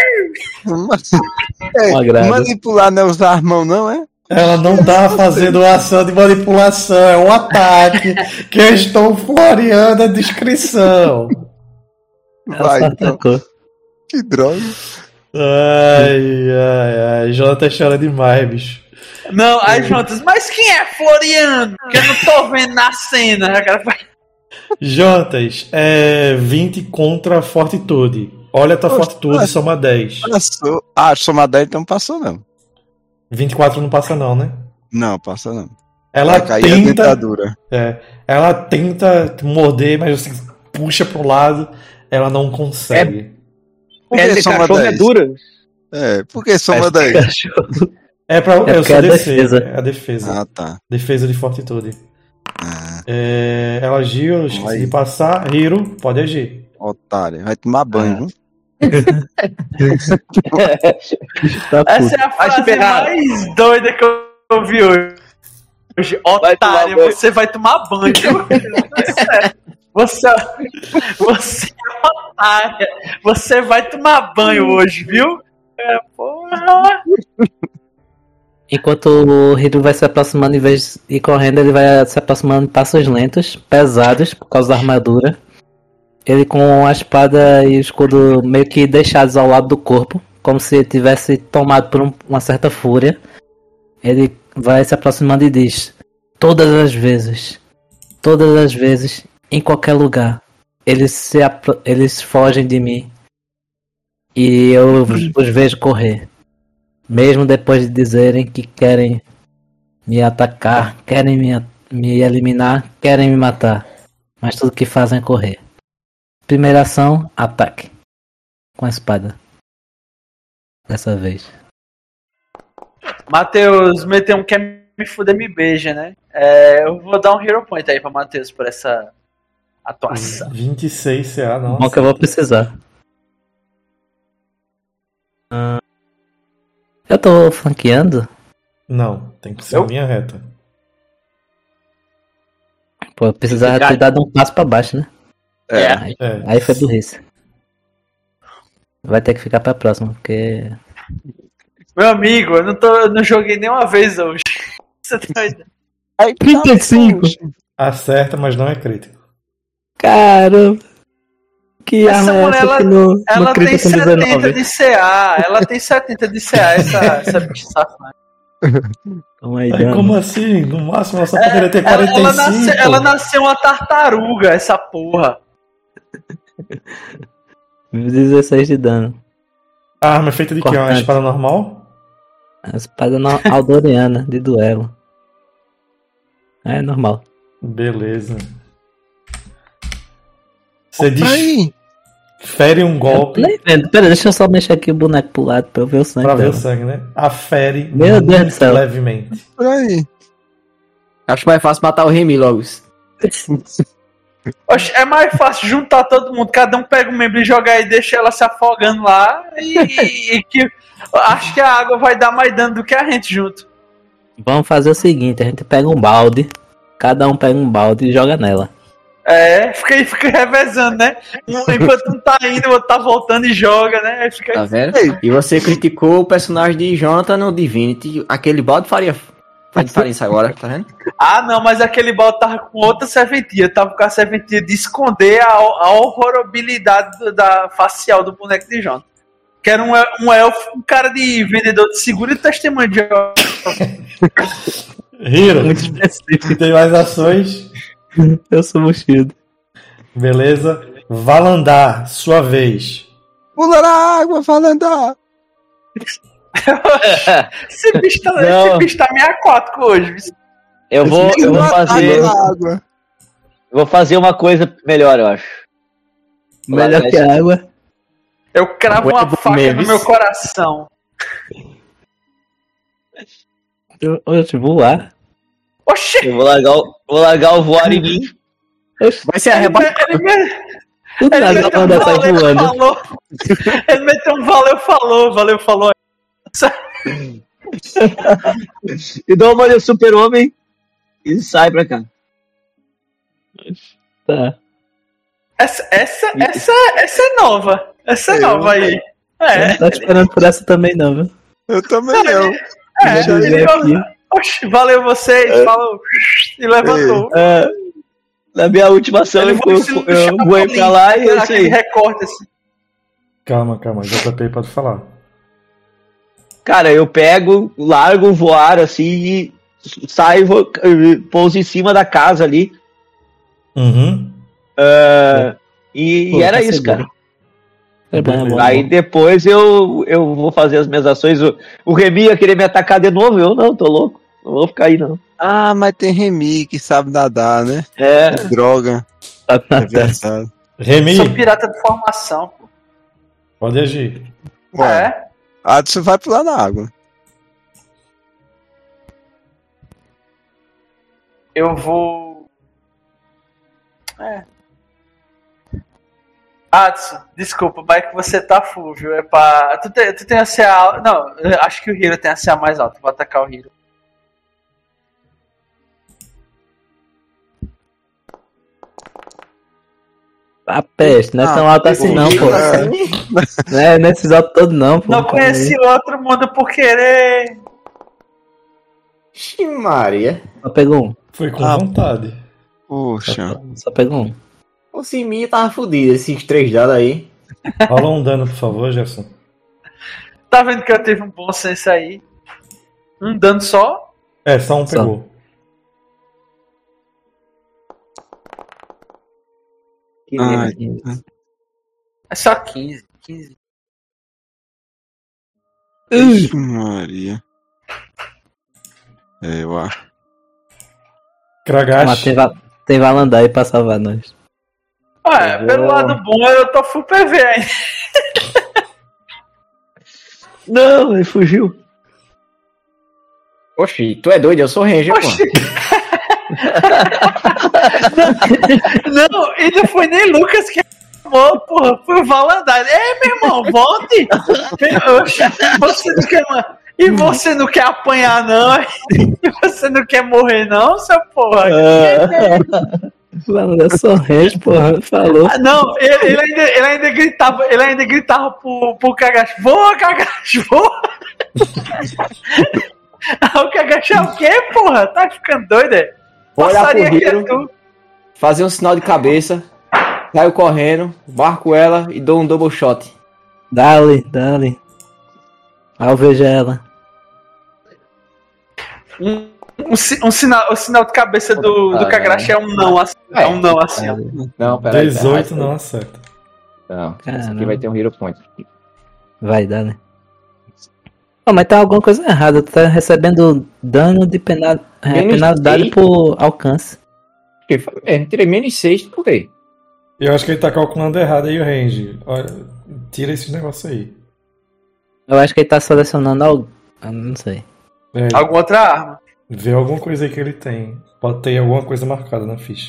É, Uma grada. manipular não é usar as mãos, não é? Ela não tá fazendo ação de manipulação, é um ataque que eu estou floreando a descrição. Ela Vai, só então. atacou. Que droga. Ai, ai, ai. Jonathan chora demais, bicho. Não, aí Jontas, mas quem é Floriano? Que eu não tô vendo na cena. Cara, Jotas, é vinte contra Fortitude. Olha a tua Poxa, Fortitude, mas- soma dez. Passou. Ah, somar dez então passou não. vinte e quatro não passa não, né? Não, passa não. Ela Vai cair a tenta, dentadura. é, ela tenta te morder, mas você puxa pro lado, ela não consegue. Por Pele que de soma cachorro é dez? dura. É, por que soma Parece dez? cachorro. É, pra, É eu porque sou é a D C, defesa. é a defesa. Ah, tá. Defesa de Fortitude. Ah, É, ela agiu, eu esqueci Vai. de passar. Hiro, pode agir. otário. Vai tomar banho, viu? Tá essa puto. é a Vai se frase ferrar. mais doida que eu ouvi hoje. Hoje, Vai tomar otário, banho. você vai tomar banho. Você, você é otária. Você vai tomar banho hoje, viu? É, porra. Enquanto o Hiro vai se aproximando, em vez de ir correndo, ele vai se aproximando em passos lentos, pesados, por causa da armadura. Ele com a espada e o escudo meio que deixados ao lado do corpo, como se ele tivesse tomado por um- uma certa fúria. Ele vai se aproximando e diz: todas as vezes, todas as vezes, em qualquer lugar, eles, se apro- eles fogem de mim. E eu os, os vejo correr. Mesmo depois de dizerem que querem me atacar, querem me, a- me eliminar, querem me matar. Mas tudo que fazem é correr. Primeira ação, ataque. Com a espada. Dessa vez. Matheus meteu um quer me fuder, me beija, né? É, eu vou dar um hero point aí pra Matheus por essa atuação. vinte e seis C A, Bom nossa. que eu vou precisar. Ah, eu tô flanqueando? Não, tem que ser Eu? em linha reta. Pô, eu precisava ter dado um passo pra baixo, né? É. Aí, É. aí foi burrice. Vai ter que ficar pra próxima, porque. Meu amigo, eu não, tô, eu não joguei nenhuma vez hoje. Você tá doido? Aí, trinta e cinco. poxa. Acerta, mas não é crítico. Caramba! Que Essa arma é mulher, essa ela- que no, Ela no tem crita com setenta dezenove? de C A. Ela tem setenta de C A, essa, essa bicha safada. Calma aí, Ai, dano. como assim? No máximo ela só poderia ter É, Ela, quarenta e cinco. ela, nasceu, ela nasceu uma tartaruga, essa porra. dezesseis de dano. A arma é feita de quê? Uma Cortante. espada normal? A espada no- aldoriana de duelo. É normal. Beleza. Você Aí, desfere um golpe Nem vendo. Pera, deixa eu só mexer aqui o boneco pro lado pra eu ver o sangue. pra ver o dela. sangue, né? Afere Meu Deus do céu. levemente. por aí. Acho mais fácil matar o Remy logo. Oxe, é mais fácil juntar todo mundo, cada um pega um membro e joga aí, deixa ela se afogando lá e, e- e que acho que a água vai dar mais dano do que a gente junto. Vamos fazer o seguinte, a gente pega um balde, cada um pega um balde e joga nela. É, fica aí, fica revezando, né? Um, enquanto um tá indo, o outro tá voltando e joga, né? Aí fica Tá vendo? E você criticou o personagem de Jonathan no Divinity. Aquele balde faria faz diferença agora, tá vendo? Ah, não, mas aquele balde tava com outra serventia. Tava com a serventia de esconder a, a horrorabilidade do- da facial do boneco de Jonathan. Que era um, el- um elfo, um cara de vendedor de seguro e testemunho de Hiro, Muito específico. tem mais ações? Eu sou mochido. Beleza. Valandar, sua vez. Pula na água, Valandar. Esse bicho tá, Não. esse bicho tá meio aquático hoje. bicho. Eu vou, eu vou fazer. na água. eu Vou fazer uma coisa melhor, eu acho. Melhor que a água. Eu cravo uma Web faca Mavis. no meu coração. Eu, eu voar. Oxi! Eu vou largar o, vou largar o voar em mim. Vai ser Ele, arrebatado. ele, me- Tudo ele na meteu um onda sai valeu, voando. falou. Ele meteu um valeu, falou, valeu, falou. E dou uma olhada super-homem e sai pra cá. Tá. Essa, essa, essa, essa é nova. Essa é Eu- nova aí. Eu É, não tô esperando por essa também não, viu? Eu também não. é. Deixa eu Ele, ver aqui. oxi, valeu vocês, falou. E levantou. É, na minha última ação Ele eu, foi eu, estilo do eu Chapolin, voei pra lá e é isso aquele aí. recorte assim. Calma, calma. J P pode falar. Cara, eu pego, largo o voar assim e saio, vou, eh, pouso em cima da casa ali. Uhum. eh, e, Pô, e era tá isso, seguro. cara. É bom, é bom. Aí depois eu, eu vou fazer as minhas ações. O, o Remy ia querer me atacar de novo. Eu não, tô louco. Não vou ficar aí, não. Ah, mas tem Remy que sabe nadar, né? É, Droga. Tá É na testa. verdade. Remy, Sou pirata de formação, pô. pode agir. Ué, É. Adson vai pular na água. Eu vou. É. Adson, desculpa, mas que você tá full, viu? É pra. Tu tem, tu tem a C A. Não, eu acho que o Hero tem a C A mais alta. Vou atacar o Hero. A peste, não é tão Ah, alto assim não, pô. Não é nesses altos todos não, pô. Não conheci o outro mundo por querer. Ixi, Maria. Só pegou um. Foi com Ah. vontade. Poxa. Só pegou um. Fosse em mim, tava fudido. Esses três dados aí. Rola um dano, por favor, Gerson. Tá vendo que eu tive um bom senso aí? Um dano só? É, só um Só. pegou. que Ai, merda. É só quinze. quinze. Ixi, Maria. É, eu acho. Mas Kragash, tem, va- tem Valandar aí pra salvar nós. Ué, Eu pelo vou- lado bom, eu tô full P V ainda. Não, ele fugiu. Oxi, tu é doido? Eu sou ranger, pô. Oxi. Não, e não foi nem Lucas que chamou, porra. Foi o Valandar. Ei, meu irmão, volte. Oxi, você não quer, ma- e você não quer apanhar, não? E você não quer morrer, não, seu porra? Valandar só range, porra. Falou. Ah, não, ele, ele ainda, ele ainda gritava, ele ainda gritava pro, pro Kagashi, voa, Kagashi, voa! Ah, o Kagashi é o quê, porra? Tá ficando doido, é? Vou olhar pro Passaria que é Hiro, tu. fazer um sinal de cabeça, saio correndo, marco ela e dou um double shot. Dá-lhe, dá-lhe. Alveja ela. Um, um, si- um sinal, o sinal de cabeça do, do Ah, Kagashi é um não assim. É um não assim. ó. Não, peraí. dezoito não acerta. Não, esse Caramba. aqui vai ter um hero point. Vai, dá-lhe. Pô, mas tá alguma coisa errada. Tu tá recebendo dano de penal... é, Menos penalidade seis? por alcance. Que foi mesmo, tirei menos seis, por quê? Eu acho que ele tá calculando errado aí o range. Olha, tira esse negócio aí. Eu acho que ele tá selecionando algo. Eu não sei. É, Alguma outra arma. vê alguma coisa aí que ele tem. Pode ter alguma coisa marcada na ficha.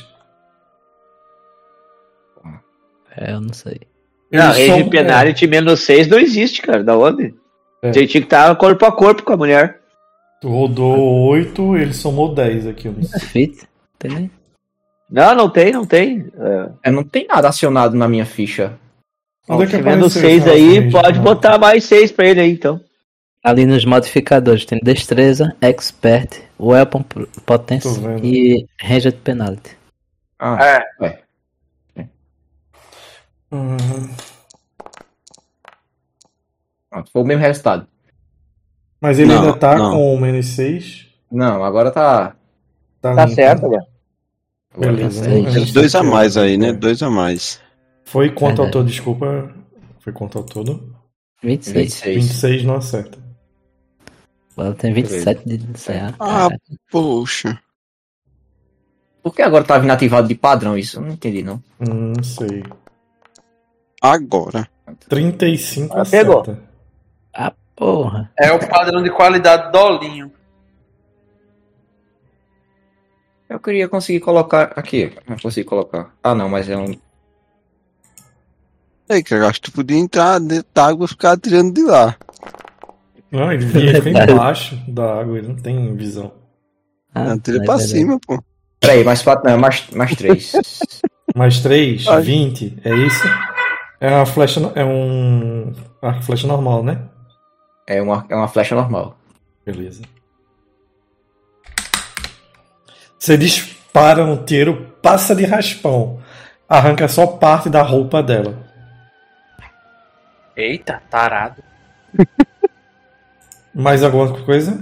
É, eu não sei. Não, Eles range são- penalty menos seis não existe, cara. Da onde? É. Você tinha que estar corpo a corpo com a mulher. Tu rodou oito, ele somou dez aqui. Eu não sei. Fit? Tem nem. Não, não tem, não tem. É, É, não tem nada acionado na minha ficha. Onde é que se vendo apareceu seis esse aí, range pode penal? botar mais seis pra ele aí, então. Ali nos modificadores tem destreza, expert, weapon pro- potence Tô vendo. e ranged penalty. Ah, É. Uhum. pronto, foi o mesmo resultado. Mas ele Não, ainda tá não. com o menos seis. Não, agora tá. Tá limpo. certo, agora. Agora Beleza. tá né? seis. Eu não sei Dois o a que é. mais aí, né? Dois a mais. Foi quanto ao Verdade. todo? Desculpa. Foi quanto ao todo? vinte e vinte e seis. vinte e seis. seis não acerta. Ela tem vinte e sete de C A. Ah, poxa. Por que agora tava inativado de padrão isso? Eu não entendi, não. Hum, Não sei. Agora. trinta e cinco Ah, pegou. acerta. Porra. É o padrão de qualidade do Olinho. Eu queria conseguir colocar. Aqui, não consigo colocar. Ah, não, mas é um. Ei, que eu acho que tu podia entrar dentro da água e ficar atirando de lá. Não, ele ele fica embaixo da água, ele não tem visão. Ah, Atira é pra verdade. cima, pô. Peraí, mais quatro, não, mais, mais três. Mais três, Ai. vinte, é isso? É uma flecha, no- é um arco e flecha normal, né? É uma, é uma flecha normal. Beleza. Você dispara um tiro, passa de raspão, arranca só parte da roupa dela. Eita, tarado. Mais alguma coisa?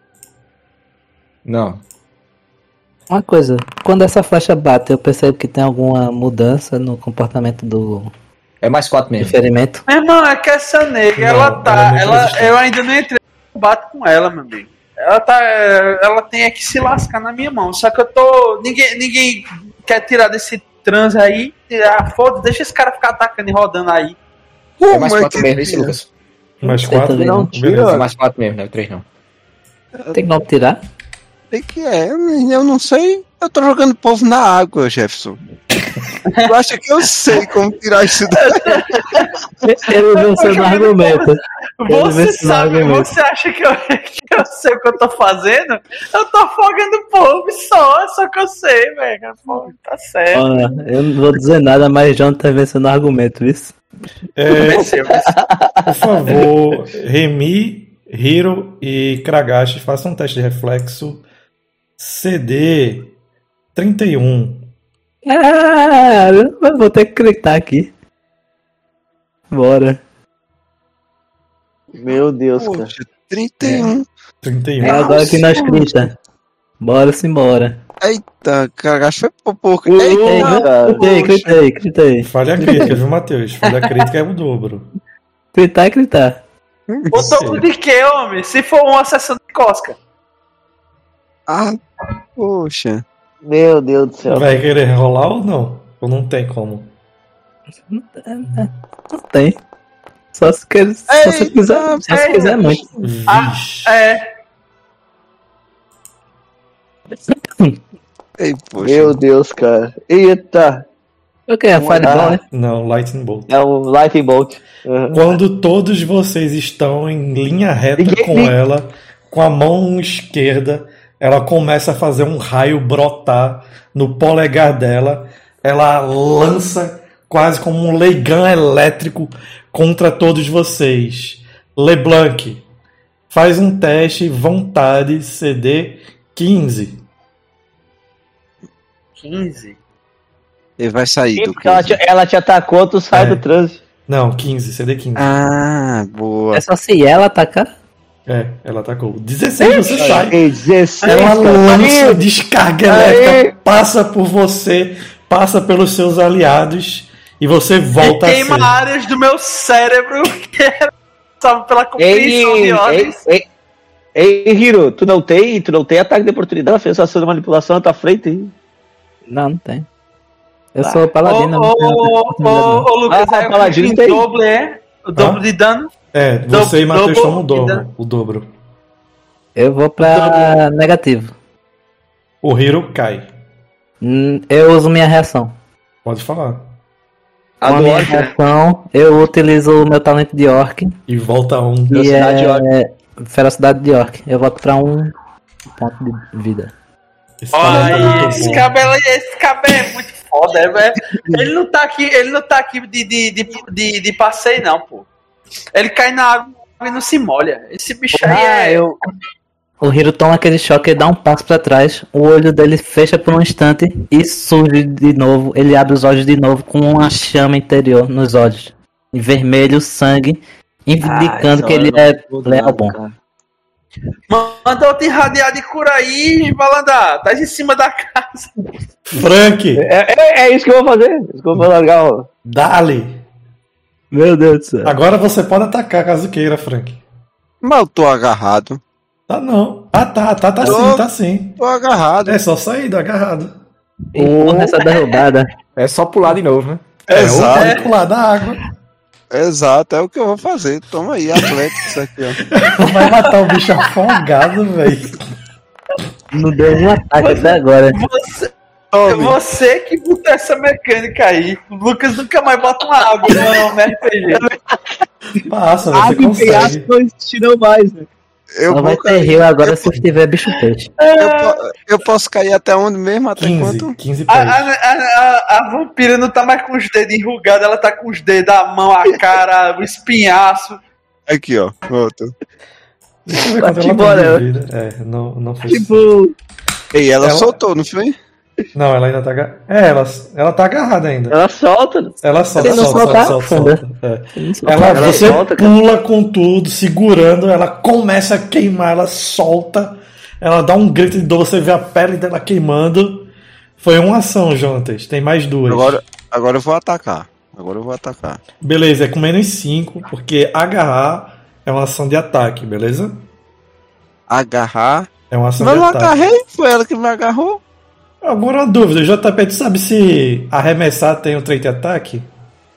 Não. Uma coisa, quando essa flecha bate, eu percebo que tem alguma mudança no comportamento do É mais quatro mesmo. ferimento. Meu irmão, é que essa nega, Não, ela ela é tá. muito Ela, resistente. eu ainda não entrei no combate com ela, meu amigo. Ela tá. Ela tem é que se lascar na minha mão. Só que eu tô. Ninguém, ninguém quer tirar desse transe aí. Ah, foda, deixa esse cara ficar atacando e rodando aí. É mais Como quatro que mesmo, isso, tira? Lucas? Mais sei quatro? também, não. Beleza. É mais quatro mesmo, não é três não. Tem como tirar? Tem que é, eu não sei. Eu tô jogando povo na água, Jefferson. Tu acha que eu sei como tirar isso daí? Ele venceu no argumento. Ele Você venceu no sabe, argumento. você acha que eu, que eu sei o que eu tô fazendo? Eu tô afogando o povo só, só que eu sei, velho. Pô, tá certo. Olha, eu não vou dizer nada, mas John tá vencendo no argumento, isso. É, Venceu. por favor, Remy, Hiro e Kragashi façam um teste de reflexo C D trinta e um. Caramba, eu vou ter que gritar aqui. Bora. Meu Deus, cara. Poxa, trinta e um. trinta e É um. agora que nós grita. Bora simbora. Eita, cara, acho que foi por pouco. Uh, Ei, Eita, cara. gritei, gritei, gritei. Falha crítica, viu, Matheus? Falha crítica é o dobro. Gritar e gritar. O dobro de quê, homem? Se for uma sessão de cosca. ah, poxa. Meu Deus do céu. Vai querer rolar ou não? Ou não tem como? Não tem. Só se, quer, só se Eita, quiser, só se eita. quiser muito. Vixe. É. Ei, poxa. Meu Deus, cara. Eita. O que é? Fireball, né? Não, Lightning Bolt. É um Lightning Bolt. Uhum. Quando todos vocês estão em linha reta Ninguém- com ninguém- ela, com a mão esquerda, ela começa a fazer um raio brotar no polegar dela. Ela lança quase como um leigão elétrico contra todos vocês. LeBlanc, faz um teste vontade C D quinze. quinze. Ele vai sair do Porque ela te, ela te atacou, tu sai É. do trânsito. Não, quinze, C D quinze. Ah, boa. É só se ela atacar. É, ela atacou. dezesseis você sai. Ei, dezesseis. Ela lança Aí, descarga Aí. elétrica, passa por você, passa pelos seus aliados e você volta E a queima ser. áreas do meu cérebro que era responsável pela compreensão Ei, de ordens. ei, ei, ei, Hiro, tu não tem, tu não tem ataque de oportunidade, fez ação de manipulação na tua frente, hein? Não, não tem. Eu Ah. sou paladino. Ô, não tenho ô, oportunidade, não. ô, ô, Lucas, Ah, aí o paladino que tem. o dobro é o dobro Hã? de dano. É, Dobro- você e Matheus dobro- tomam o dobro. O dobro. Eu vou pra negativo. O Hiro cai. Hum, Eu uso minha reação. Pode falar. A Com a do minha orc, né? reação, eu utilizo o meu talento de orc. E volta um. Que Velocidade de orc. é ferocidade de orc. Eu volto pra um ponto de vida. Esse talento é Olha, muito esse bom. cabelo, esse cabelo é muito foda, é, velho. Ele não tá aqui, ele não tá aqui de, de, de, de, de passeio, não, pô. Ele cai na água e não se molha. Esse bicho aí Ah, é. eu... O Hiro toma aquele choque, ele dá um passo pra trás, o olho dele fecha por um instante e surge de novo. Ele abre os olhos de novo com uma chama interior nos olhos. Em vermelho, sangue, indicando Ah, que ele essa hora é eu não vou leal nada, bom. cara. Manda eu te irradiar de cura aí, malandra. Tá em cima da casa. Frank, É, é, é isso que eu vou fazer. É isso que eu vou largar, ó. dale. Meu Deus do céu. Agora você pode atacar caso queira, Frank. Mas eu tô agarrado. Tá não. Ah, tá, tá, tá Tô- sim, tá sim. Tô agarrado. É só sair do agarrado. Porra, essa derrubada. É só pular de novo, né? É, ou Exato. pode pular da água. Exato, é o que eu vou fazer. Toma aí, Atlético, isso aqui, ó. Vai matar o bicho afogado, velho. Não deu um ataque até agora. Você, Tome. você que botou essa mecânica aí. O Lucas nunca mais bota uma água não, né, R P G. Passa, você Ah, que consegue. não existirão mais, né? Eu, Só vai vou ter cair. rio agora se tiver bicho peixe. Eu, po- eu posso cair até onde mesmo? Até quinze, quanto? quinze A, pés. a, a, a, a vampira não tá mais com os dedos enrugados, ela tá com os dedos, a mão, a cara, o espinhaço. Aqui, ó. Outro. Deixa eu ver Vai quanto ela embora. tem de vida. É, não, não foi. Tipo, Ei, ela, Ela- soltou, não foi? Não, ela ainda tá agarrada. É, ela, ela tá agarrada ainda. ela solta. Ela solta, Se não solta, soltar, solta, solta, afunda. solta. É. Não sou- Ela, Ela você solta, cara. pula com tudo, segurando, ela começa a queimar, ela solta, ela dá um grito de dor, você vê a pele dela queimando. Foi uma ação, Jonatas, tem mais duas. Agora, agora eu vou atacar. Agora eu vou atacar. Beleza, é com menos cinco, porque agarrar é uma ação de ataque, beleza? Agarrar. É uma ação Mas de eu ataque. agarrei, foi ela que me agarrou. Agora uma dúvida, J P, tu sabe se arremessar tem um trait de ataque?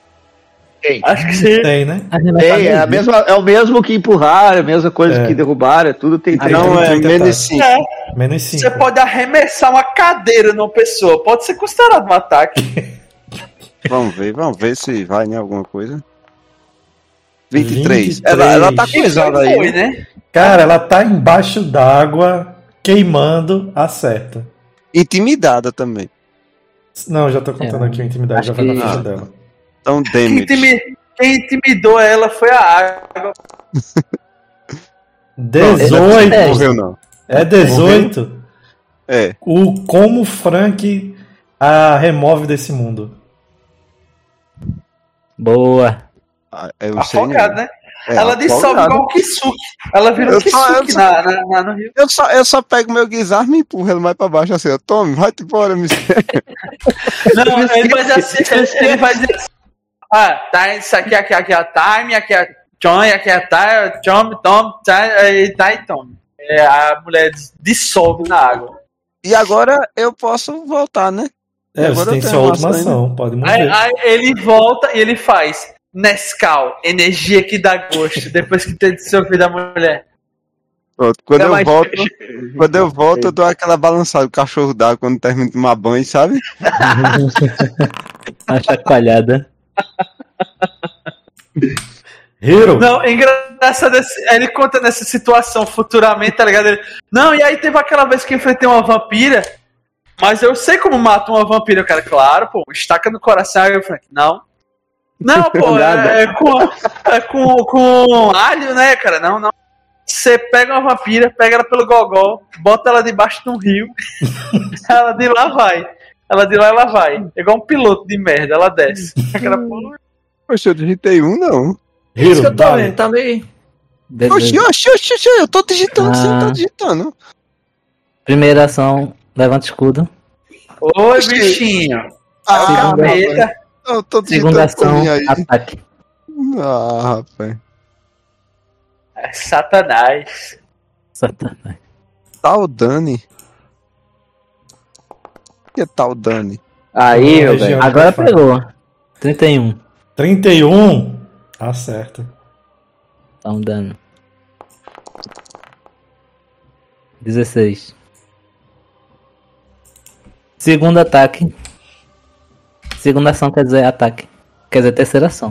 Acho que sim. Tem, né? Tem, é, a mesma, é o mesmo que empurrar, é a mesma coisa É. que derrubar, é tudo tem Aí três. tem Não, um é trait de menos ataque. cinco. É, Menos cinco. você pode arremessar uma cadeira numa pessoa, pode ser considerado um ataque. Vamos ver, vamos ver se vai em alguma coisa. vinte e três. vinte e três. Ela, ela tá E foi, coisada aí. foi, né? Cara, ela tá embaixo d'água, queimando, acerta. Intimidada também. Não, já tô contando É, aqui a intimidade, já acho vai na que- ficha dela. Então, Quem, damage. intimi- quem intimidou ela foi a água. dezoito! É. Morreu não. É dezoito? É. O como Frank a remove desse mundo. Boa. Ah, eu Afogada, sei, né? É, ela dissolve afogada. igual o Kisuke. Ela vira Eu um só- eu Kisuke só- na, na, na- no rio. Eu só, eu só pego meu guisarme e empurro ele mais pra baixo assim, ó. Tome, vai-te embora, me Não, ele faz assim, ele, ele faz assim. Ah, tá, isso aqui, aqui, aqui é time, aqui é Chom, aqui é time, Chom, Tom, e tá e Tom. É, a mulher dissolve na água. E agora eu posso voltar, né? É, você Agora tem eu tenho sua última ação ação, pode Aí, mover. aí ele volta e ele faz Nescau, energia que dá gosto, depois que tem dissolvido a mulher. Pronto, quando Não, eu mas- volto, quando eu volto, eu dou aquela balançada, o cachorro dá quando termina de tomar banho, sabe? Uma chacoalhada. Hero! Não, é engraçado, esse- ele conta nessa situação futuramente, tá ligado? Ele, não, e aí teve aquela vez que eu enfrentei uma vampira, mas eu sei como mata uma vampira, cara. Claro, pô, estaca no coração. Aí eu falei, não. Não, pô, é, é com, é com, com alho, né, cara? Não, não. Você pega uma vampira, pega ela pelo gogó, bota ela debaixo de um rio, ela de lá vai. Ela de lá ela vai. É igual um piloto de merda, ela desce. Aquela porra. Poxa, eu digitei um, não. Isso que Hero, eu tô dale. vendo, tá meio. Beleza. Oxi, oxi, oxi, oxi, eu tô digitando, você não Ah. tá digitando. Primeira ação, levanta escudo. Oi, bichinho. Ah, Segunda- Capeta. eu tô digitando Segunda ação, por mim aí. ataque. Ah, rapaz. É Satanás. Satanás. Tal Dani. O que é tal Dani? Aí, Uma meu região velho. de Agora Pathfinder. pegou. trinta e um. trinta e um. Acerta. Tá um dano. dezesseis. Segundo ataque. Segunda ação quer dizer ataque. Quer dizer terceira ação.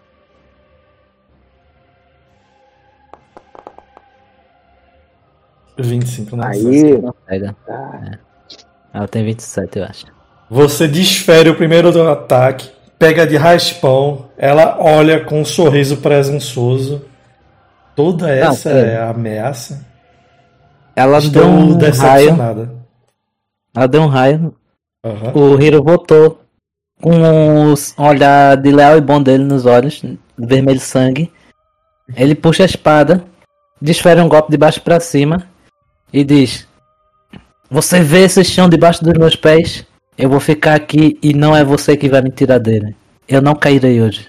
vinte e cinco na acerta. Aí. Não pega. É. Ela tem vinte e sete, eu acho. Você desfere o primeiro do ataque, pega de raspão, ela olha com um sorriso presunçoso. Toda essa pera aí. é a ameaça. Ela deu Estou um raio. decepcionada. Ela deu um raio. Aham. O Hiro voltou com um olhar de leal e bom dele nos olhos, vermelho sangue. Ele puxa a espada, desfere um golpe de baixo pra cima e diz: você vê esse chão debaixo dos meus pés? Eu vou ficar aqui e não é você que vai me tirar dele. Eu não cairei hoje.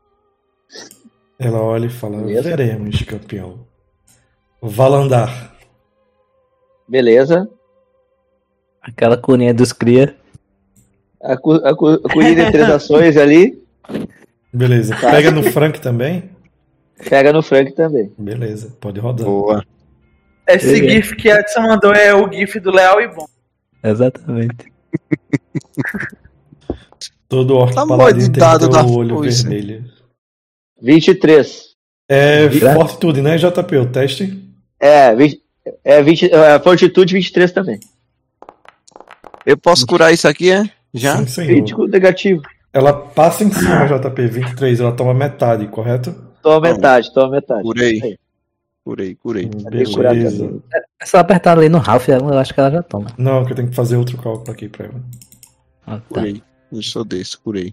Ela olha e fala: Beleza. veremos, campeão. Valandar. Beleza. Aquela curinha dos cria. A, cu, a, cu, a cuida de três ações ali. Beleza. Tá. Pega no Frank também? Pega no Frank também. Beleza, pode rodar. Boa. Esse Beleza. gif que a Edson mandou é o gif do Leal e Bom. Exatamente. Todo orc Tá paladino tem dado que ter da o olho foice. vermelho. vinte e três. É Gra- fortitude, né, J P? O teste? É, vinte, é, vinte, é, Fortitude vinte e três também. Eu posso curar isso aqui, é? Já? Sim, senhor. Crítico negativo. Ela passa em cima, J P, vinte e três, ela toma metade, correto? Toma metade, toma metade. Curei. Aí. Curei, curei. Tem que curar Beleza. também. É só apertar ali no Ralph, eu acho que ela já toma. Não, que eu tenho que fazer outro cálculo aqui pra ela. Ah, tá. Curei. Eu sou desse, curei.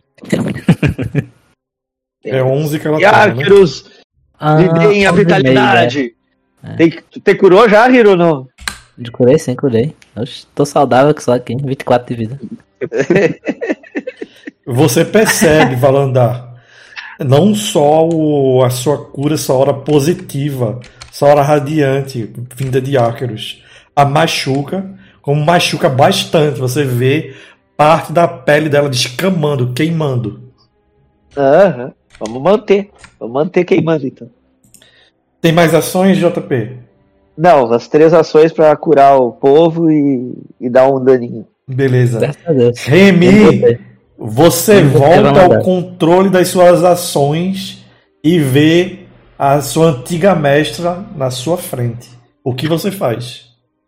É onze que ela E toma, né? Arqueros, Ah, me deem a onze e meio, vitalidade. é. Tem, tu te curou já, Hiro, ou não? De curei, sim, curei. Oxe, tô saudável que só aqui, vinte e quatro de vida. Você percebe, Valandar, não só o- a sua cura, essa hora positiva, essa hora radiante, vinda de Áqueros, a machuca, como machuca bastante. Você vê parte da pele dela descamando, queimando. Aham. Vamos manter. Vamos manter queimando, então. Tem mais ações, J P? Não, as três ações pra curar o povo e, e dar um daninho. Beleza. Graças a Deus. Remy, Eu botei. você Eu botei volta ao Valandar. controle das suas ações e vê a sua antiga mestra na sua frente. O que você faz?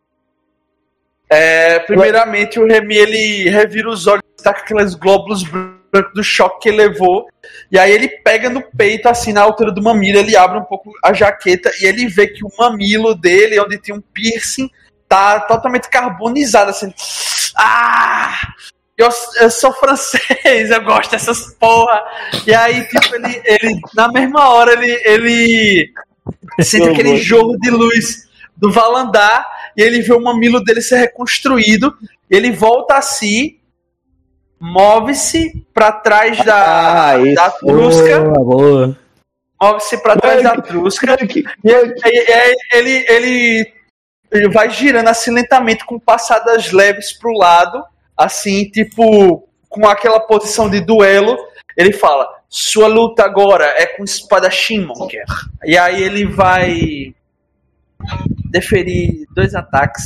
É, primeiramente, o Remy ele revira os olhos, tá com aqueles glóbulos brancos do choque que ele levou. E aí ele pega no peito, assim, na altura do mamilo, ele abre um pouco a jaqueta e ele vê que o mamilo dele, onde tem um piercing, tá totalmente carbonizado, assim. Ah! Eu, eu sou francês, eu gosto dessas porra. E aí, tipo, ele, ele na mesma hora, ele, ele sente aquele jogo de luz do Valandar e ele vê o mamilo dele ser reconstruído. Ele volta a si, move-se pra trás da, Ah, isso. da trusca, Boa, boa. move-se pra trás da trusca. E aí, aí ele, ele, ele vai girando assim lentamente com passadas leves pro lado, assim, tipo, com aquela posição de duelo. Ele fala: sua luta agora é com espadachim, Monker. E aí ele vai deferir dois ataques.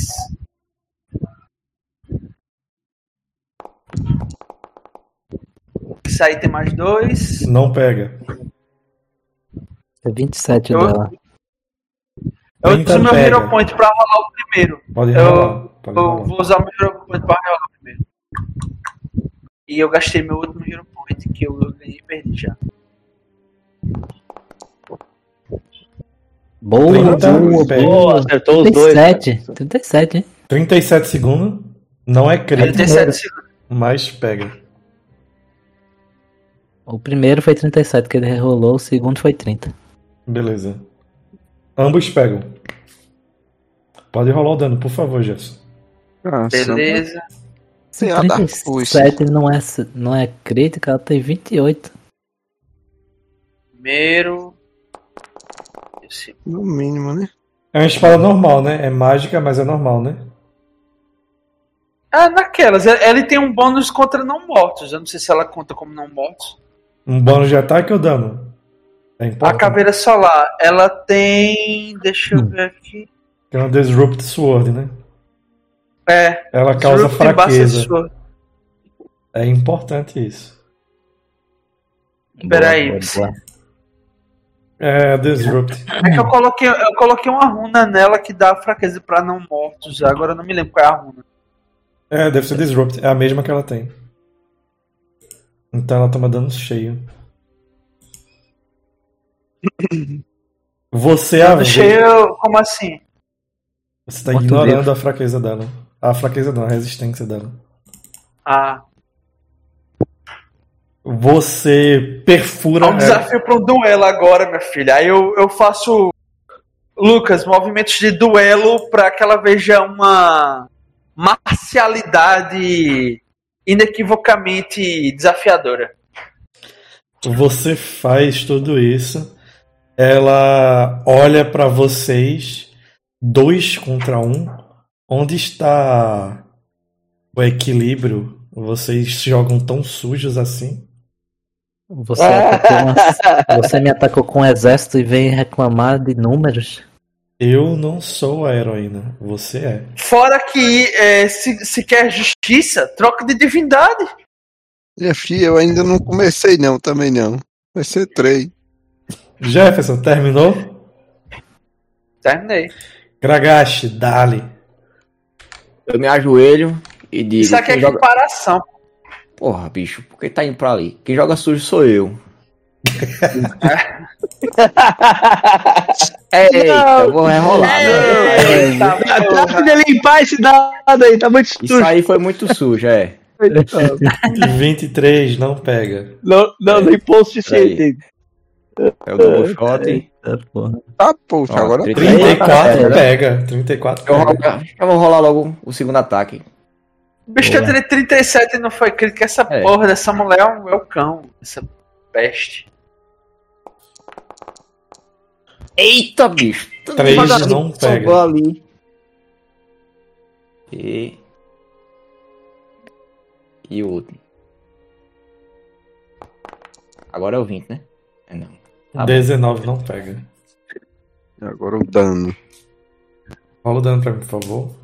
Isso aí tem mais dois. Não pega. É vinte e sete Eu- dela. Eu Tenta uso meu pega. Hero Point pra rolar o primeiro. Pode Eu, rolar. Pode eu rolar. vou usar o meu Hero Point pra rolar o primeiro. E eu gastei meu último Hero Point, que eu, eu ganhei e perdi já. Boa, trinta, boa, pega. boa. Acertou os dois. trinta e sete. trinta e sete, hein? trinta e sete segundos. Não é crítico, trinta e sete segundos. mas pega. O primeiro foi trinta e sete que ele rolou, o segundo foi trinta. Beleza. Ambos pegam. Pode rolar o dano, por favor, Gerson. Ah, Beleza. Se Sim, ela dá trinta e foice. sete não é, não é crítica, ela tem vinte e oito. Primeiro. possível. No mínimo, né? É uma espada normal, né? É mágica, mas é normal, né? Ah, naquelas. Ele tem um bônus contra não mortos. Eu não sei se ela conta como não mortos. Um bônus de ataque ou dano? É A importante. caveira solar, ela tem. Deixa eu ver aqui. Tem uma Disrupt Sword, né? É. Ela causa Disrupt em base fraqueza. sua. É importante isso. Peraí. Boa, boa, boa. É, Disrupt. É que eu coloquei, eu coloquei uma runa nela que dá fraqueza pra não mortos. Agora eu não me lembro qual é a runa. É, deve ser Disrupt. É a mesma que ela tem. Então ela toma dano cheio. Você a Dano vê. cheio, como assim? Você tá Quanto ignorando devo? a fraqueza dela. A fraqueza não, a resistência dela. Ah. Você perfura. É um desafio para um duelo agora, minha filha. Aí eu, eu faço, Lucas, movimentos de duelo para que ela veja uma marcialidade inequivocamente desafiadora. Você faz tudo isso. Ela olha pra vocês, dois contra um. Onde está o equilíbrio? Vocês jogam tão sujos assim? Você, atacou uma- você me atacou com um exército e vem reclamar de números? Eu não sou a heroína, você é. Fora que é, se, se quer justiça, troca de divindade. Minha filha, eu ainda não comecei não, também não. Vai ser três. Jefferson, terminou? Terminei. Kragashi, dali. Eu me ajoelho e digo. Isso aqui é quem joga... comparação. Porra, bicho, por que tá indo pra ali? Quem joga sujo sou eu. Eita, eu vou rerolar. Né? Eita, Trata porra. de limpar esse dado aí, tá muito Isso sujo. aí foi muito sujo, é. vinte e três, não pega. Não, não, não impôs o suficiente. É o double shot. Eita, porra. Ah, poxa, Ó, agora trinta. trinta e quatro É, né? pega. trinta e quatro Eu, pega. rolo- eu vou rolar logo o segundo ataque. Bicho, eu tirei trinta e sete e não foi crítico. Essa É. porra dessa mulher é, um, é o cão. Essa peste. Eita, bicho. Três Devagarzinho, não pega. sobrou ali. E... E o outro. Agora é o vinte, né? É não. Tá bom. dezenove não pega. Agora o dano. Rola o dano pra mim, por favor.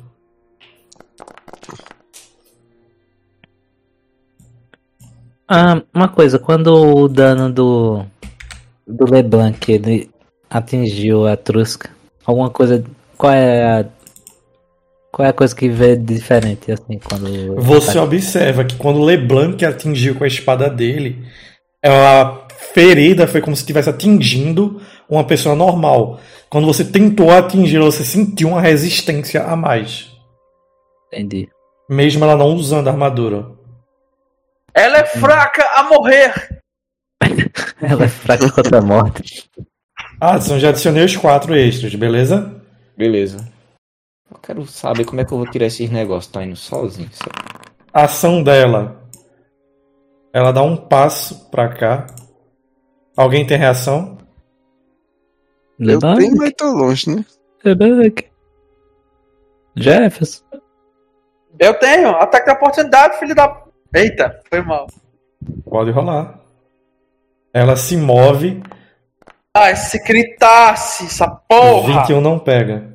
Ah, uma coisa, quando o dano do do LeBlanc ele atingiu a Trusca, alguma coisa, qual é a qual é a coisa que vê de diferente assim quando Você ataca? observa que quando LeBlanc atingiu com a espada dele, a ferida foi como se estivesse atingindo uma pessoa normal. Quando você tentou atingir, você sentiu uma resistência a mais. Entendi. Mesmo ela não usando a armadura. Ela é fraca a morrer. Ela é fraca contra a morte. Ah, então já adicionei os quatro extras, beleza? Beleza. Eu quero saber como é que eu vou tirar esses negócios. Tá indo sozinho. Só. A ação dela. Ela dá um passo pra cá. Alguém tem reação? Eu LeBlanc, tenho, mas tô longe, né? LeBlanc. Jefferson. Eu tenho. Ataque da oportunidade, filho da... Eita, foi mal. Pode rolar. Ela se move. Ai, se gritasse, essa porra. vinte e um não pega.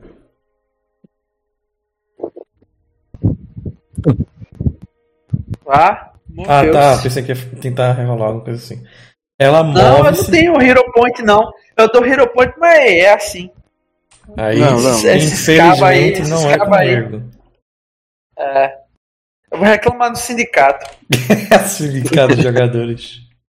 Ah, meu Ah, Deus. tá. Pensei que ia tentar rerolar alguma coisa assim. Ela Não, eu não move-se. tenho Hero Point, não. Eu dou Hero Point, mas é assim. Aí, Não, não. Esses caba aí, infelizmente, esses não é caba aí. comigo. É. Eu vou reclamar no sindicato. Sindicato de jogadores.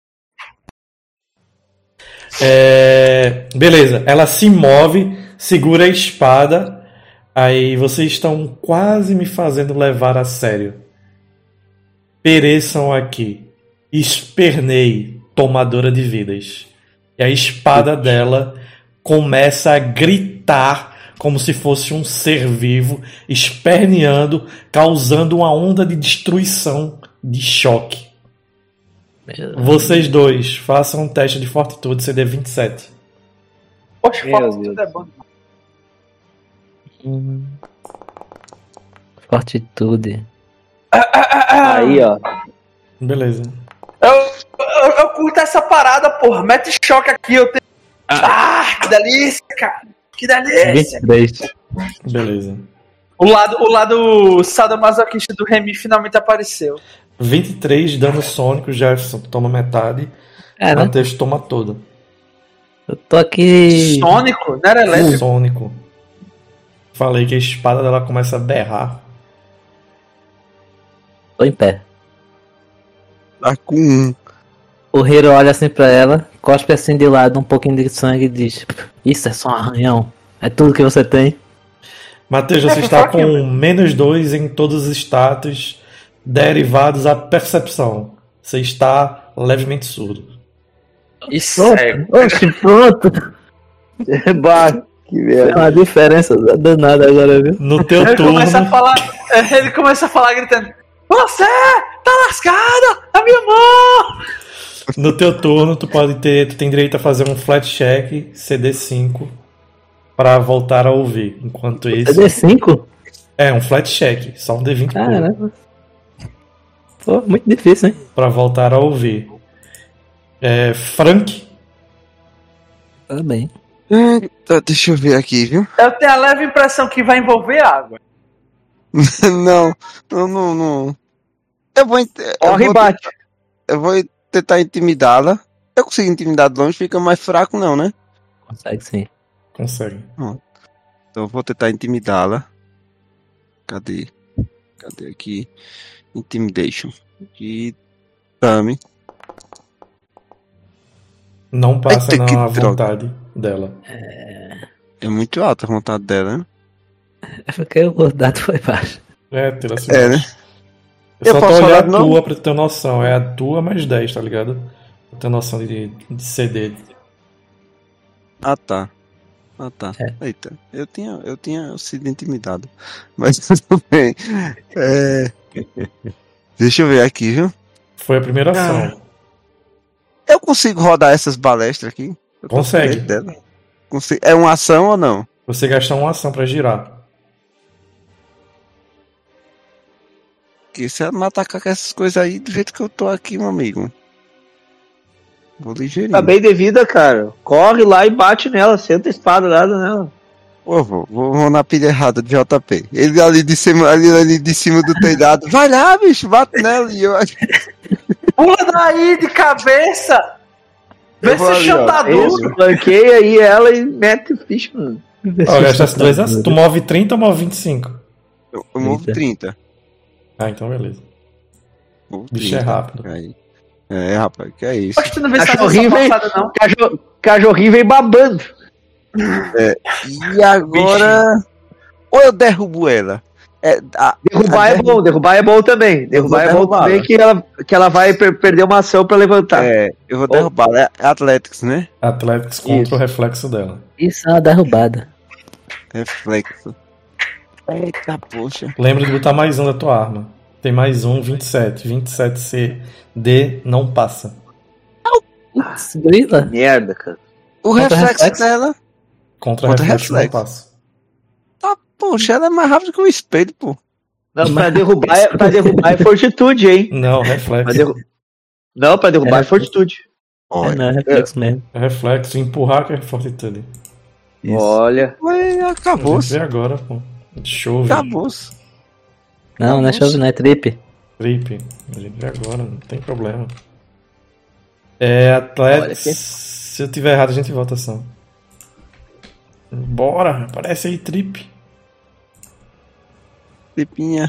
É, beleza, ela se move, segura a espada. Aí vocês estão quase me fazendo levar a sério. Pereçam aqui. Espernei, tomadora de vidas. E a espada dela começa a gritar como se fosse um ser vivo, esperneando, causando uma onda de destruição, de choque. Vocês dois, façam um teste de fortitude C D vinte e sete. Poxa, Meu forte Deus. tudo é bom. Fortitude. Aí, ó. Beleza. Eu, eu, eu curto essa parada, porra. Mete choque aqui, eu tenho. Ah, que delícia, cara. Que delícia. vinte e três. Beleza. O lado, o lado sadomasoquista do Remy finalmente apareceu. vinte e três de dano sônico, Jefferson toma metade. É, né? Matheus toma todo. Eu tô aqui. Sônico? Não era elétrico? Sônico. Falei que a espada dela começa a berrar. Tô em pé. Tá com um. O Hiro olha assim pra ela, cospe assim de lado um pouquinho de sangue e diz: Isso é só um arranhão. É tudo que você tem. Matheus, você É, está foi com aqui, menos dois em todos os status derivados à percepção. Você está levemente surdo. E cego. Oxe, pronto. Bah, que É merda. uma diferença danada agora, viu? No teu Ele turno, começa a falar. Ele começa a falar gritando: Você tá lascada na minha mão! no teu turno, tu pode ter, tu tem direito a fazer um flat check C D cinco para voltar a ouvir. Enquanto C esse D cinco? é um flat check, só um D vinte Caramba. Pô, muito difícil, hein? para voltar a ouvir. É, Frank, Tá bem. Tá, deixa eu ver aqui, viu? Eu tenho a leve impressão que vai envolver água. não, não, não, não. Eu vou, int- eu Corre e vou, bate. eu vou tentar intimidá-la. Eu consigo intimidar de longe, fica mais fraco, não, né? Consegue sim. consegue. Então eu vou tentar intimidá-la. Cadê? Cadê aqui? Intimidation. E Tami. Não passa Eita, que na droga. vontade dela. É muito alta a vontade dela, né? É porque o dado foi baixo. É, tira assim. É, né? Eu Eu só posso tô olhando falar a de novo? tua pra tu ter noção. É a tua mais dez, tá ligado? Pra ter noção de, de C D. Ah, tá. Ah, tá. É. Eita, eu tinha, eu tinha sido intimidado. Mas tudo bem. É... Deixa eu ver aqui, viu? Foi a primeira Ah. ação. Eu consigo rodar essas balestras aqui? Eu tô Consegue. com medo dela. Consigo- É uma ação ou não? Você gastar uma ação pra girar. Porque se ela me atacar com essas coisas aí, do jeito que eu tô aqui, meu amigo. Vou ligeirinho. Tá bem de vida, cara. Corre lá e bate nela. Senta a espada nada nela. Pô, vou, vou, vou na pilha errada de J P. Ele ali de cima, ali, ali de cima do telhado. Vai lá, bicho, bate nela. E eu acho Pula daí de cabeça! Vê Eu vou se o ali, chão ó. tá Isso, duro. flanqueia aí ela e mete o ficha, mano. Ó, gastasse duas ações. Tu move trinta ou move vinte e cinco? eu, eu movo trinta. Ah, então beleza. Movo Bicho é rápido. Aí. É, rapaz, que é isso. Poxa, tu não vê essa Cachorrinho versão vem, passada, não? cajo, cachorrinho vem babando. E agora. Ou eu derrubo ela? É, a, Derrubar a é derru- bom, derrubar é bom também. Derrubar é bom derrubar também, ela. que ela, que ela vai per- perder uma ação pra levantar. É, eu vou derrubar ela. É Athletics, né? Athletics contra Isso. o reflexo dela. Isso é uma derrubada. Reflexo. Eita, poxa. Lembra de botar mais um da tua arma. Tem mais um, vinte e sete. vinte e sete C D não passa. Putz, grila. Merda, cara. O Contra reflexo, reflexo? dela. Contra, Contra reflexo, não reflexo. passa. Tá, poxa, ela é mais rápida que o espelho, pô. Não, pra derrubar, é, pra derrubar é fortitude, hein? Não, Pra reflexo. derru- Não, pra derrubar é, É. fortitude. É, não, é reflexo mesmo. Reflexo, empurrar que é fortitude. Olha. Ué, A acabou. gente vê agora, pô. Chove. Acabou. Não, não é chove, não é trip. Trip. A gente vê agora, não tem problema. É, Athletics. Olha aqui. Se eu tiver errado, a gente volta a ação. Bora, aparece aí, Trip. Tripinha.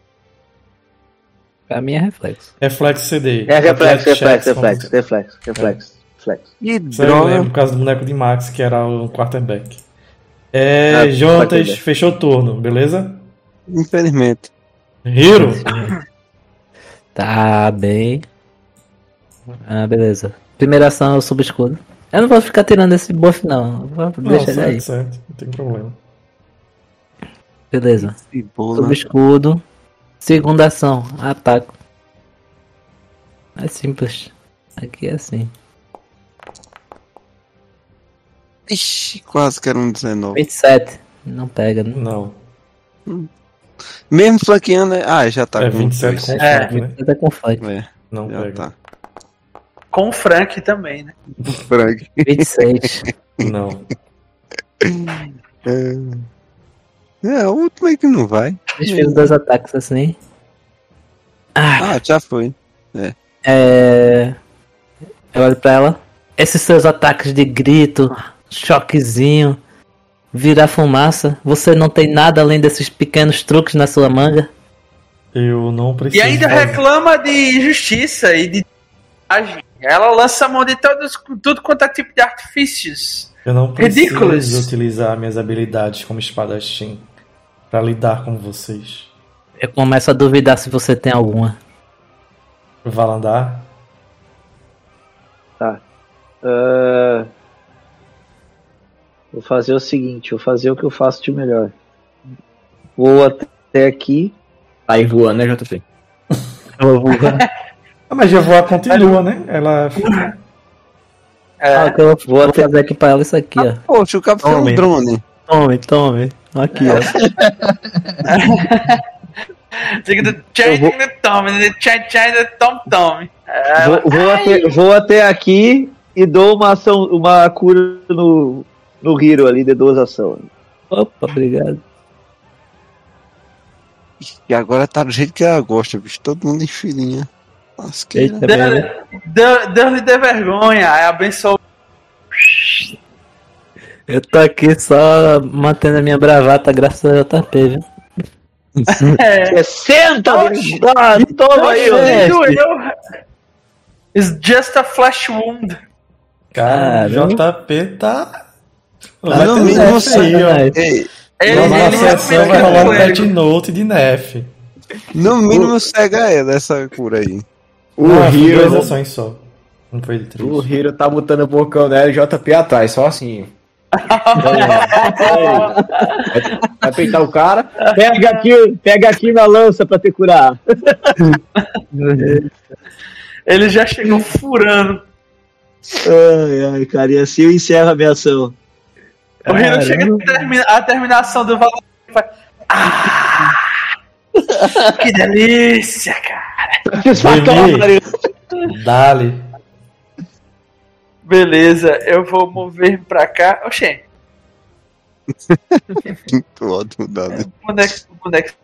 Pra mim é reflexo. Reflexo C D. É reflexo, Athletics reflexo, checks, reflexo, reflexo, reflexo, reflexo. Que Isso aí eu lembro droga. por causa do boneco de Max, que era o quarterback. É, Ah, Jonatas, quarterback. fechou o turno, beleza? Infelizmente. Hiro, Tá bem. Ah, beleza. Primeira ação eu subo escudo. Eu não vou ficar tirando esse buff, não. Eu vou não, deixar ele certo, aí. certo, não tem problema. Beleza. Cebola. Subo escudo. Segunda ação, ataco. É simples. Aqui é assim. Ixi, quase que era um dezenove. vinte e sete. Não pega, né? Não. Mesmo flanqueando, né? Ah, já tá É com vinte e sete com É. Frank, né? Até com funk. É, Não já pega. tá. Com o Frank também, né? Frank. vinte e seis. Não. É, é, o último aí que não vai. Deixa eu ver os dois ataques assim. Ah, já foi. É. Eu olho pra ela. Esses seus ataques de grito, choquezinho, virar fumaça, você não tem nada além desses pequenos truques na sua manga? Eu não E preciso. ainda fazer. reclama de justiça e de. Ela lança a mão de todos, tudo quanto é tipo de artifícios. Eu não preciso Ridiculous. utilizar minhas habilidades como espadachim pra lidar com vocês. Eu começo a duvidar se você tem alguma. Valandar? Ah, vou fazer o seguinte, vou fazer o que eu faço de melhor. Vou até aqui. Tá aí voando, né, J P? Eu vou. A magia voar continua, né? Ela. É, Ah, o que eu Vou vou até- fazer aqui pra ela isso aqui, ó. Poxa, o cabo foi um Tome. drone. Tome, tome. Aqui, ó. Diga do Chang do Tom, do Chang Chang do Tom Tom. É, Vou, vou até, vou até aqui e dou uma ação, uma cura no, no Hiro ali de duas ações. Opa, obrigado. E agora tá do jeito que ela gosta, bicho. Todo mundo em filinha. Lasqueira. Eita, beleza. Deus, Deus lhe dê vergonha, aí abençoa. Eu tô aqui só mantendo a minha bravata graças a J P, viu? É, sessenta! Oxi. Ah, toma aí, ó. nem doeu. It's just a flash wound. Cara, Caramba. J P tá. Ah, Vai não, ter mesmo Nef você- aí, ó. Ei, Ele, Próxima ele sessão realmente vai é rolar um clérigo. patch note de Nef. no mínimo cega ela essa cura aí. O Não, foi Hiro. duas ações só. Não foi de três. O Hiro tá botando o bocão nela e o J P atrás, só assim. Vai, vai peitar o cara. Pega aqui, pega aqui na lança pra te curar. Ele já chegou furando. Ai, ai, cara, e assim eu encerro a minha ação. O Hiro chega a, termina- a terminação do valor e faz. Ah! Que delícia, cara! Lili, Dali. Beleza, eu vou mover pra cá. Oxê, Muito ótimo, Dado. onde é que. Onde é que...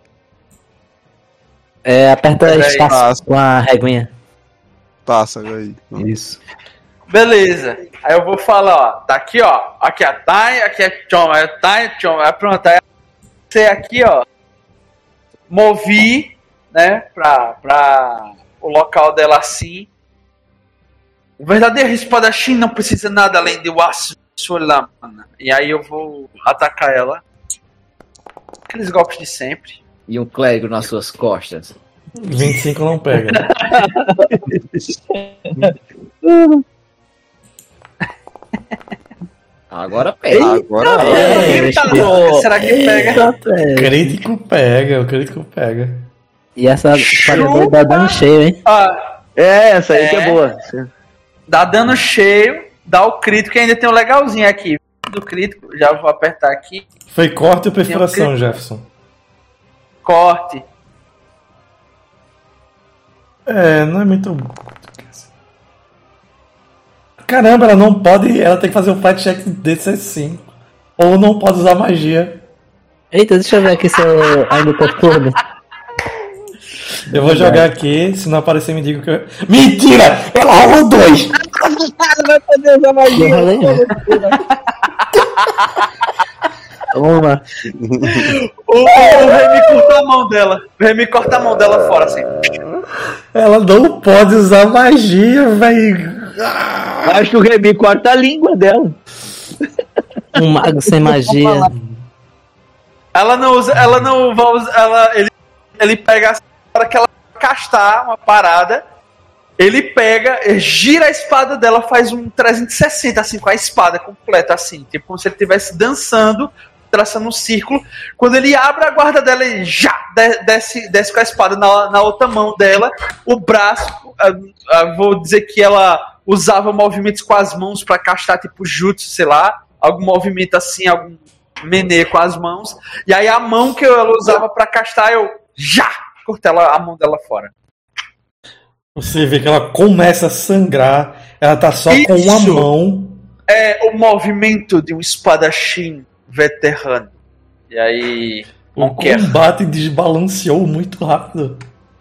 É, aperta Peraí, espaço passa. com a reguinha. Passa aí. Isso. Beleza. Aí eu vou falar, ó. Tá aqui, ó. Aqui é Thay, aqui é Choma, é Thay, Choma. Aí pronto. Aí você aqui, ó. Movi, né? Pra, pra o local dela assim. O verdadeiro espadachim não precisa nada além de aço de sua lâmina. E aí eu vou atacar ela. Aqueles golpes de sempre. E um clérigo nas suas costas. vinte e cinco não pega. Agora pega. Agora É, Eita, acho que- louco. Será que pega? Eita, é. Crítico pega, o crítico pega. E essa espada dá dano cheio, hein? Ah, É, essa aí que é É. boa. dá dano cheio, dá o crítico e ainda tem um legalzinho aqui. Do crítico, já vou apertar aqui. Foi corte ou perfuração, Tem um Jefferson? Corte. É, não é muito. Caramba, ela não pode. Ela tem que fazer um fight check de D C cinco. Ou não pode usar magia. Eita, deixa eu ver aqui se eu ainda tô turno. Eu vou jogar aqui, se não aparecer, me diga que eu. Mentira! Ela rolou dois! Não vai poder usar Eu magia. rolei um. Vamos lá. O, o Remy cortou a mão dela. O Remy corta a mão dela fora, assim. Ela não pode usar magia, velho. Acho que o Remy corta a língua dela. Um mago sem magia. Ela não usa. Ela não vai usar. Ela, ele, ele pega a hora que ela castar uma parada. Ele pega, gira a espada dela, faz um trezentos e sessenta, assim, com a espada completa, assim. Tipo, como se ele estivesse dançando, traçando um círculo. Quando ele abre a guarda dela, ele já de- desce, desce com a espada na, na outra mão dela. O braço, ah, ah, vou dizer que ela usava movimentos com as mãos pra castar, tipo, jutsu, sei lá. algum movimento assim, algum menê com as mãos. E aí a mão que ela usava pra castar, eu já cortei ela, a mão dela fora. Você vê que ela começa a sangrar, ela tá só Isso. com uma mão. É o movimento de um espadachim veterano. E aí... O não quer. combate desbalanceou muito rápido.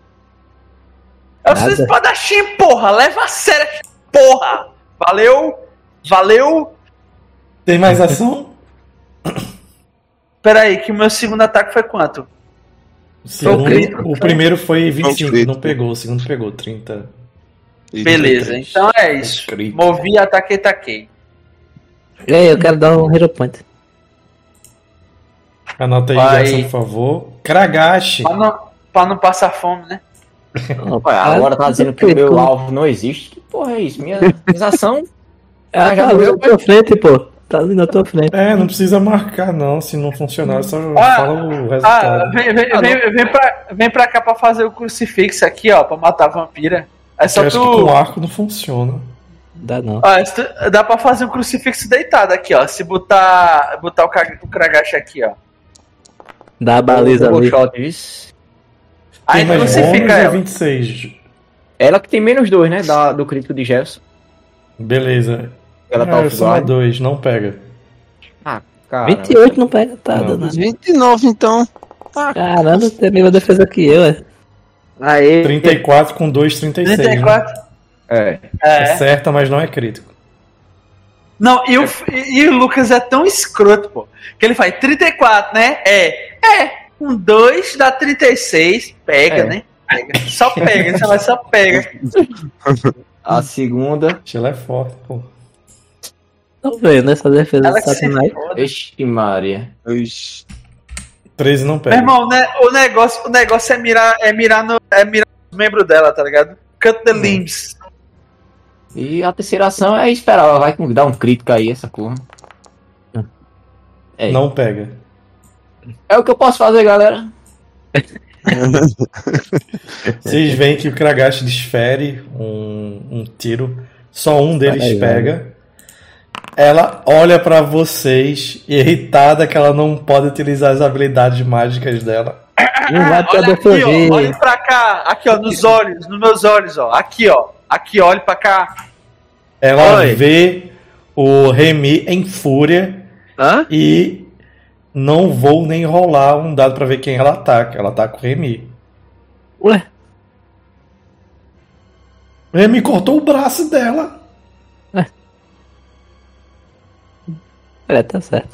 Eu sou Nada. espadachim, porra! Leva a sério, porra! Valeu! Valeu! Tem mais ação? Pera aí, que o meu segundo ataque foi quanto? O, segundo- crítico. o primeiro foi vinte e cinco, crítico. não pegou. O segundo pegou trinta. E Beleza, três. então é isso. Crítico. Movi, ataquei, taquei. E aí, eu quero dar um Hero Point. Anota aí Vai. a ação, por favor. Kragashi. Pra não, pra não passar fome, né? Olha, agora tá dizendo que o meu alvo não existe. Que porra é isso? Minha ação. Ah, já tá ali morreu, na tua frente, pô. Tá ali na tua frente. É, não precisa marcar não, se não funcionar, só Ah, fala o Ah, resultado. vem, vem, vem, vem, pra, vem pra cá pra fazer o crucifixo aqui, ó, pra matar a vampira. É Eu só acho que tu. com arco não funciona. Dá não. Ó, se tu- dá pra fazer um crucifixo deitado aqui, ó. Se botar, botar o, Kag- o Kragashi aqui, ó. Dá a baliza Double ali. shot, isso. Aí Tem mais bônus crucifica ou ela. vinte e seis? Ela que tem menos dois, né? Da, do crítico de Jefferson. Beleza. Ela tá Ah, eu off sou a guard. dois, não pega. Ah, cara. vinte e oito não pega, tá, Não. danado. vinte e nove, então. Ah, Caramba, tem a mesma defesa que eu, é. Aí. trinta e quatro com dois, trinta e seis. trinta e quatro. É. É. É. Acerta, mas não é crítico. Não, e o, e o Lucas é tão escroto, pô. Que ele faz trinta e quatro, né? É. É. Um dois dá trinta e seis. Pega, É. né? Pega. Só pega, você vai só pega. A segunda. Ela é forte, pô. Tô vendo essa defesa Ela do que se Satanás. foda. Ixi, Maria. Ixi. treze não Meu pega. irmão, né, o, negócio, o negócio é mirar, é mirar no. É mirar nos membros dela, tá ligado? Cut the limbs. E a terceira ação é esperar. Ela vai dar um crítico aí, essa porra. É. Não pega. É o que eu posso fazer, galera. Vocês veem que o Kragashi desfere um, um tiro. Só um deles Aí, pega. Ela olha pra vocês, irritada que ela não pode utilizar as habilidades mágicas dela. Não vai Olha poder aqui, ó. fugir. Olha pra cá. Aqui, ó, nos olhos, nos meus olhos, ó. Aqui, ó. Aqui, olha pra cá. Ela Oi. vê o Remy em fúria Hã? e não vou nem rolar um dado pra ver quem ela ataca. Ela ataca o Remy. Ué, O Remy cortou o braço dela. é, tá certo.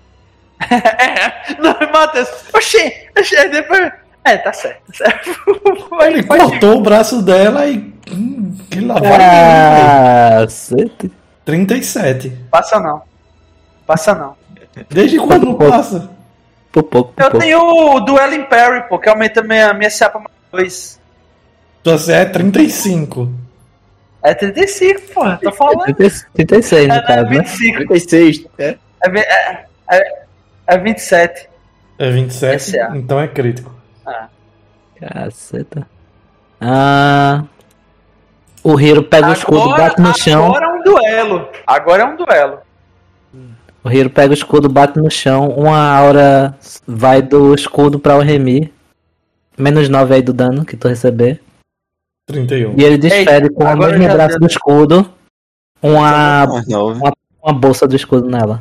É, não, Matheus. Oxê, oxê, depois. É, tá certo, tá certo. Vai, Ele vai. cortou o braço dela e. Hum, que lá vai. ele, Ah, cacete. trinta e sete. Passa não. Passa não. Desde quando não passa? Por pouco, por Eu pouco. tenho o Duel in Parry, pô, que aumenta minha, minha C A pra mais dois. Você é trinta e cinco. É trinta e cinco, porra, tô falando. trinta e seis, no É, caso, é né? vinte e cinco. trinta e seis. É. É, vi- é, é, é vinte e sete. É vinte e sete, Esse é. então é crítico. Caceta. Ah. O Hiro pega o escudo, Agora, bate no chão. agora é um duelo. Agora é um duelo. O Hiro pega o escudo, bate no chão. Uma aura vai do escudo pra o Remy. Menos nove aí do dano que tu receber. trinta e um. E ele desfere com o agora mesmo já braço deu. do escudo uma, Mais nove. uma bolsa do escudo nela.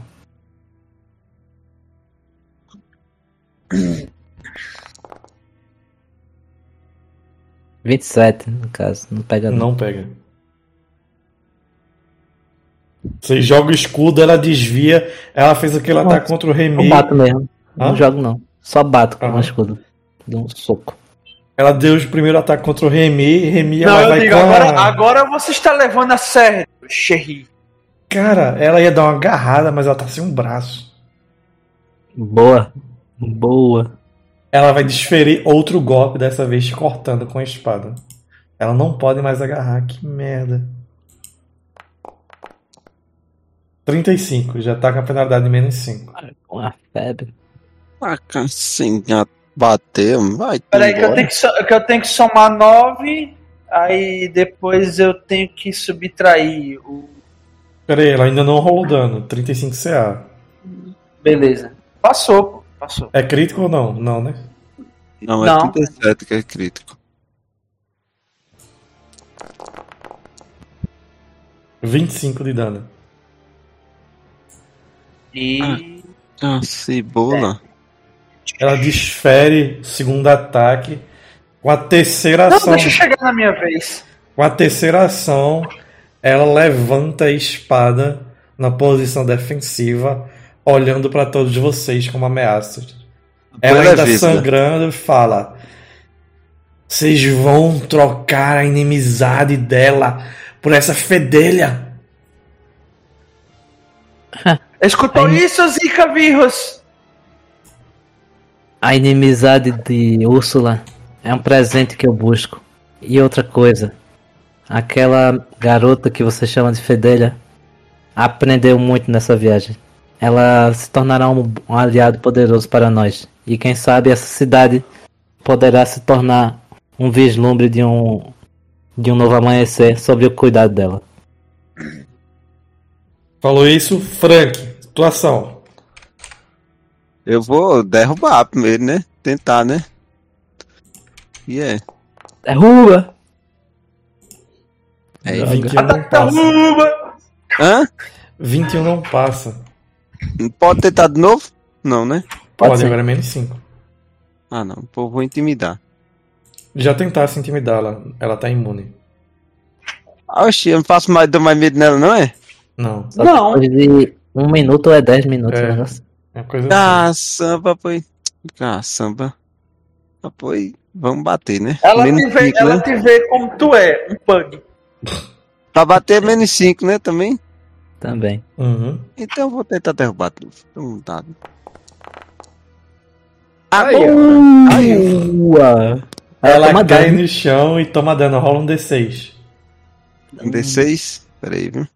vinte e sete, no caso. Não pega não. Não pega. Você joga o escudo, ela desvia. Ela fez aquele Não, ataque contra o Não Remy. bato mesmo. Hã? Não jogo não. Só bato com Aham. o escudo. Dou um soco. Ela deu o primeiro ataque contra o Remy. Remy Não, ela eu vai digo, com a- agora, agora você está levando a sério, Sherry. Cara, ela ia dar uma agarrada, mas ela tá sem um braço. Boa. Boa. Ela vai desferir outro golpe, dessa vez cortando com a espada. Ela não pode mais agarrar, que merda. trinta e cinco, já tá com a penalidade de menos cinco. Com a febre. Ah, assim, a bater, vai. Peraí, que eu, embora. tenho que, so- que eu tenho que somar nove, aí depois eu tenho que subtrair o. Pera aí, ela ainda não rolou dano. trinta e cinco C A. Beleza. Passou, pô. Passou. É crítico ou não? Não, né? Não, é Não. trinta e sete que é crítico. vinte e cinco de dano. E. Ah, cebola. Ela desfere o segundo ataque. Com a terceira Não, ação. deixa eu chegar na minha vez. Com a terceira ação, ela levanta a espada na posição defensiva, olhando para todos vocês como ameaças. Ela ainda Leveza. sangrando fala: vocês vão trocar a inimizade dela por essa fedelha. Escutou Aí- isso, Zika Vírus? A inimizade de Úrsula é um presente que eu busco. E outra coisa, aquela garota que você chama de fedelha aprendeu muito nessa viagem. Ela se tornará um, um aliado poderoso para nós. E quem sabe essa cidade poderá se tornar um vislumbre de um de um novo amanhecer sobre o cuidado dela. Falou isso, Frank. Situação. Eu vou derrubar primeiro, né? Tentar, né? E é. Derruba! É vinte e um não passa. Derruba! Hã? vinte e um não passa. Pode tentar de novo? Não, né? Pode Pode, ser. agora é menos cinco. Ah, não. Pô, vou intimidar. Já tentasse intimidá-la. Ela tá imune. Oxi, eu não faço mais, dou mais medo nela, não é? Não. Só Não. depois de um minuto ou é dez minutos. É. o negócio. É uma coisa assim. Caçamba, pô. Caçamba. Pô, vamos bater, né? Ela, menos te vê, cinco, ela né? te vê como tu é, um pug. Pra bater menos cinco, né? Também. Também. Uhum. Então eu vou tentar derrubar tudo. Tô montado. Aí, ó. Boa! Ela toma cai dano. no chão e toma dano. Rola um D seis. Um D seis. Pera aí, viu?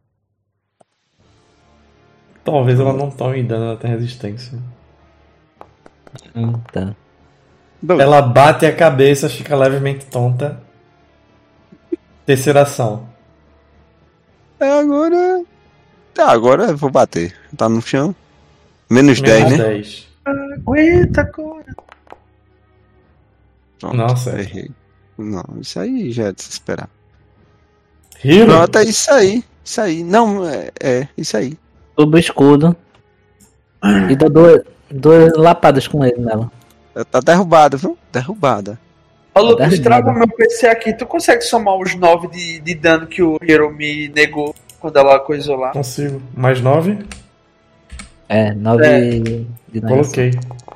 Talvez ela não tome dano, ela tem resistência. Hum, tá. Dois. Ela bate a cabeça, fica levemente tonta. Terceira ação. É, agora. Tá, agora eu vou bater. Tá no chão. Menos dez, Menos né? dez. Aguenta agora. Pronto, Nossa. errei. Não, isso aí já é de se esperar. Hiro? Pronto, é isso aí. Isso aí. Não, é, é isso aí. Subo o escudo. E dou duas, duas lapadas com ele nela. Tá derrubada, viu? Derrubada. Ô Lucas, Verdade. traga o meu P C aqui. Tu consegue somar os nove de, de dano que o Hero me negou quando ela coisou lá? Consigo. Mais nove? É, nove É. de negação. Coloquei.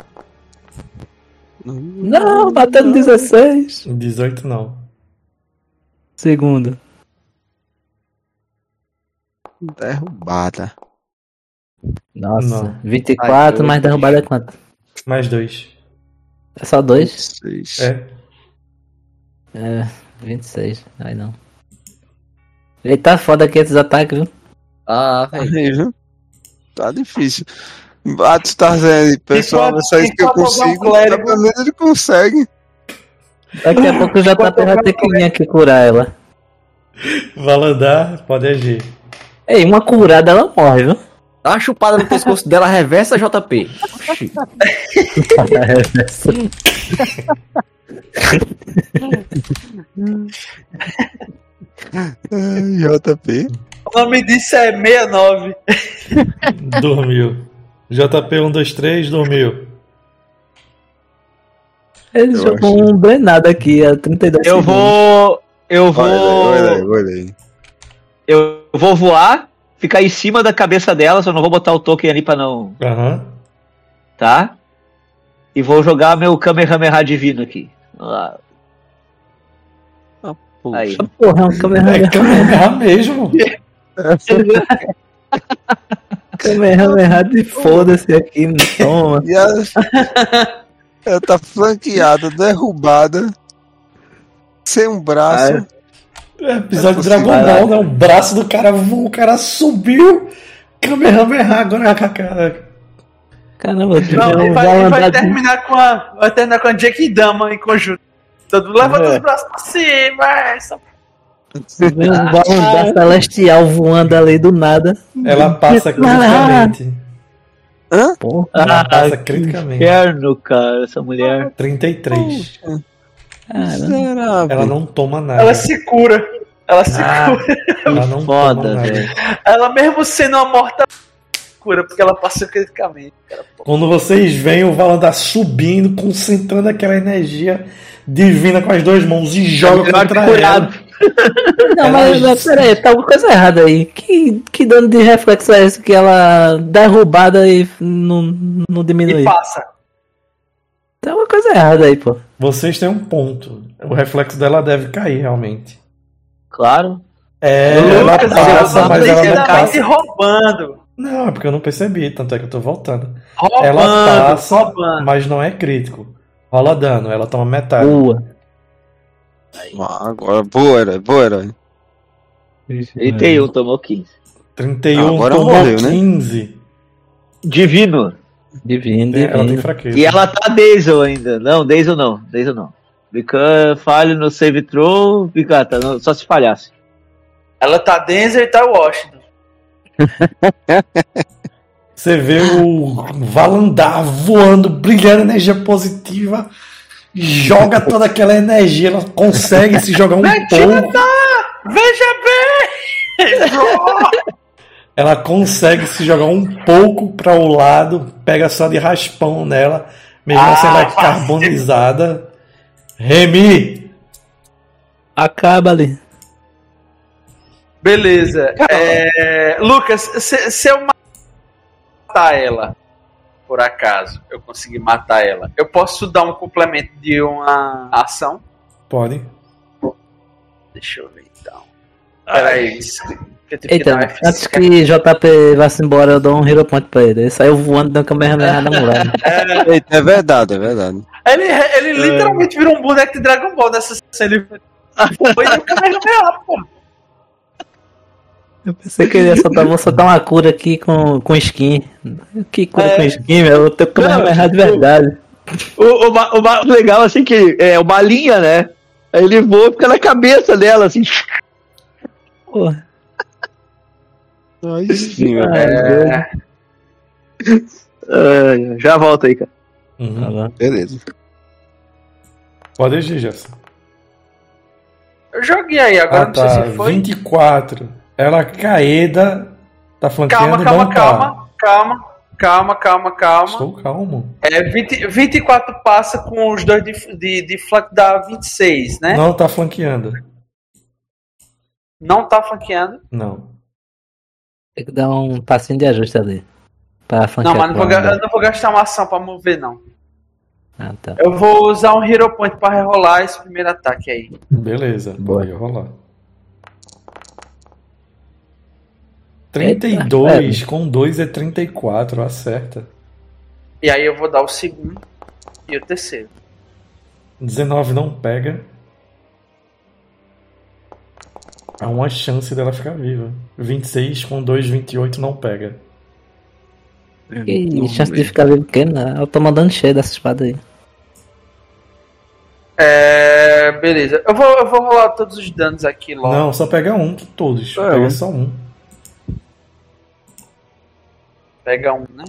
Não, batendo dezesseis. dezoito não. Segundo. Derrubada. Nossa, Não. vinte e quatro, Ai, mais derrubada é quanto? Mais dois. É só dois? Seis. É. É, vinte e seis. Aí não. Ele tá foda aqui esses ataques, viu? Ah, velho. Aí, viu? Tá difícil. Bate Tarzan aí, pessoal. Enquanto- Só isso que eu enquanto houver um consigo. clérigo- Pelo menos ele consegue. Daqui a pouco o J P vai ter que vir aqui curar ela. Valandar, pode agir. Ei, uma curada ela morre, viu? Dá uma chupada no pescoço dela, reversa J P. Oxi. Ai, J P. O nome disso é sessenta e nove. Dormiu. J P um, dois, três, dormiu. Ele Eu jogou acho. um brenado aqui a trinta e dois Eu segundos. vou. Eu vou. Olha aí, olha aí. Eu vou voar, ficar em cima da cabeça dela, só não vou botar o token ali pra não. Aham. Tá? E vou jogar meu Kamehameha divino aqui. Ah, Puxa. aí. Porra, é um Kamehameha. É Kamehameha mesmo. Kamehameha de foda-se aqui, toma. E ela, ela tá flanqueada, derrubada, sem um braço. É episódio de É Dragon possível. Ball, né? O braço do cara voou, o cara subiu. Kamehameha agora com a cara. Caramba, tu já Não, ele não vai, vai ele vai andar de... terminar com a. Vai terminar com a Jack e Dama em conjunto. Todo mundo levanta É. os braços pra cima. Essa... Vem um balão da celestial voando ali do nada. Ela passa criticamente. Hã? Porra. Ela Ah, passa que criticamente. inferno, cara, essa mulher. trinta e três. Caramba. Miserável. Ela não toma nada. Ela se cura. Ela se Ah, cura. Ela não foda, toma nada. velho. Ela mesmo sendo uma morta cura, porque ela passou criticamente. Cara. Quando vocês veem o Valandar subindo, concentrando aquela energia divina com as duas mãos e joga melhor contra que curado. ela. Não, Ela- mas, mas peraí, tá alguma coisa errada aí. Que, que dano de reflexo é esse que ela derrubada e não, não diminui? E passa. Tem alguma coisa errada aí, pô. Vocês têm um ponto. O reflexo dela deve cair, realmente. Claro. É, ela Lucas, passa, ela mas ela não tá passa. se roubando. Não, é porque eu não percebi, tanto é que eu tô voltando. Roubando, Ela passa, roubando. mas não é crítico. Rola dano, ela toma metade. Boa. Ah, agora, boa, herói, boa, herói. trinta e um, tomou quinze. trinta e um Agora tomou morreu, né? quinze. Divino. Divino, É, ela tem divino. fraqueza. E ela tá Daisel ainda. Não, Daisel não. Daisel não. Fica falho no save throw, fica, tá, não, só se falhasse. Ela tá Denzel e tá Washington. Você vê o Valandar voando, brilhando energia positiva, joga toda aquela energia, ela consegue se jogar um pouco. Veja bem! Ela consegue se jogar um pouco para o lado, pega só de raspão nela, mesmo Ah, assim ela é fácil. carbonizada. Remy! Acaba ali. Beleza. É, Lucas, se, se eu matar ela, por acaso, eu conseguir matar ela, eu posso dar um complemento de uma ação? Pode. Deixa eu ver então. Peraí. isso- eu tive que Eita, dar uma F antes que J P vá-se embora, eu dou um hero point pra ele. Ele saiu voando dando Kamehameha da mulher. Eita, é verdade, é verdade. Ele, ele literalmente virou um boneco de Dragon Ball nessa cena. Ele foi no Kamehameha, pô. Eu pensei que ele ia soltar, vou soltar uma cura aqui com, com skin. Que cura É. com skin, meu? Eu tenho Kamehameha de verdade. O, o, ma- o mais legal, assim, que é uma linha, né? Aí ele voa e fica na cabeça dela, assim. Porra. Aí sim, velho. É, Ah, já volta aí, cara. Uhum. Tá bom. Beleza. Pode agir, Jefferson. eu joguei aí, agora Ah, não sei tá. se foi. vinte e quatro. Ela caída. Tá flanqueando Calma, e calma, não calma, calma, calma, calma, tá. calma. Estou calmo. É, vinte, vinte e quatro passa com os dois de, de, de flanco dá vinte e seis, né? Não tá flanqueando. Não tá flanqueando. Não. Tem que dar um passinho de ajuste ali. Pra flanquear Não, mas não vou, com ga- a- eu não vou gastar uma ação pra mover, não. Ah, tá. Eu vou usar um Hero Point pra rerolar esse primeiro ataque aí. Beleza, Boa. pode rolar. trinta e dois com dois é trinta e quatro, acerta. E aí eu vou dar o segundo e o terceiro. dezenove não pega. Há uma chance dela ficar viva. vinte e seis com dois, vinte e oito não pega. Que chance de ficar vivo pequena. Eu tô mandando cheio dessa espada aí. É. Beleza. Eu vou, eu vou rolar todos os danos aqui logo. Não, só pega um, todos. É, Pega um. só um. Pega um, né?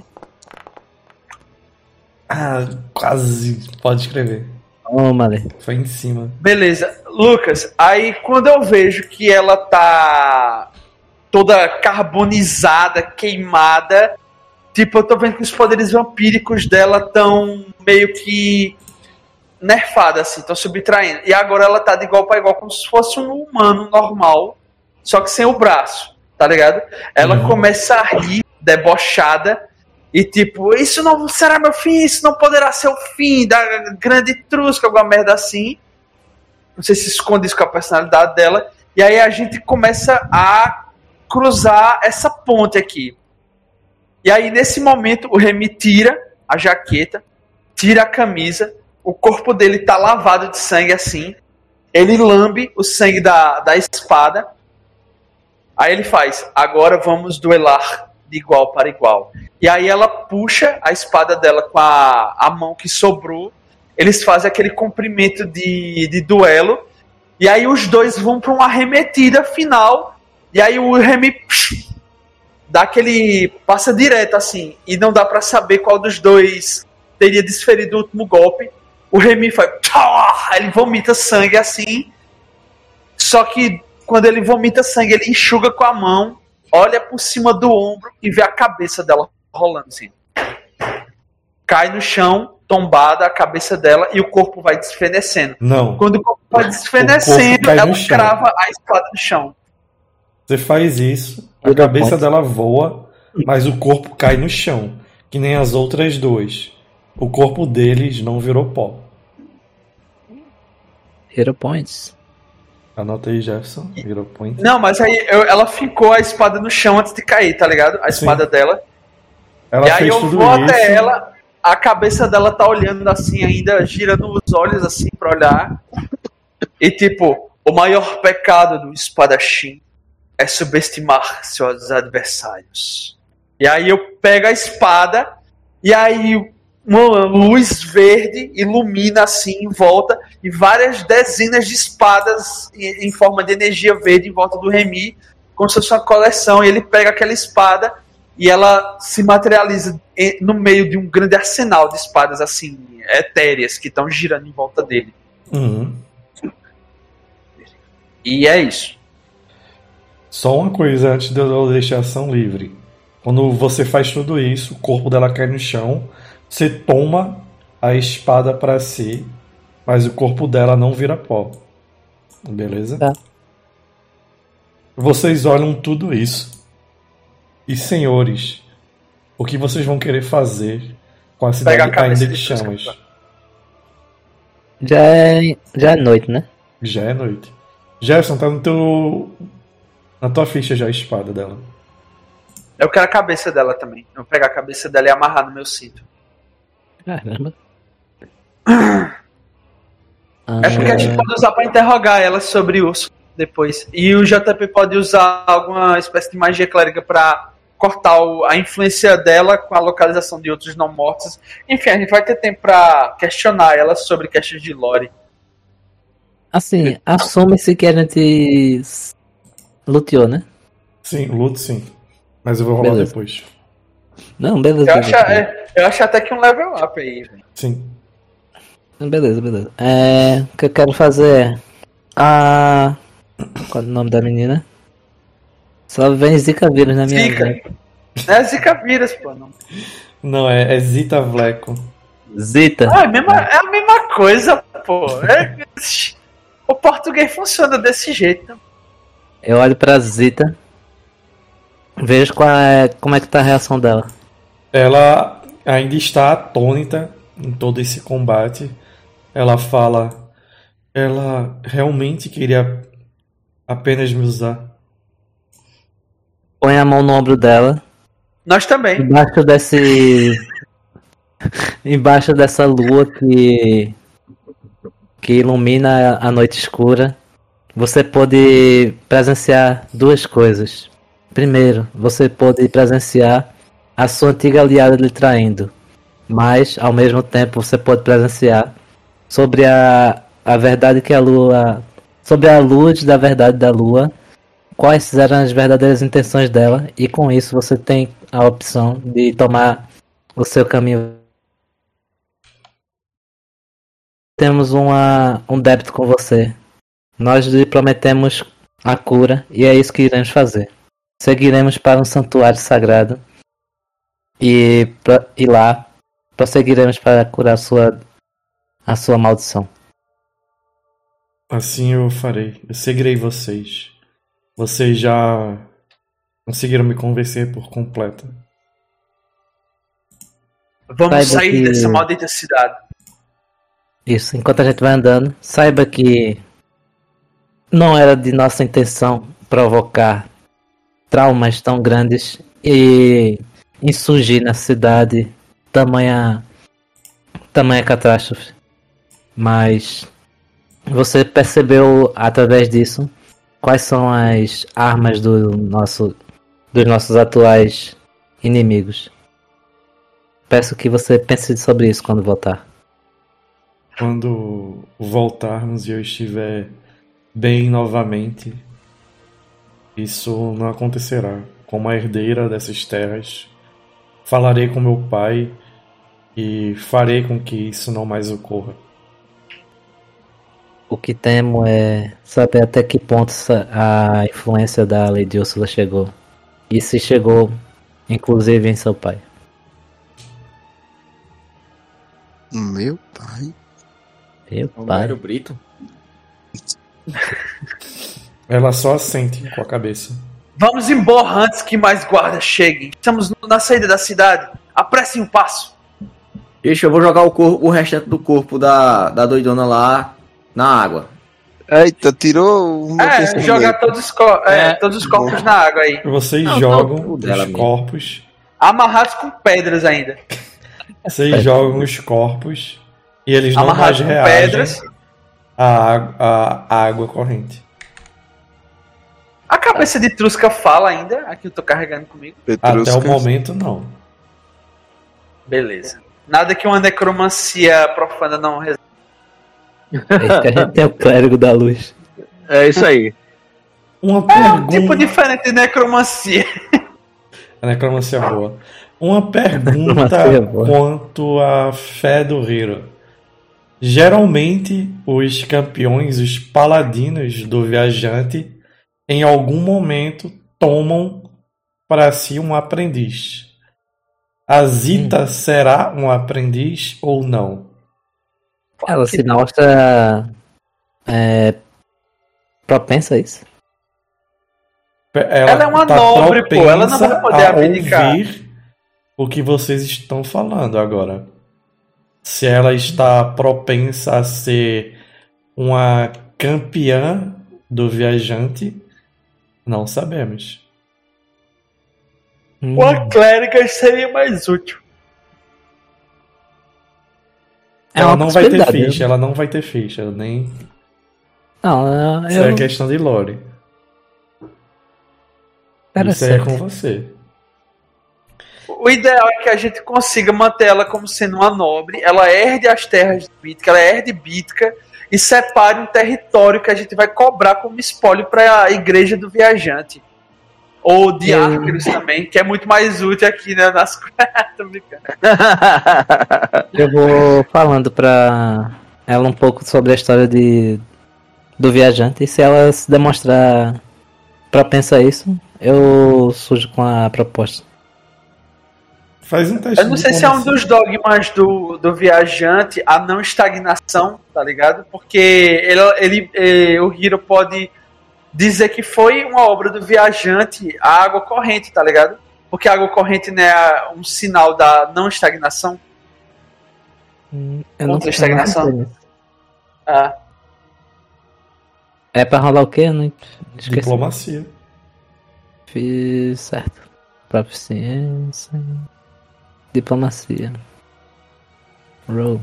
Ah, quase. Pode escrever. Toma ali. Foi em cima. Beleza. Lucas, aí quando eu vejo que ela tá toda carbonizada, queimada, tipo, eu tô vendo que os poderes vampíricos dela tão meio que nerfada, assim, estão subtraindo. E agora ela tá de igual para igual, como se fosse um humano normal, só que sem o braço, tá ligado? Ela Uhum. começa a rir, debochada, e tipo, isso não será meu fim, isso não poderá ser o fim da grande trusca, alguma merda assim. Não sei se esconde isso com a personalidade dela. E aí a gente começa a cruzar essa ponte aqui. E aí, nesse momento, o Remy tira a jaqueta, tira a camisa, o corpo dele tá lavado de sangue assim. Ele lambe o sangue da, da espada. Aí ele faz, agora vamos duelar de igual para igual. E aí ela puxa a espada dela com a, a mão que sobrou. Eles fazem aquele comprimento de, de duelo. E aí os dois vão pra uma arremetida final. E aí o Remy psh, dá aquele... passa direto assim. E não dá pra saber qual dos dois teria desferido o último golpe. O Remy faz... ele vomita sangue assim. Só que quando ele vomita sangue, ele enxuga com a mão, olha por cima do ombro e vê a cabeça dela rolando assim. Cai no chão, tombada a cabeça dela e o corpo vai desfenecendo. Não. Quando o corpo vai desfenecendo, ela crava a espada no chão. Você faz isso, a cabeça dela voa, mas o corpo cai no chão, que nem as outras duas. O corpo deles não virou pó. Hero Points. Anota aí, Jefferson. Hero Point. Não, mas aí eu, ela ficou a espada no chão antes de cair, tá ligado? A espada Sim. dela. Ela e aí fez eu tudo vou isso. até ela, a cabeça dela tá olhando assim, ainda girando os olhos assim pra olhar. E tipo, o maior pecado do espadachim é subestimar seus adversários. E aí eu pego a espada e aí uma luz verde ilumina assim em volta e várias dezenas de espadas em forma de energia verde em volta do Remy, como se fosse uma coleção, e ele pega aquela espada e ela se materializa no meio de um grande arsenal de espadas assim, etéreas, que estão girando em volta dele. Uhum. E é isso. Só uma coisa antes de eu deixar a ação livre. Quando você faz tudo isso, o corpo dela cai no chão, você toma a espada pra si, mas o corpo dela não vira pó. Beleza? Tá. Vocês olham tudo isso. E, senhores, o que vocês vão querer fazer com a cidade Pega a cabeça ainda de de chamas? Já é, já é noite, né? Já é noite. Jefferson, tá no teu... na tua ficha já a espada dela. Eu quero a cabeça dela também. Eu vou pegar a cabeça dela e amarrar no meu cinto. Caramba. É porque a gente pode usar pra interrogar ela sobre o urso depois. E o J P pode usar alguma espécie de magia clériga pra cortar o, a influência dela com a localização de outros não mortos. Enfim, a gente vai ter tempo pra questionar ela sobre questões de lore. Assim, assume-se que a gente luteou, né? Sim, luto sim. Mas eu vou rolar Beleza. depois. Não, beleza. Eu beleza. acho, é, eu acho até que um level up aí, velho. Sim. Beleza, beleza. É, o que eu quero fazer é. A. Qual é o nome da menina? Só vem Zika vírus na minha Zika. vida. Não é Zika vírus, pô. Não. Não, é, é Zita Vleco. Zita. Ah, é, a mesma, é a mesma coisa, pô. É, o português funciona desse jeito. Eu olho pra Zita. Vejo qual é, como é que tá a reação dela. Ela ainda está atônita em todo esse combate. Ela fala... Ela realmente queria apenas me usar. Põe a mão no ombro dela. Nós também. Embaixo desse. Embaixo dessa lua que. que ilumina a noite escura. Você pode presenciar duas coisas. Primeiro, você pode presenciar a sua antiga aliada lhe traindo. Mas, ao mesmo tempo, você pode presenciar sobre a, a verdade que a lua. Sobre a luz da verdade da lua. Quais eram as verdadeiras intenções dela. E com isso você tem a opção de tomar o seu caminho. Temos uma, um débito com você. Nós lhe prometemos a cura. E é isso que iremos fazer. Seguiremos para um santuário sagrado. E, pra, e lá prosseguiremos para curar a sua, a sua maldição. Assim eu farei. Eu seguirei vocês. Vocês já conseguiram me convencer por completo. Vamos Saiba sair que- dessa maldita cidade. Isso, enquanto a gente vai andando, saiba que não era de nossa intenção provocar traumas tão grandes e insurgir na cidade tamanha, tamanha catástrofe. Mas você percebeu através disso quais são as armas do nosso, dos nossos atuais inimigos. Peço que você pense sobre isso quando voltar. Quando voltarmos e eu estiver bem novamente, isso não acontecerá. Como a herdeira dessas terras, falarei com meu pai e farei com que isso não mais ocorra. O que temo é saber até que ponto essa- a influência da Lady Úrsula chegou. E se chegou, inclusive, em seu pai. Meu pai. Meu pai. Romero Brito. Ela só assente com a cabeça. Vamos embora antes que mais guardas cheguem. Estamos no- na saída da cidade. Apressem o passo. Ixi, eu vou jogar o, cor- o restante do corpo da, da doidona lá na água. Eita, tirou o meu É, pensamento. jogar todos os, co- é, É. todos os corpos na água aí. Vocês Não, jogam não, o os dela mesmo. corpos. Amarrados com pedras ainda. Vocês jogam os corpos e eles não mais Amarrados com reagem pedras. à água, à água corrente. A cabeça de Trusca fala ainda. Aqui eu tô carregando comigo. Até Petruscas. o momento, não. Beleza. Nada que uma necromancia profana não resolva. É isso que a gente tem o clérigo da luz. É isso aí. Uma É um pergunta. tipo diferente de necromancia. A necromancia é boa. Uma pergunta Necromancia é boa. quanto à fé do Hero. Geralmente, os campeões, os paladinos do viajante, em algum momento tomam para si um aprendiz. A Zita será um aprendiz ou não? Ela se mostra é, propensa a isso. Ela, Ela é uma tá nobre, pô, ela não vai propensa poder a abdicar. ouvir o que vocês estão falando agora. Se ela está propensa a ser uma campeã do viajante, não sabemos. Hum, Uma clériga seria mais útil. é ela uma não vai ter possibilidade, ficha, ela não vai ter ficha, nem. Não, Isso eu... é questão de lore. Isso aí é com você. O ideal é que a gente consiga manter ela como sendo uma nobre, ela herde as terras de Bítica, ela herde Bítica e separe um território que a gente vai cobrar como espólio para a igreja do viajante. Ou de Eu- Arqueros também, que é muito mais útil aqui, né? Nas... Tô brincando. Eu vou falando pra ela um pouco sobre a história de, do viajante. E se ela se demonstrar propensa a isso, eu surjo com a proposta. Faz um teste. Eu não de sei se é um diplomacia. dos dogmas do, do viajante a não estagnação, tá ligado? Porque ele, ele, eh, o Hiro pode dizer que foi uma obra do viajante a água corrente, tá ligado? Porque a água corrente não é um sinal da não estagnação. Eu Contra a estagnação? sei. Ah, É pra rolar o quê? Eu não esqueci. Diplomacia. Fiz certo. Proficiência. Diplomacia. Roll.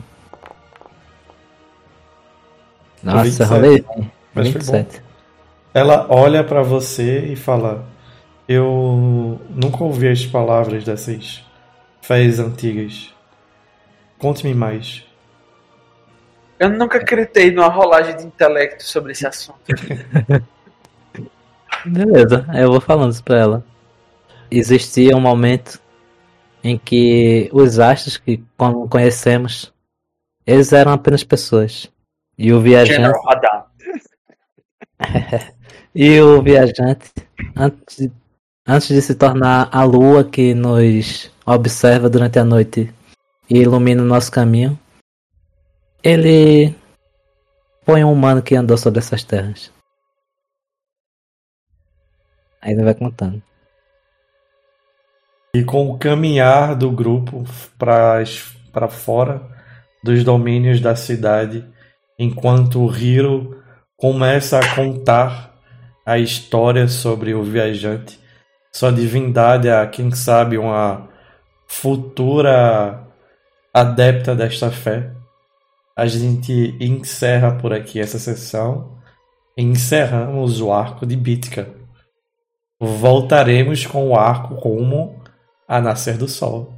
Nossa, vinte e sete. rolei bem. Mas vinte e foi bom. sete. Ela olha pra você e fala: Eu nunca ouvi as palavras dessas fés antigas. Conte-me mais. eu nunca acreditei numa rolagem de intelecto sobre esse assunto. Beleza, eu vou falando isso pra ela. Existia um momento em que os astros que como conhecemos, eles eram apenas pessoas. E o viajante, General Radar. e o viajante, antes de, antes de se tornar a lua que nos observa durante a noite e ilumina o nosso caminho, ele foi um humano que andou sobre essas terras. Aí ele vai contando. E com o caminhar do grupo para fora dos domínios da cidade, enquanto o Hiro começa a contar a história sobre o viajante, sua divindade, a quem sabe uma futura adepta desta fé, a gente encerra por aqui essa sessão e encerramos o arco de Bítica. Voltaremos com o arco rumo a nascer do sol.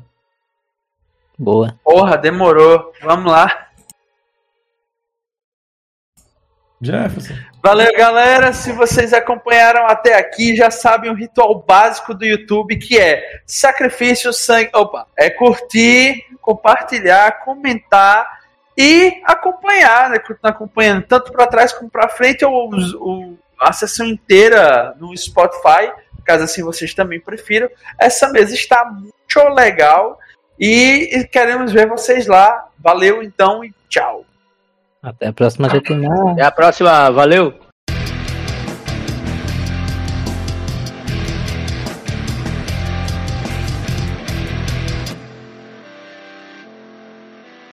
Boa. Porra, demorou. Vamos lá. Jefferson. Valeu, galera. Se vocês acompanharam até aqui, já sabem o ritual básico do YouTube, que é sacrifício, sangue... Opa, é curtir, compartilhar, comentar e acompanhar, né? Continuar acompanhando tanto para trás como para frente, ou, ou a sessão inteira no Spotify, caso assim vocês também prefiram. Essa mesa está muito legal e queremos ver vocês lá. Valeu, então, e tchau. Até a próxima, gente. Até a próxima, valeu!